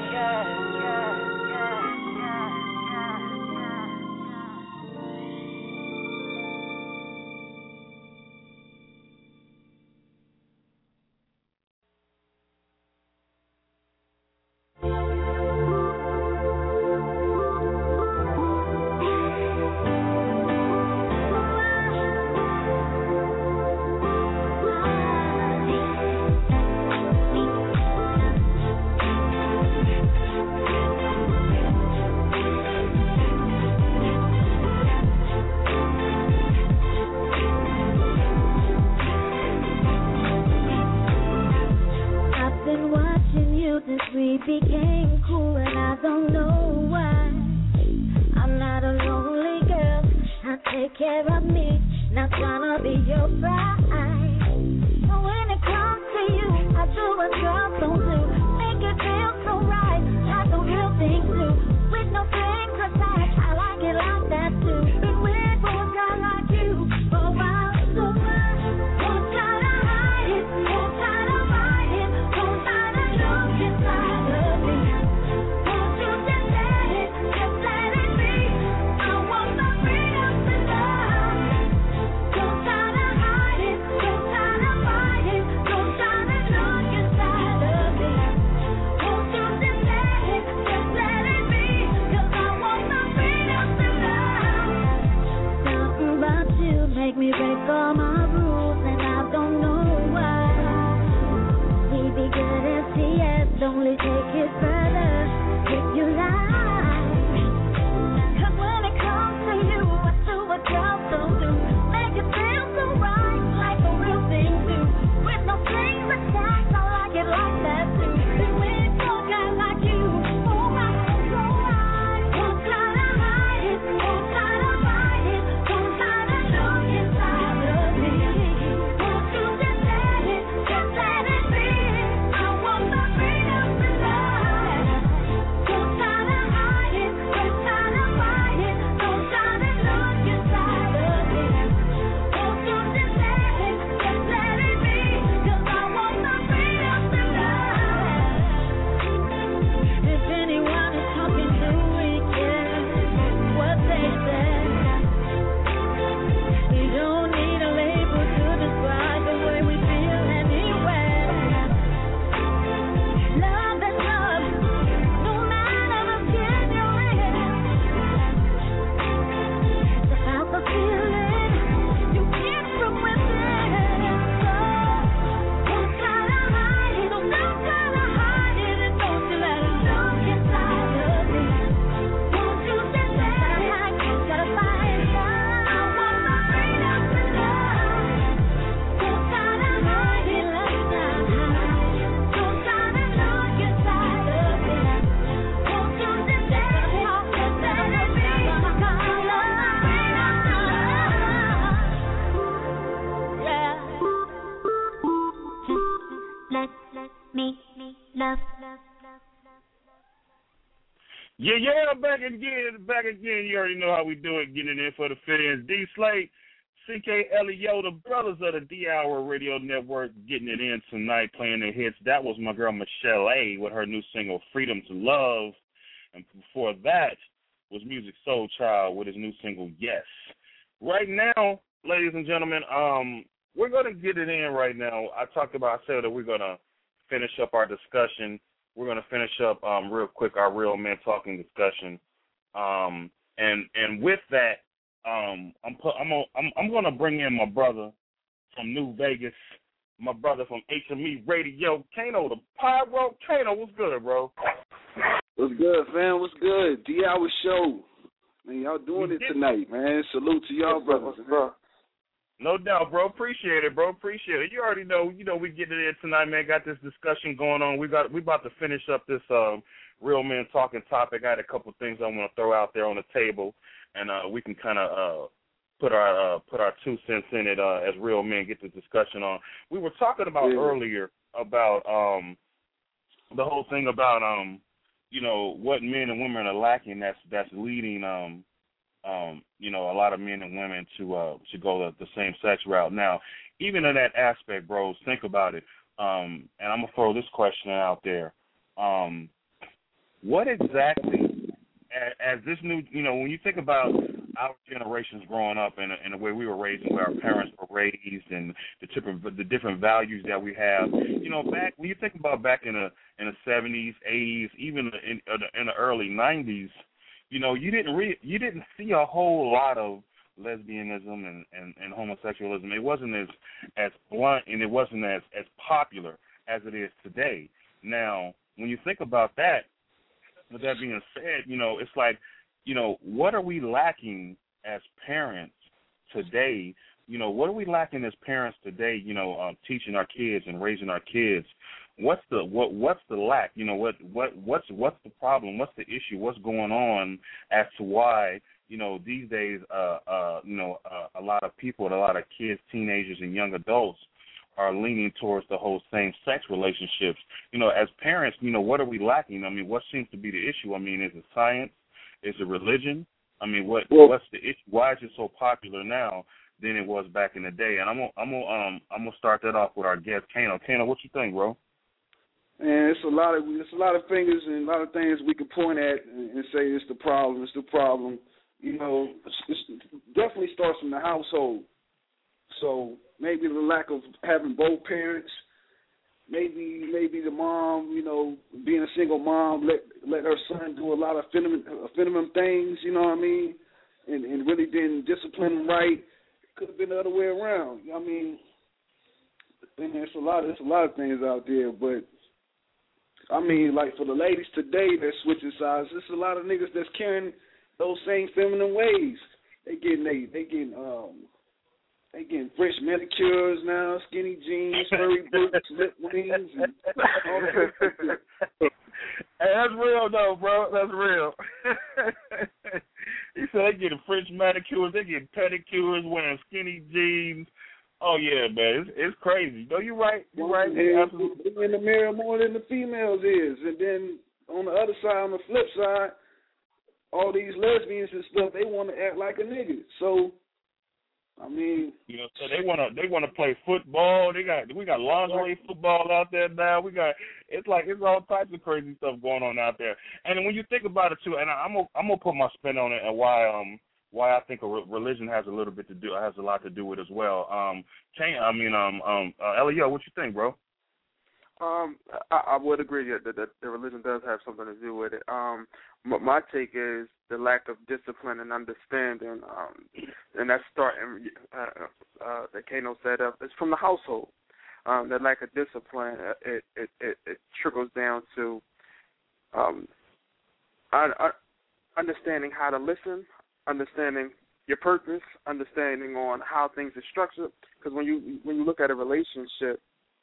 became cool and I don't know why. I'm not a lonely girl, I take care of me, not trying to be your bride. So when it comes to you, I do what girls don't do, make it feel so right, like the real thing do, with no strings attached, I like it like that too. Been with for a guy like you for a while, so won't try to hide it, won't try to fight it, won't try to look inside of me. Won't you just let it be? I want my freedom to love. Don't try to hide it, don't try to fight it, don't try to look inside of me. Won't you just let it be? 'Cause I want my freedom to love. Something about you make me break all my rules, and I don't know why. We be good as CS, only take it further if you like. 'Cause when it comes to you, I do what girls don't do, make it feel so right, like the real thing do, with no strings attached, I like it like that too. Been with for a guy like you, alright. Won't try to hide it, won't try to fight it, won't try to look inside of me. Won't you just let it be? I want my freedom to love. Don't try to hide it, don't try to fight it, don't try to look inside of me. Won't you just let it be? 'Cause I want my freedom to love. If anyone is talking too weak, yeah, what they say. You don't need a label to describe the way we feel anyway. Love is love, no matter the skin you're in. It's about the feeling you get from within. So don't try to hide it, don't try to hide it, and don't you let it look inside of me. Won't you just let it, gotta find it. I want my freedom to love. Don't try to hide it, let's not hide. Don't try to look inside of me. Won't you just let it be? I want my freedom to love. Yeah. Let me love. Yeah, back again. You already know how we do it. Getting in for the fans. D Slate, CK Elio, the brothers of the D Hour Radio Network, getting it in tonight, playing their hits. That was my girl Michelle A with her new single Freedom to Love, and before that was Music Soul Child with his new single Yes. Right now, ladies and gentlemen, we're gonna get it in right now. I said that we're gonna finish up our discussion. We're gonna finish up real quick our Real Men Talking discussion, and with that, I'm gonna bring in my brother from New Vegas, my brother from HME Radio, Kano the Pyro. Kano, what's good, bro? What's good, fam? What's good? D Hour Show. Man, y'all doing it tonight, man. Salute to y'all, brothers. Bro. No doubt, bro. Appreciate it, bro. Appreciate it. You already know, we getting it in tonight, man. Got this discussion going on. We about to finish up this Real Men Talking topic. I had a couple things I want to throw out there on the table, and we can kind of put our 2 cents in it as real men get the discussion on. We were talking about earlier about the whole thing about what men and women are lacking. That's leading a lot of men and women to go the same sex route. Now, even in that aspect, bros, think about it. And I'm gonna throw this question out there. What exactly, as this new, when you think about our generations growing up and the way we were raised and where our parents were raised and the different values that we have, back when you think about back in the 70s, 80s, even in the early 90s, you didn't see a whole lot of lesbianism and homosexualism. It wasn't as blunt and it wasn't as popular as it is today. Now, when you think about that, with that being said, it's like, what are we lacking as parents today? What are we lacking as parents today, teaching our kids and raising our kids what's the lack? You know, what's the problem? What's the issue? What's going on as to why, you know, these days, a lot of people, a lot of kids, teenagers, and young adults are leaning towards the whole same-sex relationships. You know, as parents, you know, what are we lacking? I mean, what seems to be the issue? I mean, is it science? Is it religion? I mean, what's the issue? Why is it so popular now than it was back in the day? And I'm gonna start that off with our guest, Kano. Kano, what you think, bro? And it's a lot of fingers and a lot of things we can point at and say it's the problem. It's the problem. You know, it definitely starts from the household. So maybe the lack of having both parents, maybe the mom, you know, being a single mom, let her son do a lot of feminine things, you know what I mean, and really didn't discipline him right. Could have been the other way around. I mean, there's a lot of things out there, but I mean, like for the ladies today that's switching sides, there's a lot of niggas that's carrying those same feminine ways. They getting fresh manicures now, skinny jeans, furry boots, lip wings, and all that. Hey, that's real though, bro. That's real. He said they getting French manicures, they getting pedicures, wearing skinny jeans. Oh yeah, man, it's crazy. No, you're right. You're right. Absolutely. They're in the mirror more than the females is, and then on the other side, on the flip side, all these lesbians and stuff, they want to act like a nigga. So, I mean, you know, so they want to play football. We got lingerie football out there now. It's all types of crazy stuff going on out there. And when you think about it too, and I'm gonna put my spin on it and why I think religion has a lot to do with it as well. Elio, what you think, bro? I would agree that the religion does have something to do with it. My take is the lack of discipline and understanding, and that's starting, that Kano said, it's from the household. The lack of discipline, it trickles down to understanding how to listen, understanding your purpose, understanding on how things are structured. Because when you look at a relationship,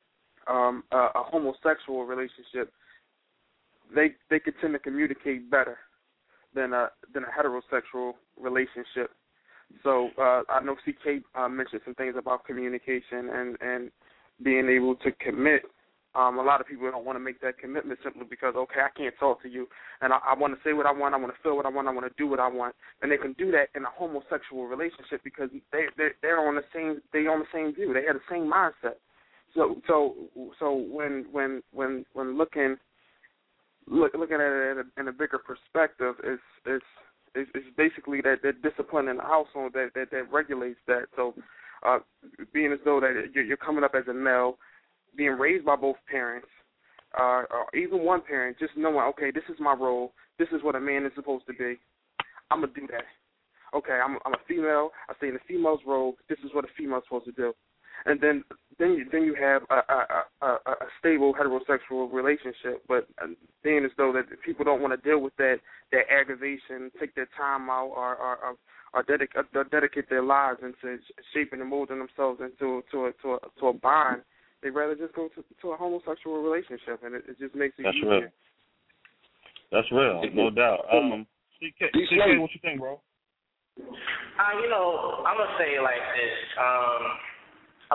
a homosexual relationship, they could tend to communicate better than a heterosexual relationship. So I know CK mentioned some things about communication and being able to commit. A lot of people don't want to make that commitment simply because, okay, I can't talk to you, and I want to say what I want, I want to feel what I want to do what I want, and they can do that in a homosexual relationship because they're on the same view, they have the same mindset. So when looking at it in a bigger perspective, it's basically that discipline in the household that regulates that. So being as though that you're coming up as a male, being raised by both parents, or even one parent, just knowing, okay, this is my role, this is what a man is supposed to be, I'm gonna do that. Okay, I'm a female, I stay in the female's role, this is what a female's supposed to do. And then you have a stable heterosexual relationship, but being as though that people don't want to deal with that aggravation, take their time out, or dedicate their lives into shaping and molding themselves into a bond. They'd rather just go to a homosexual relationship, and it just makes it easier. Real. That's real, no doubt. CK, what you think, bro? I'm gonna say it like this. A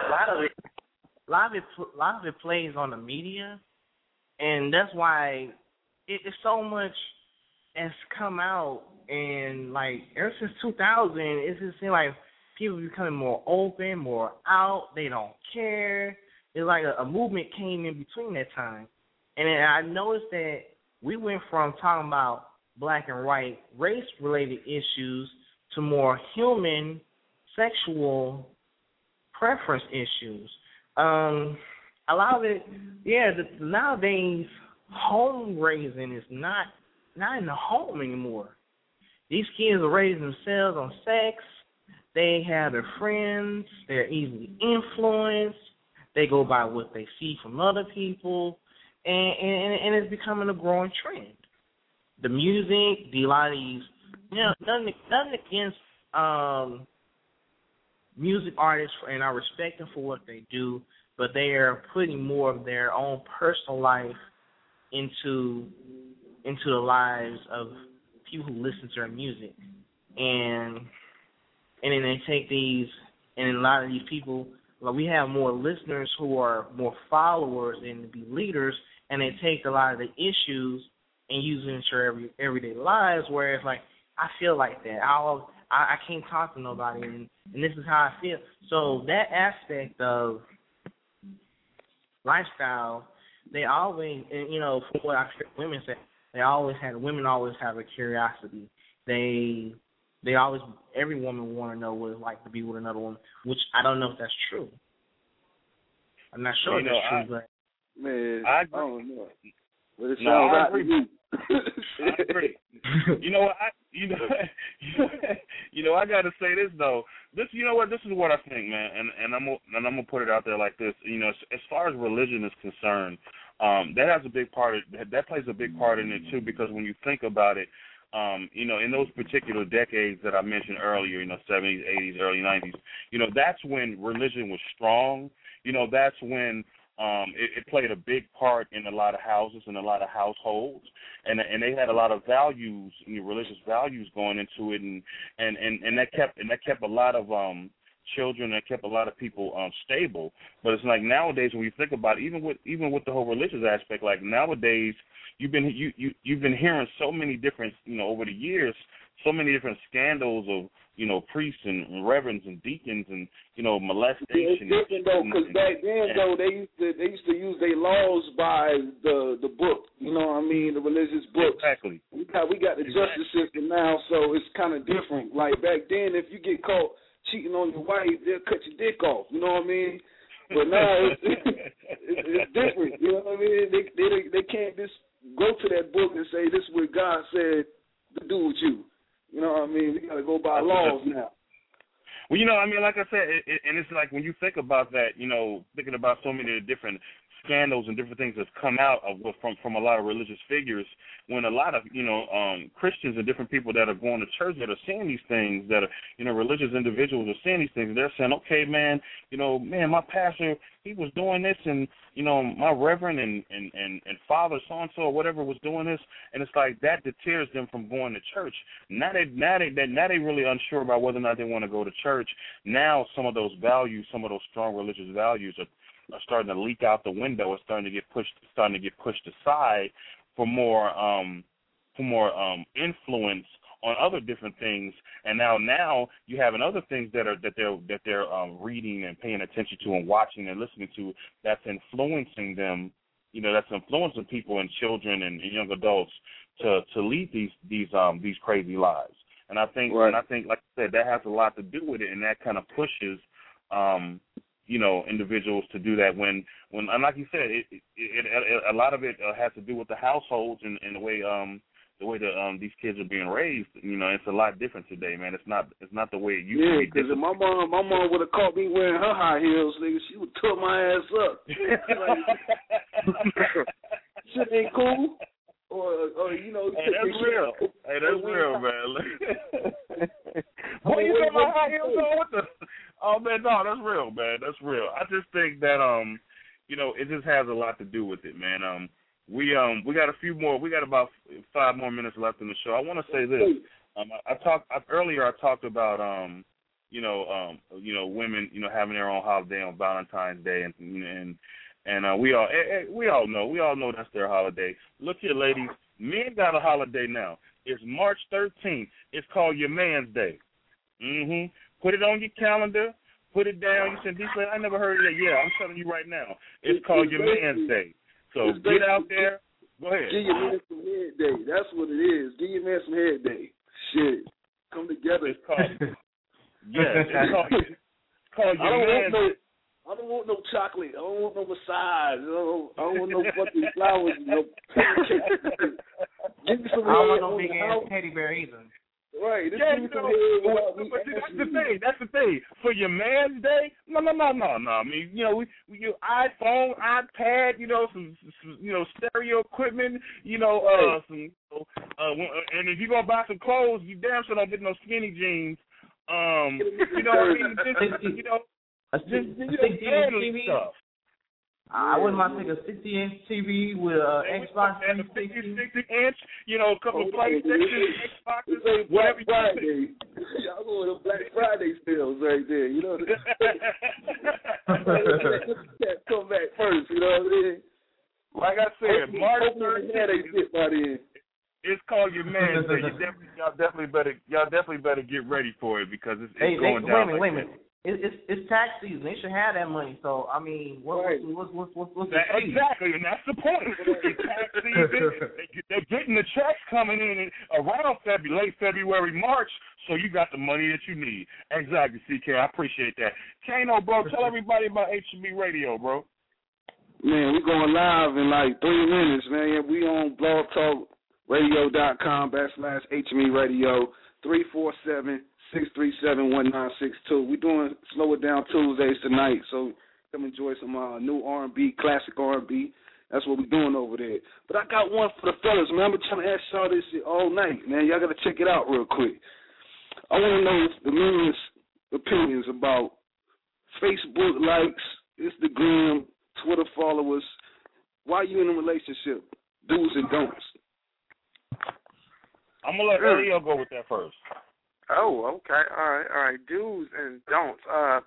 lot of it plays on the media, and that's why it's so much has come out. And like ever since 2000, it's just seems like people are becoming more open, more out. They don't care. It's like a movement came in between that time, and then I noticed that we went from talking about black and white race-related issues to more human, sexual preference issues. A lot of it, nowadays, home raising is not in the home anymore. These kids are raising themselves on sex. They have their friends. They're easily influenced. They go by what they see from other people, and it's becoming a growing trend. The music, a lot of these, nothing against music artists, and I respect them for what they do, but they are putting more of their own personal life into the lives of people who listen to their music, and then they take these, and a lot of these people, like we have more listeners who are more followers than to be leaders, and they take a lot of the issues and use it in their everyday lives, where it's like, I feel like that. I can't talk to nobody, and this is how I feel. So that aspect of lifestyle, they always, you know, from what I've heard women say, women always have a curiosity. They always, every woman want to know what it's like to be with another woman, which I don't know if that's true. I'm not sure if that's true, but man, I don't know. But it no, I sounds agree. I agree. You know what? I got to say this though. This is what I think, man, and I'm gonna put it out there like this. You know, as far as religion is concerned, that plays a big part in it too, because when you think about it, you know, in those particular decades that I mentioned earlier, you know, 70s, 80s, early 90s, you know, that's when religion was strong. You know, that's when it played a big part in a lot of houses and a lot of households, and they had a lot of values, you know, religious values going into it, and that kept a lot of children, that kept a lot of people stable. But it's like nowadays, when you think about it, even with the whole religious aspect, like nowadays, you've been hearing so many different, you know, over the years, so many different scandals of, you know, priests and reverends and deacons and, you know, molestation. It's different though, because back then though they used to use their laws by the book. You know what I mean? The religious books. Exactly. We got the justice system now, so it's kind of different. Like back then, if you get caught cheating on your wife, they'll cut your dick off. You know what I mean? But now it's different. You know what I mean? They can't just go to that book and say this is what God said to do with you. You know what I mean? We got to go by laws now. Well, you know, I mean, like I said, and it's like when you think about that, you know, thinking about so many different scandals and different things that's come out of from a lot of religious figures, when a lot of, you know, Christians and different people that are going to church that are seeing these things, that are, you know, religious individuals are seeing these things, they're saying, okay, man, you know, my pastor, he was doing this, and, you know, my reverend and father so-and-so or whatever was doing this, and it's like that deters them from going to church. Now they really unsure about whether or not they want to go to church. Now some of those values, some of those strong religious values are starting to leak out the window. It's starting to get pushed aside for more influence on other different things. And now you have other things that they're reading and paying attention to and watching and listening to, that's influencing them. You know, that's influencing people and children and young adults to lead these crazy lives. And I think, right. Like I said, that has a lot to do with it, and that kind of pushes you know, individuals to do that when and like you said, a lot of it has to do with the households and the way these kids are being raised. You know, it's a lot different today, man. It's not the way it used to be. Yeah, because my mom would have caught me wearing her high heels, nigga. She would tore my ass up. Shit ain't cool. Or you know, hey, that's real. Hey, that's real, man. What you talking about high heels on? What the? Oh man, no, that's real, man. That's real. I just think that you know, it just has a lot to do with it, man. We got a few more. We got about 5 more minutes left in the show. I want to say this. I talked about you know, women, you know, having their own holiday on Valentine's Day, and we all know that's their holiday. Look here, ladies, men got a holiday now. It's March 13th. It's called Your Man's Day. Put it on your calendar. Put it down. You said, I never heard of that. Yeah, I'm telling you right now. It's called Your Man's Day. So get out there. Go ahead. Give your man some head day. That's what it is. Give your man some head day. Shit. Come together. It's called, it's called Your Man's Day. I don't want no chocolate. I don't want no massage. I don't want no fucking flowers. No give me some I don't want no big ass teddy bear either. Right. Yeah, you know, but that's the thing. For Your Man's Day, no. I mean, you know, we iPhone, iPad, you know, some you know, stereo equipment, you know, and if you gonna buy some clothes, you damn sure don't get no skinny jeans. You know what I mean? Just, you know, just manly stuff. I wouldn't mind taking a 60-inch TV with Xbox 360. 60-inch, a couple of PlayStation, Xboxes, whatever you want. Y'all going to Black Friday sales right there, Come back first, you know what I mean? Like I said, March 13th. It's called your man day. Y'all definitely better get ready for it because it's going down. Wait a minute. It's tax season. They should have that money. So I mean, what's the exactly, and that's the point. It's tax season. They're getting the checks coming in around late February, March. So you got the money that you need. Exactly, CK. I appreciate that. Kano, bro, tell everybody about HB Radio, bro. Man, we're going live in like 3 minutes, man. We on blogtalkradio.com/HB Radio 347-637-1962. We're doing Slow It Down Tuesdays tonight, so come enjoy some new R&B, classic R&B. That's what we're doing over there. But I got one for the fellas, man. I've been trying to ask y'all this shit all night, man. Y'all got to check it out real quick. I want to know the men's opinions about Facebook likes, Instagram, Twitter followers. Why you in a relationship? Do's and don'ts. I'm going to let Elio go with that first. Oh, okay. All right. Do's and don'ts.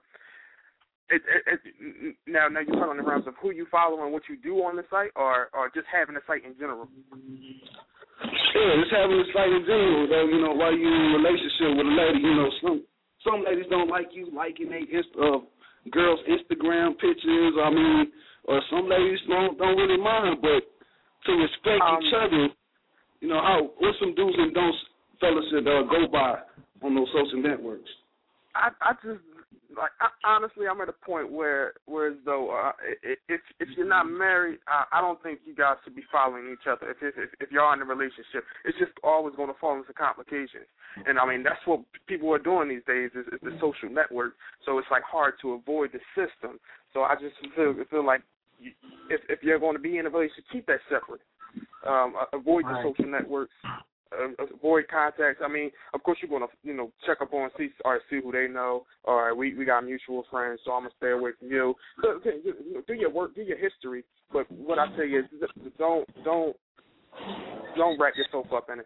Now you're talking in terms of who you follow and what you do on the site, or just having a site in general? Yeah, just having a site in general, though, while you're in a relationship with a lady, some ladies don't like you liking their girls' Instagram pictures, or some ladies don't really mind, but to respect each other, what's some do's and don'ts fellas should go by on those social networks? I just honestly, I'm at a point where as though if you're not married, I don't think you guys should be following each other. If you're in a relationship, it's just always going to fall into complications. And that's what people are doing these days is the social network. So it's like hard to avoid the system. So I just feel like if you're going to be in a relationship, keep that separate. Avoid the social networks. Avoid contacts. Of course, you're going to, check up on see who they know. All right, we got mutual friends, so I'm gonna stay away from you. Do your work, do your history. But what I tell you is, don't wrap yourself up in it.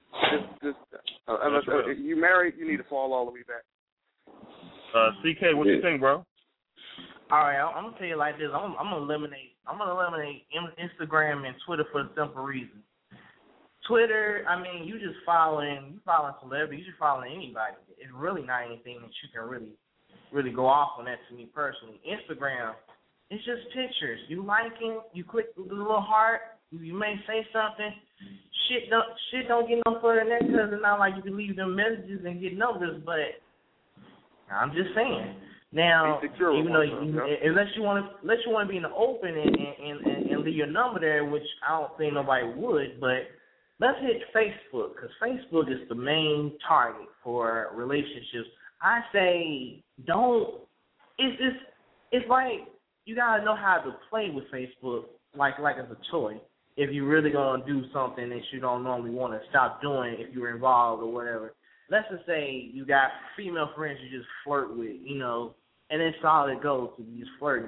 Unless you married, you need to fall all the way back. CK, what you think, bro? All right, I'm gonna tell you like this. I'm gonna eliminate Instagram and Twitter for the simple reason. Twitter, you just following celebrities, you just following anybody. It's really not anything that you can really go off on that to me personally. Instagram, it's just pictures. You liking, you click the little heart, you may say something. Shit don't get no further than that because it's not like you can leave them messages and get numbers, but I'm just saying. Now, even though unless you want to be in the open and leave your number there, which I don't think nobody would, but let's hit Facebook, because Facebook is the main target for relationships. I say don't. It's like you gotta know how to play with Facebook, like as a toy. If you're really gonna do something that you don't normally want to stop doing, if you're involved or whatever. Let's just say you got female friends you just flirt with, and that's all it goes to, you just flirting.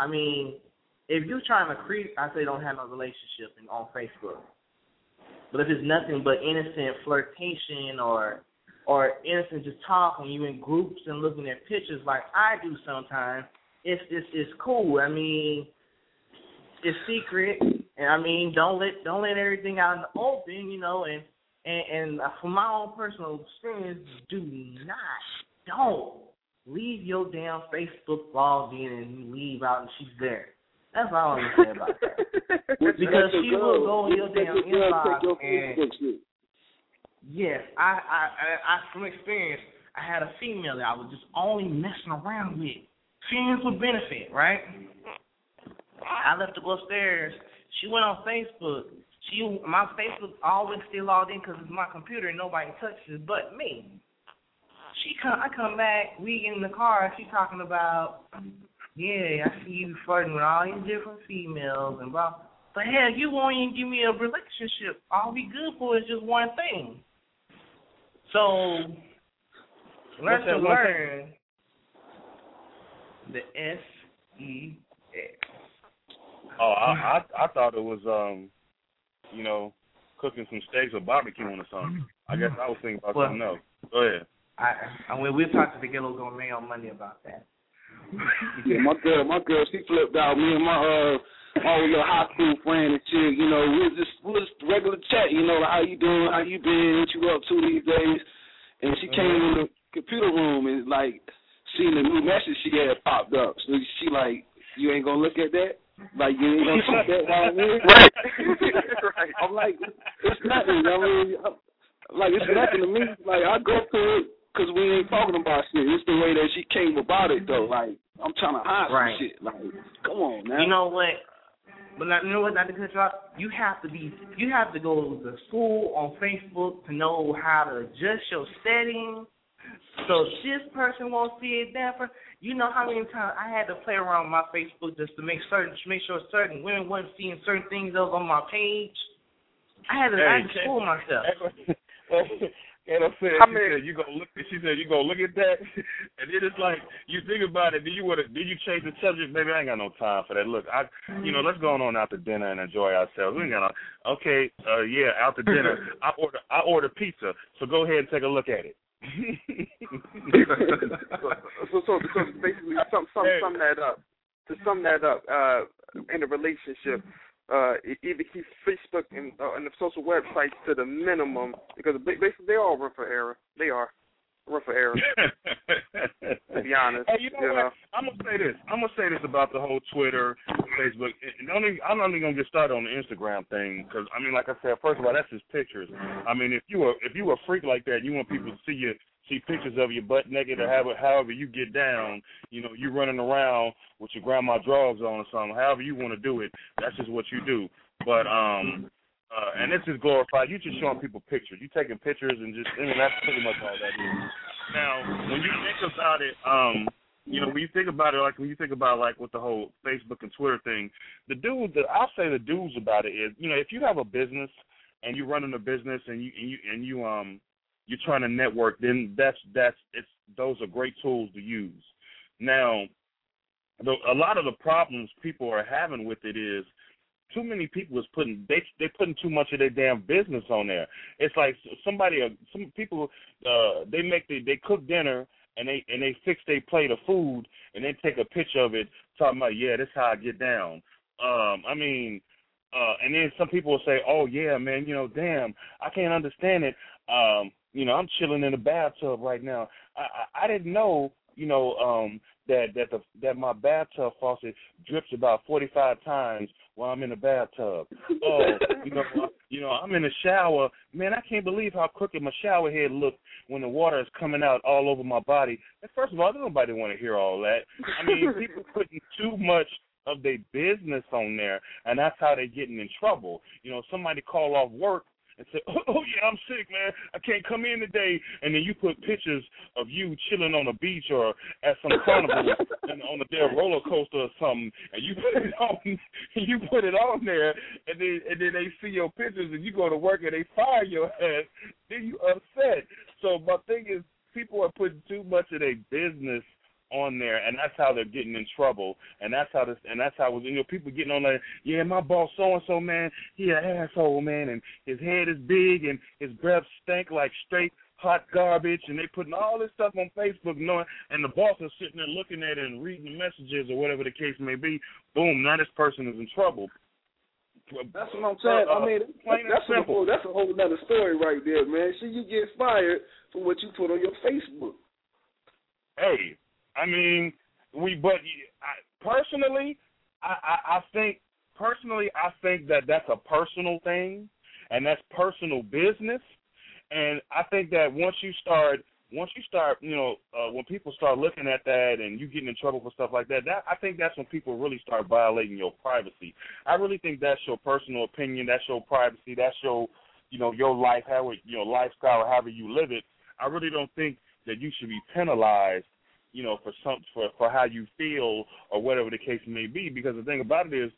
If you're trying to creep, I say don't have no relationship on Facebook. But if it's nothing but innocent flirtation or innocent just talking, you in groups and looking at pictures like I do sometimes, it's cool. It's secret, and don't let everything out in the open, and from my own personal experience, don't leave your damn Facebook logged in and leave out and she's there. That's all I'm going to say about that. Because she will go in your damn inbox and yes, I from experience, I had a female that I was just only messing around with. Friends with benefit, right? I left to go upstairs. She went on Facebook. My Facebook always still logged in because it's my computer and nobody touches it but me. I come back, we get in the car, she talking about, yeah, I see you flirting with all these different females and blah. But hell, you won't even give me a relationship. All we good for is just one thing. So let's learn the SEX. Oh, I thought it was cooking some steaks or barbecuing or something. I guess I was thinking about something else. Go ahead. We talked to the Ghetto Gourmet on Monday about that. Yeah, my girl, she flipped out. Me and my little high school friend and shit, we was just regular chat, like, how you doing, how you been, what you up to these days? And she came in the computer room and like seen the new message she had popped up. So she like, you ain't gonna look at that? Like, you ain't gonna see that while I'm here? Right. Right. I'm like, it's nothing. I mean, it's nothing to me. Like, I go through it because we ain't talking about shit. It's the way that she came about it, though. Like, I'm trying to hide some shit. Like, come on, man. You know what? But you know what, Dr. Kutcher? You have to go to school on Facebook to know how to adjust your settings so this person won't see it different. You know how many times I had to play around with my Facebook just to make sure certain women weren't seeing certain things that was on my page. I had to school myself. And I said, she said, you gonna look at that? And then it's like, you think about it, did you change the subject? Baby, I ain't got no time for that. Look, let's go on out to dinner and enjoy ourselves. We ain't got out to dinner. I order pizza, so go ahead and take a look at it. so basically, to sum that up, in a relationship, either keep Facebook and the social websites to the minimum, because basically they all run for error. They are run for error. To be honest, hey, you know what? I'm gonna say this about the whole Twitter, Facebook. And I'm only gonna get started on the Instagram thing because like I said, first of all, that's just pictures. I mean, if you a freak like that, you want people to see pictures of your butt naked or however you get down, you running around with your grandma drawers on or something, however you want to do it, that's just what you do. But, and this is glorified. You just showing people pictures. You taking pictures and that's pretty much all that is. Now, when you think about it, when you think about it, like when you think about like with the whole Facebook and Twitter thing, I'll say the dudes about it is, if you have a business and you're running a business and you're trying to network, then those are great tools to use. Now, a lot of the problems people are having with it is too many people is putting too much of their damn business on there. It's like some people they cook dinner and they fix their plate of food and they take a picture of it talking about, this is how I get down. And then some people will say, oh yeah, man, damn, I can't understand it. I'm chilling in the bathtub right now. I didn't know, that my bathtub faucet drips about 45 times while I'm in the bathtub. Oh, I'm in the shower. Man, I can't believe how crooked my shower head looks when the water is coming out all over my body. And first of all, nobody want to hear all that. People putting too much of their business on there, and that's how they're getting in trouble. Somebody call off work and say, oh, yeah, I'm sick, man. I can't come in today. And then you put pictures of you chilling on a beach or at some carnival and on a damn roller coaster or something, and you put it on there, and then they see your pictures, and you go to work and they fire your ass. Then you upset. So my thing is, people are putting too much of their business on there, and that's how they're getting in trouble, and that's how people getting on there. Yeah, my boss so and so, man, he an asshole, man, and his head is big and his breath stank like straight hot garbage, and they putting all this stuff on Facebook, and the boss is sitting there looking at it and reading the messages or whatever the case may be. Boom, now this person is in trouble. That's what I'm saying. That's a whole other story right there, man. See, you get fired for what you put on your Facebook. Hey. I think that that's a personal thing, and that's personal business. And I think that once you start, when people start looking at that and you getting in trouble for stuff like that, I think that's when people really start violating your privacy. I really think that's your personal opinion, that's your privacy, that's your life, lifestyle, however you live it. I really don't think that you should be penalized for how you feel or whatever the case may be, because the thing about it is,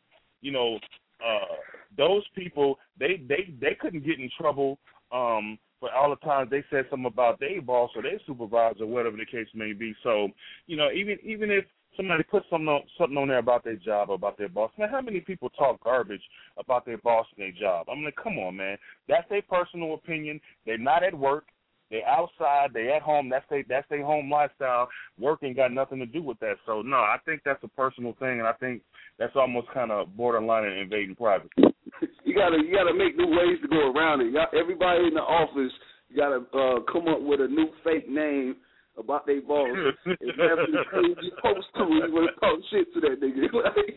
those people they couldn't get in trouble for all the times they said something about their boss or their supervisor or whatever the case may be. So, even if somebody put something on there about their job or about their boss. Man, how many people talk garbage about their boss and their job? I'm like, come on, man. That's their personal opinion. They're not at work. They're outside. They're at home. That's their home lifestyle. Work ain't got nothing to do with that. So, no, I think that's a personal thing, and I think that's almost kind of borderline and invading privacy. You gotta make new ways to go around it. Everybody in the office, you gotta come up with a new fake name about their boss. If you post to it, you want to talk shit to that nigga.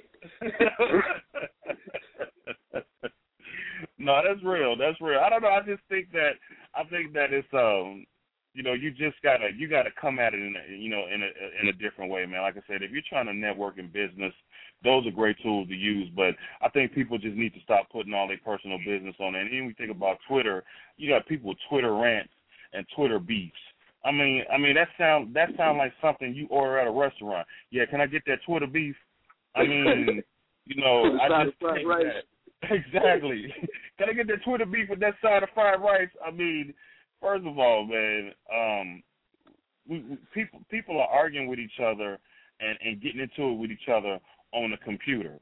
No, that's real. That's real. I don't know. I think that it's you just gotta come at it in a different way, man. Like I said, if you're trying to network in business, those are great tools to use. But I think people just need to stop putting all their personal business on it. And even when we think about Twitter, you got people with Twitter rants and Twitter beefs. I mean that sound like something you order at a restaurant. Yeah, can I get that Twitter beef? I mean, I just think that. Exactly. Can I get that Twitter beef with that side of fried rice? I mean, first of all, man, people are arguing with each other and getting into it with each other on the computer.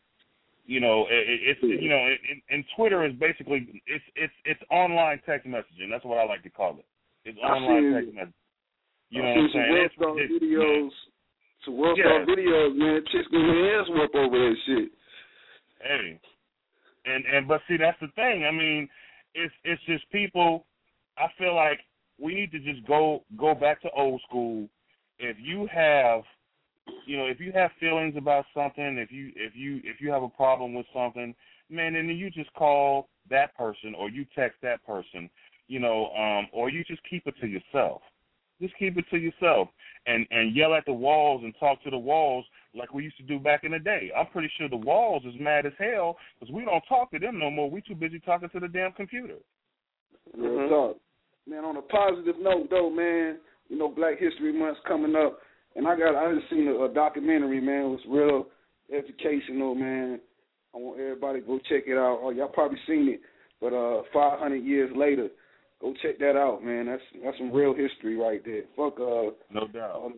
And Twitter is basically it's online text messaging. That's what I like to call it. It's online text messaging. You know what I'm saying? Some world star videos, man. Chicks getting their ass whooped over that shit. Hey. But see, that's the thing. I mean, it's just people. I feel like we need to just go back to old school. If you have feelings about something, if you have a problem with something, man, then you just call that person or you text that person, or you just keep it to yourself. Just keep it to yourself and yell at the walls and talk to the walls like we used to do back in the day. I'm pretty sure the walls is mad as hell because we don't talk to them no more. We too busy talking to the damn computer. Real talk. Man, on a positive note, though, man, Black History Month's coming up, and I just seen a documentary, man. It was real educational, man. I want everybody to go check it out. Oh, y'all probably seen it, but 500 years later, go check that out, man. That's some real history right there. Fuck no doubt.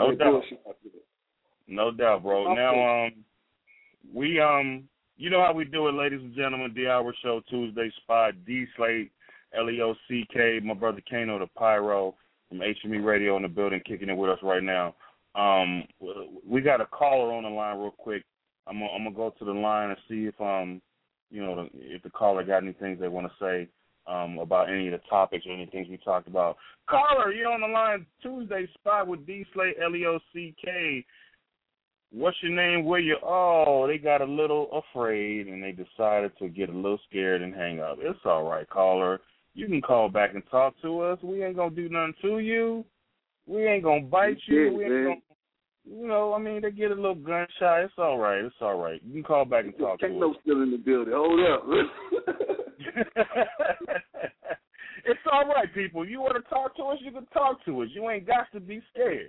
No doubt, bro. Now, we you know how we do it, ladies and gentlemen. The Hour Show Tuesday Spot. D Slate, LEOCK, my brother Kano the Pyro from HME Radio in the building, kicking it with us right now. We got a caller on the line real quick. I'm gonna go to the line and see if if the caller got any things they want to say about any of the topics or any things we talked about. Caller, you're on the line. Tuesday Spot with D Slate, LEOCK. What's your name? Where you? Oh, they got a little afraid and they decided to get a little scared and hang up. It's all right, caller. You can call back and talk to us. We ain't gonna do nothing to you. We ain't gonna bite you. We ain't gonna, they get a little gun shy. It's all right. It's all right. You can call back and talk to us. Kano's still in the building. Hold up. It's all right, people. You want to talk to us, you can talk to us. You ain't got to be scared.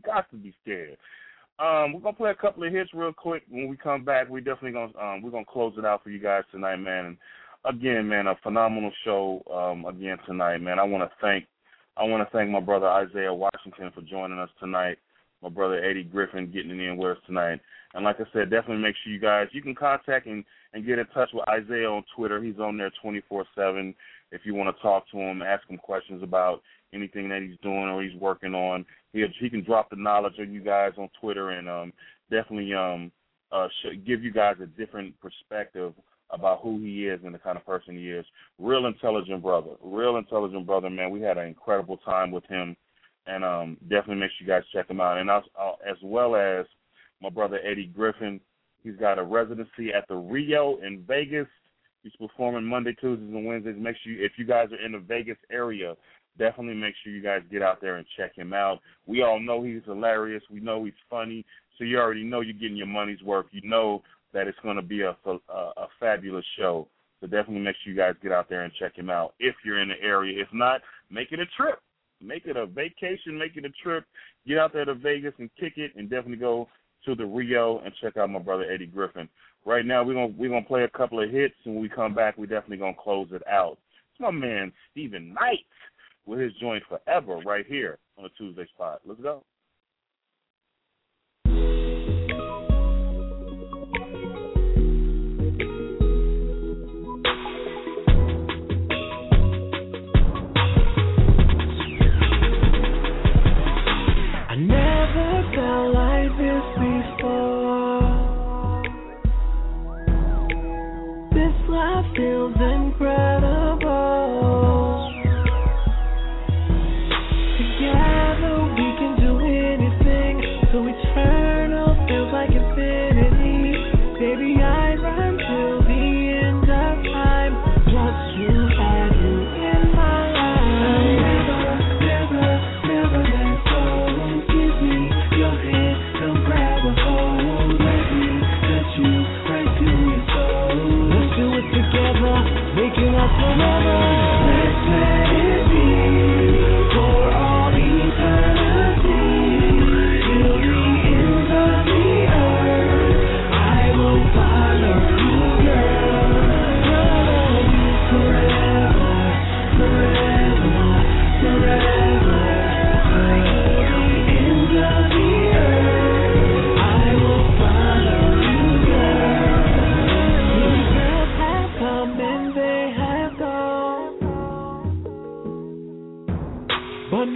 We're gonna play a couple of hits real quick. When we come back, we definitely gonna close it out for you guys tonight, man. And again, man, a phenomenal show again tonight, man. I want to thank my brother Isaiah Washington for joining us tonight. My brother Eddie Griffin getting in with us tonight. And like I said, definitely make sure you can contact and get in touch with Isaiah on Twitter. He's on there 24/7. If you want to talk to him, ask him questions about anything that he's doing or he's working on, he can drop the knowledge on you guys on Twitter and definitely give you guys a different perspective about who he is and the kind of person he is. Real intelligent brother, man. We had an incredible time with him, and definitely make sure you guys check him out. And as well as my brother Eddie Griffin, he's got a residency at the Rio in Vegas. He's performing Monday, Tuesdays, and Wednesdays. Make sure if you guys are in the Vegas area, definitely make sure you guys get out there and check him out. We all know he's hilarious. We know he's funny. So you already know you're getting your money's worth. You know that it's going to be a fabulous show. So definitely make sure you guys get out there and check him out if you're in the area. If not, make it a trip. Make it a vacation. Make it a trip. Get out there to Vegas and kick it, and definitely go to the Rio and check out my brother Eddie Griffin. Right now, we're gonna play a couple of hits, and when we come back, we're definitely gonna close it out. It's my man Stephen Knight with his joint Forever right here on the Tuesday Spot. Let's go.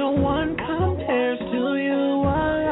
no one compares to you.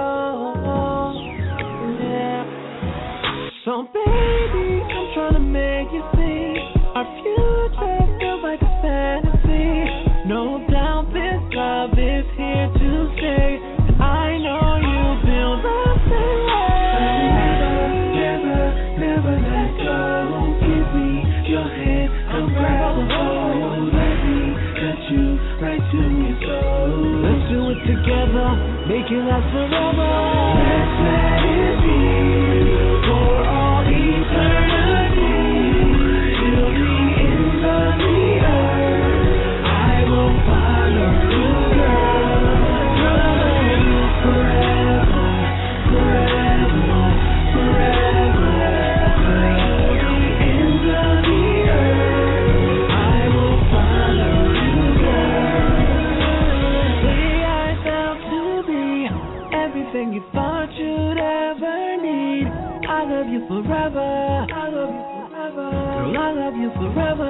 Yeah. So baby, I'm trying to make you see our future feels like a fantasy. No doubt this love is here to stay, and I know you feel the same way. Never let go. Give me your hand, come grab a hold. Let me touch you right to your soul. Let's do it together, make it last forever. Let's let it be for all eternity. Till the end of the earth, I will follow you, girl. Love you forever, forever, forever. Till the end of the earth, I will follow you, girl. Say I felt to be everything you thought you'd ever need. I love you forever. I love you forever. Girl, I love you forever.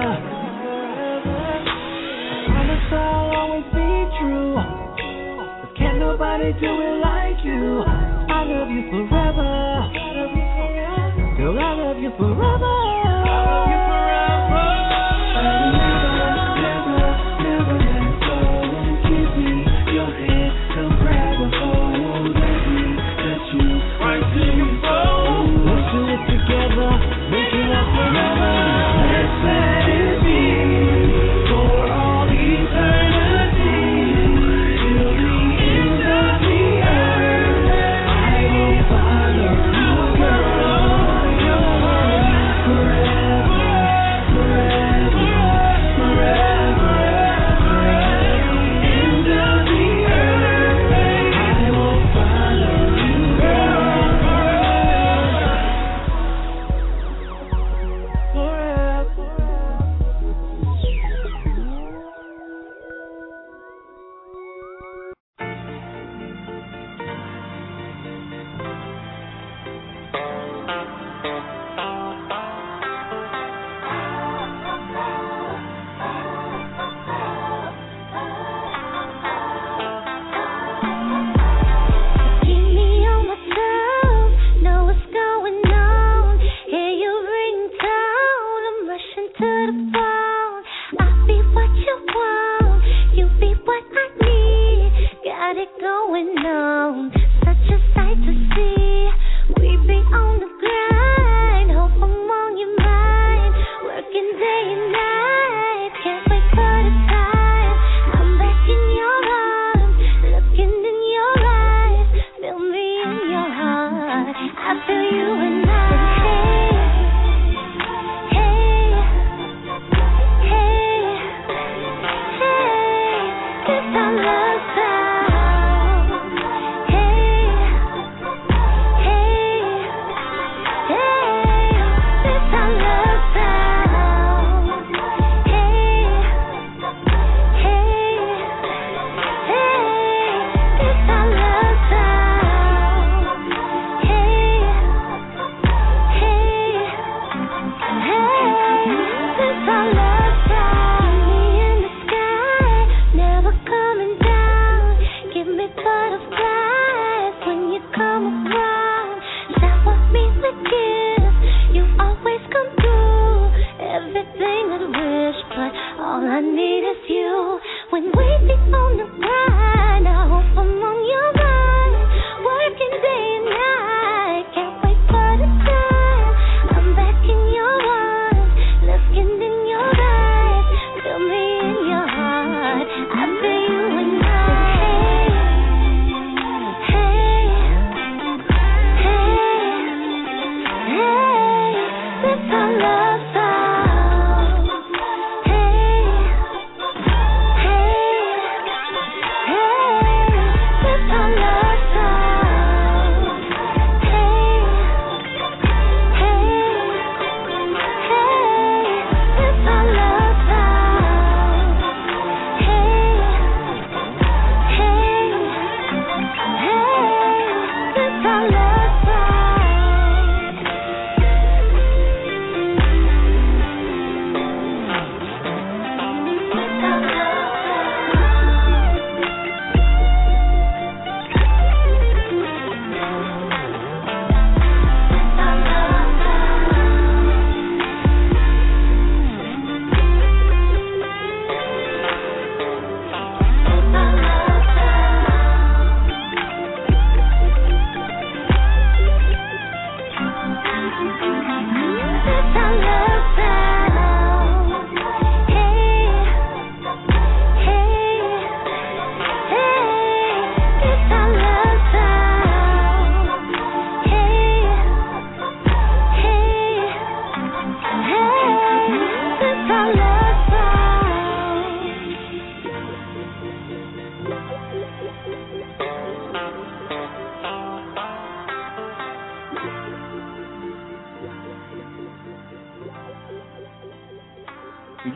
I promise I'll always be true. But can't nobody do it like you. I love you forever. Girl, I love you forever. I love you forever. Never let go. Give me your hand, come grab a hold. Let me touch you right to your soul. Let's do it together, make it last forever. Let's let it be for all eternity. Till the end of the earth, I will follow you, girl. Forever.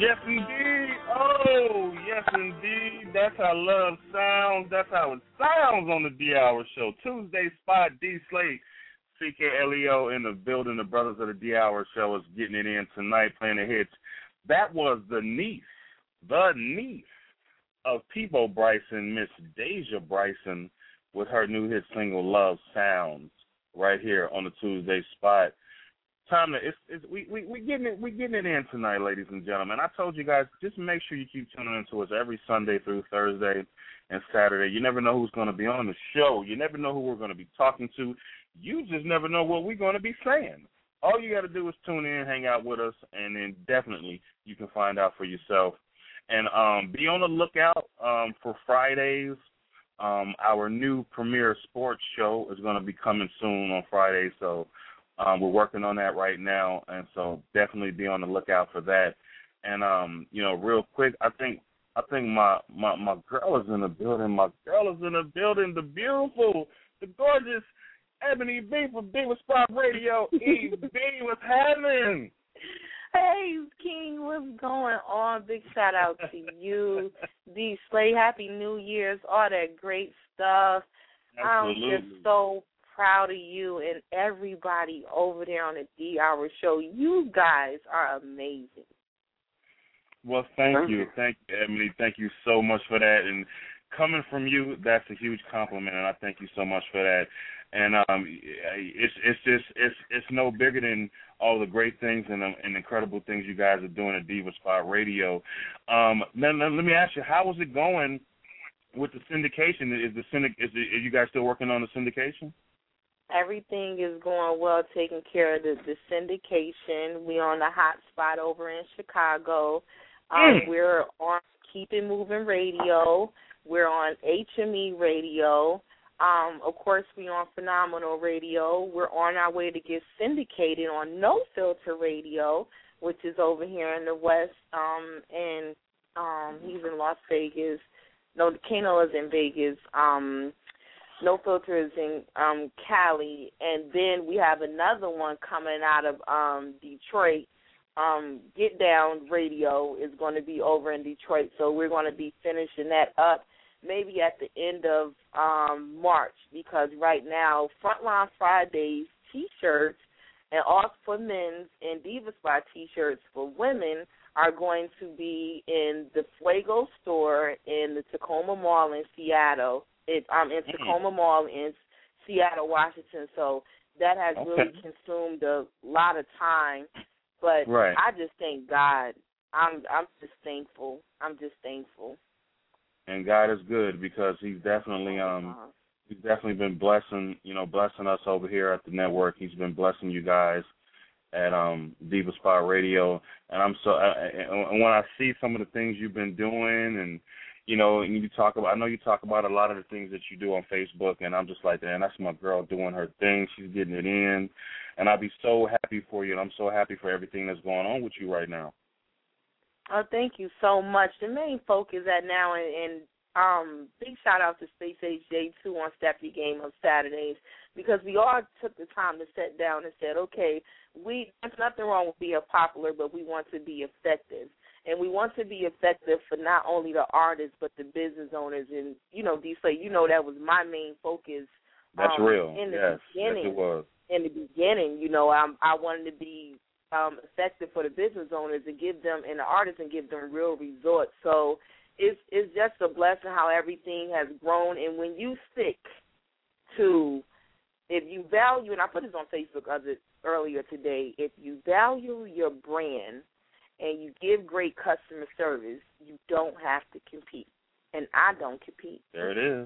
Yes, indeed. Oh, yes, indeed. That's how love sounds. That's how it sounds on the D Hour Show. Tuesday spot, D Slate, CKLEO in the building. The brothers of the D Hour Show is getting it in tonight, playing the hits. That was the niece of Peabo Bryson, Miss Deja Bryson, with her new hit single, Love Sounds, right here on the Tuesday spot. Time to we getting it in tonight, ladies and gentlemen. I told you guys, just make sure you keep tuning in to us every Sunday through Thursday and Saturday. You never know who's going to be on the show. You never know who we're going to be talking to. You just never know what we're going to be saying. All you got to do is tune in, hang out with us, and then definitely you can find out for yourself. And be on the lookout for Fridays. Our new premier sports show is going to be coming soon on Friday, so we're working on that right now, and so definitely be on the lookout for that. And real quick, I think my girl is in the building. My girl is in the building. The beautiful, the gorgeous Ebony B from Diva Spot Radio. E.B., what's happening? Hey, King, what's going on? Big shout out to you, D Slay. Happy New Year's, all that great stuff. Absolutely. I'm just so proud of you and everybody over there on the D Hour Show. You guys are amazing. Well, thank you. Thank you, Emily. Thank you so much for that. And coming from you, that's a huge compliment, and I thank you so much for that. And it's no bigger than all the great things and incredible things you guys are doing at Diva Spot Radio. Let me ask you, how is it going with the syndication? Are you guys still working on the syndication? Everything is going well, taking care of the syndication. We're on the hot spot over in Chicago. We're on Keep It Moving Radio. We're on HME Radio. Of course, we're on Phenomenal Radio. We're on our way to get syndicated on No Filter Radio, which is over here in the West. And he's in Las Vegas. No, Kano is in Vegas. No Filter is in Cali. And then we have another one coming out of Detroit. Get Down Radio is going to be over in Detroit. So we're going to be finishing that up maybe at the end of March, because right now Frontline Fridays T-shirts and Off for Men's and Diva Spot T-shirts for women are going to be in the Fuego store in the Tacoma Mall in Seattle. In Tacoma Mall in Seattle, Washington. So that has really consumed a lot of time. But I just thank God. I'm just thankful. And God is good, because He's definitely been blessing us over here at the network. He's been blessing you guys at Diva Spot Radio, and and when I see some of the things you've been doing, and and you talk about, I know you talk about a lot of the things that you do on Facebook, and I'm just like, man, that's my girl doing her thing. She's getting it in, and I'll be so happy for you, and I'm so happy for everything that's going on with you right now. Oh, thank you so much. The main focus at now, and big shout out to Space Age J2 on Step Your Game on Saturdays, because we all took the time to sit down and said, okay, there's nothing wrong with being popular, but we want to be effective. And we want to be effective for not only the artists, but the business owners. And, D-Slay, that was my main focus. That's real. In the beginning, yes, it was. In the beginning, I wanted to be effective for the business owners and give them, and the artists, and give them real results. So it's just a blessing how everything has grown. And when you stick to, if you value, and I put this on Facebook earlier today, if you value your brand and you give great customer service, you don't have to compete. And I don't compete. There it is.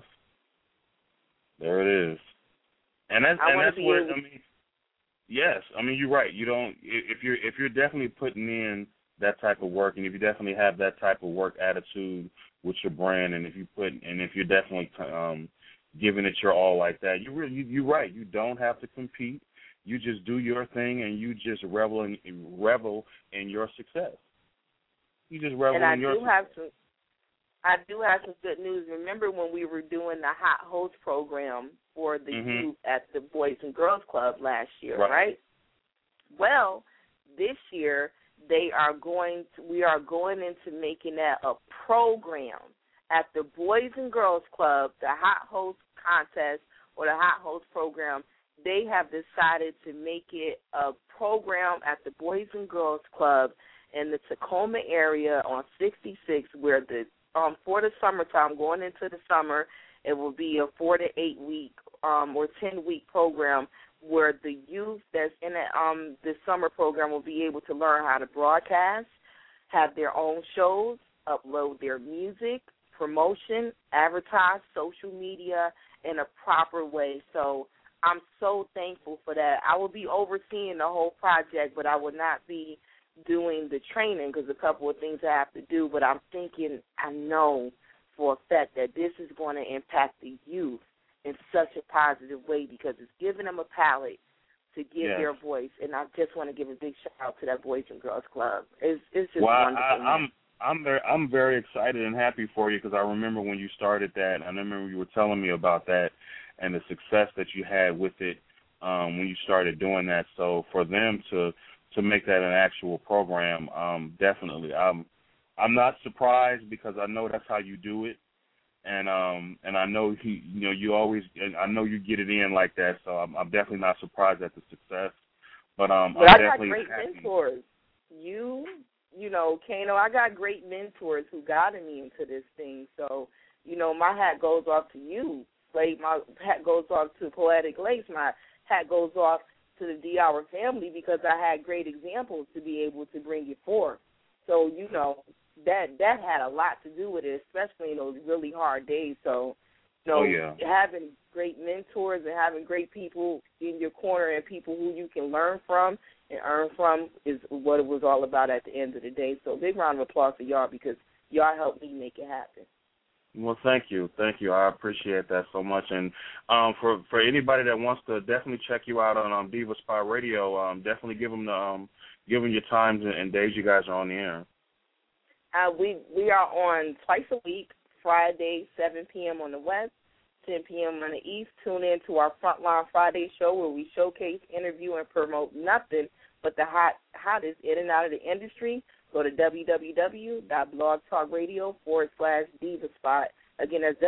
And that's where, yes, you're right. You don't, if you're definitely putting in that type of work, and if you definitely have that type of work attitude with your brand, and if you're definitely giving it your all like that, you're right. You don't have to compete. You just do your thing, and you just revel in your success. You just revel in your success. I do have some good news. Remember when we were doing the Hot Host program for the youth at the Boys and Girls Club last year, right? Well, this year we are going into making that a program at the Boys and Girls Club, the Hot Host Contest or the Hot Host Program. They have decided to make it a program at the Boys and Girls Club in the Tacoma area on 66, where for the summertime, going into the summer, it will be a 4 to 8 week or 10-week program where the youth that's in the summer program will be able to learn how to broadcast, have their own shows, upload their music, promotion, advertise, social media in a proper way. So I'm so thankful for that. I will be overseeing the whole project, but I will not be doing the training because a couple of things I have to do. But I'm thinking, I know for a fact that this is going to impact the youth in such a positive way because it's giving them a palette to give their voice. And I just want to give a big shout out to that Boys and Girls Club. It's just wonderful. I'm very excited and happy for you because I remember when you started that. And I remember you were telling me about that and the success that you had with it when you started doing that. So for them to make that an actual program, definitely. I'm not surprised because I know that's how you do it, and I know you always, I know you get it in like that. So I'm definitely not surprised at the success. But I definitely got great mentors. You know, Kano, I got great mentors who guided me into this thing. So, my hat goes off to you. Like, my hat goes off to Poetic Lace. My hat goes off to the D Hour family because I had great examples to be able to bring it forth. So, that had a lot to do with it, especially in those really hard days. So, having great mentors and having great people in your corner and people who you can learn from and earn from is what it was all about at the end of the day. So big round of applause for y'all because y'all helped me make it happen. Well, thank you. I appreciate that so much. And for anybody that wants to definitely check you out on Diva Spot Radio, definitely give them your times and days you guys are on the air. We are on twice a week, Friday, 7 p.m. on the West, 10 p.m. on the East. Tune in to our Frontline Friday show where we showcase, interview, and promote nothing but the hottest in and out of the industry. Go to www.blogtalkradio.com/divaspot. Again, that's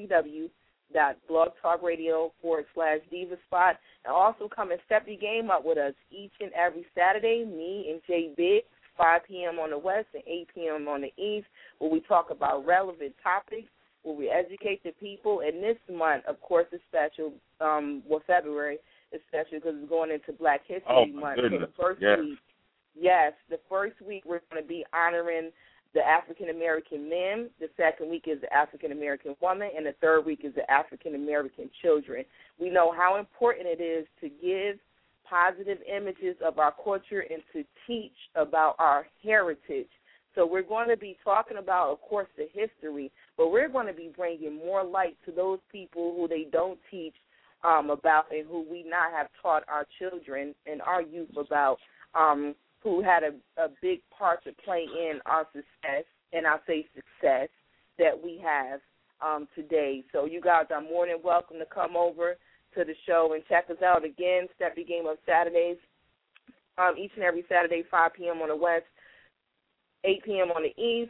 www.blogtalkradio.com/divaspot. And also come and step your game up with us each and every Saturday, me and Jay Biggs, 5 p.m. on the West and 8 p.m. on the East, where we talk about relevant topics, where we educate the people. And this month, of course, is special. February is special because it's going into Black History Month. Goodness. So the first week, the first week we're going to be honoring the African-American men. The second week is the African-American woman. And the third week is the African-American children. We know how important it is to give positive images of our culture and to teach about our heritage. So we're going to be talking about, of course, the history, but we're going to be bringing more light to those people who they don't teach about and who we not have taught our children and our youth about, who had a big part to play in our success, and I say success, that we have today. So you guys are more than welcome to come over to the show and check us out again. Step Your Game Up Saturdays, each and every Saturday, 5 p.m. on the West, 8 p.m. on the East,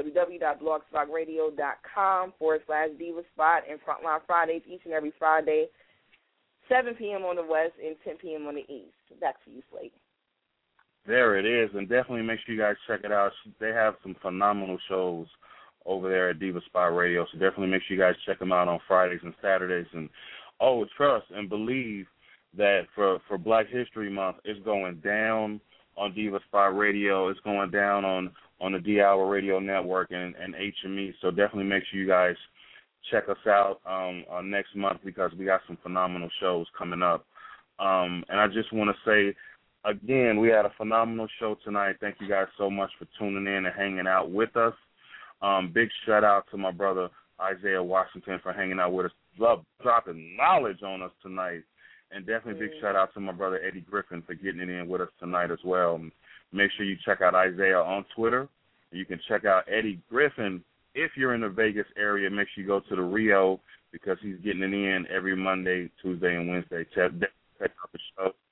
www.blogtalkradio.com/divaspot, and Frontline Fridays each and every Friday, 7 p.m. on the West and 10 p.m. on the East. Back to you, Slade. There it is, and definitely make sure you guys check it out. They have some phenomenal shows over there at Diva Spot Radio, so definitely make sure you guys check them out on Fridays and Saturdays. And trust and believe that for Black History Month, it's going down on Diva Spot Radio. It's going down on the D Hour Radio Network and HME. So definitely make sure you guys check us out next month because we got some phenomenal shows coming up. And I just want to say, again, we had a phenomenal show tonight. Thank you guys so much for tuning in and hanging out with us. Big shout out to my brother Isaiah Washington for hanging out with us. Love dropping knowledge on us tonight. And definitely big shout out to my brother Eddie Griffin for getting it in with us tonight as well. Make sure you check out Isaiah on Twitter. You can check out Eddie Griffin if you're in the Vegas area. Make sure you go to the Rio because he's getting it in every Monday, Tuesday, and Wednesday. Check out the show.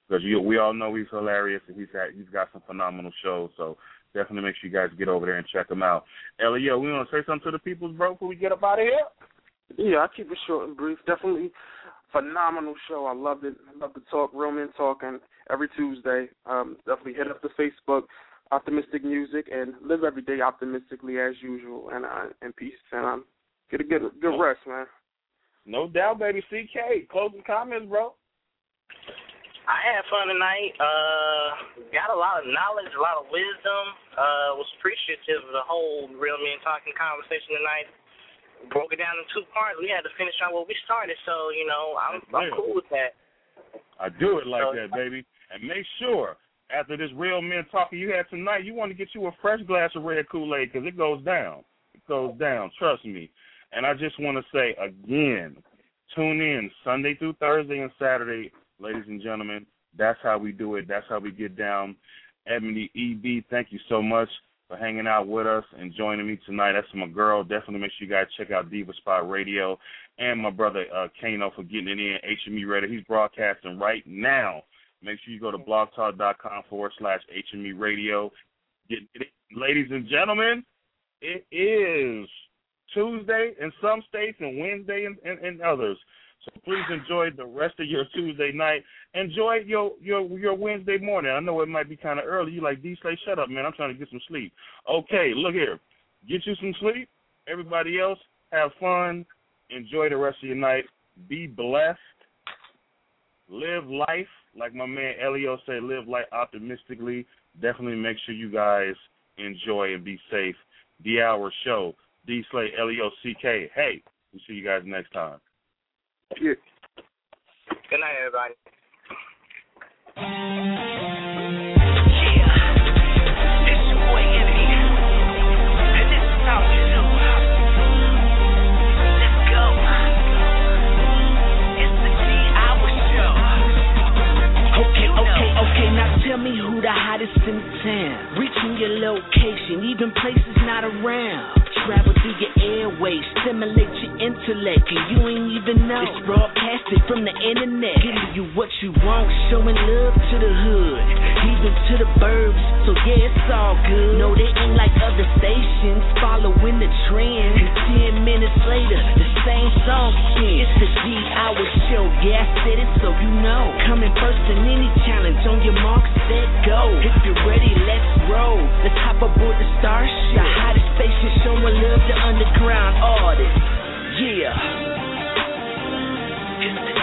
because we all know he's hilarious and he's got some phenomenal shows. So definitely make sure you guys get over there and check him out. Elio, we want to say something to the people, bro, before we get up out of here? Yeah, I'll keep it short and brief. Definitely phenomenal show. I loved it. I love the talk, Real Men Talking, every Tuesday. Definitely hit up the Facebook, Optimistic Music, and live every day optimistically as usual, and peace. And get a good rest, man. No doubt, baby. CK, closing comments, bro. I had fun tonight. Got a lot of knowledge, a lot of wisdom. Was appreciative of the whole Real Men Talking conversation tonight. Broke it down in 2 parts. We had to finish out what we started, so, I'm cool with that. I do it like that, baby. And make sure, after this Real Men Talking you had tonight, you want to get you a fresh glass of red Kool-Aid because it goes down. It goes down. Trust me. And I just want to say, again, tune in Sunday through Thursday and Saturday, ladies and gentlemen. That's how we do it. That's how we get down. Ebony EB, thank you so much for hanging out with us and joining me tonight. That's my girl. Definitely make sure you guys check out Diva Spot Radio, and my brother Kano for getting it in, HME Radio. He's broadcasting right now. Make sure you go to blogtalk.com/HME Radio. Get it in. Ladies and gentlemen, it is Tuesday in some states and Wednesday in others. So please enjoy the rest of your Tuesday night. Enjoy your Wednesday morning. I know it might be kind of early. You like, D-Slay, shut up, man. I'm trying to get some sleep. Okay, look here. Get you some sleep. Everybody else, have fun. Enjoy the rest of your night. Be blessed. Live life. Like my man Elio said, live life optimistically. Definitely make sure you guys enjoy and be safe. The Hour Show. D-Slay, Elio, CK. Hey, we'll see you guys next time. Yeah. Good night, everybody. It's your boy Enemy, and this is how we do. Let's go. It's the D-Hour Show. Okay, now tell me who the hottest in town. Reaching your location, even places not around. Travel through your airways, stimulate your intellect, and you ain't even know. It's broadcasted from the internet, giving you what you want, showing love to the hood, even to the burbs. So yeah, it's all good. No, they ain't like other stations following the trend. And 10 minutes later, the same song ends. It's the D-Hour Show. Yeah, I said it so you know. Coming first in any challenge. On your mark, set, go. If you're ready, let's roll. Let's hop aboard the Starship. The hottest station showing love to underground artists. Yeah.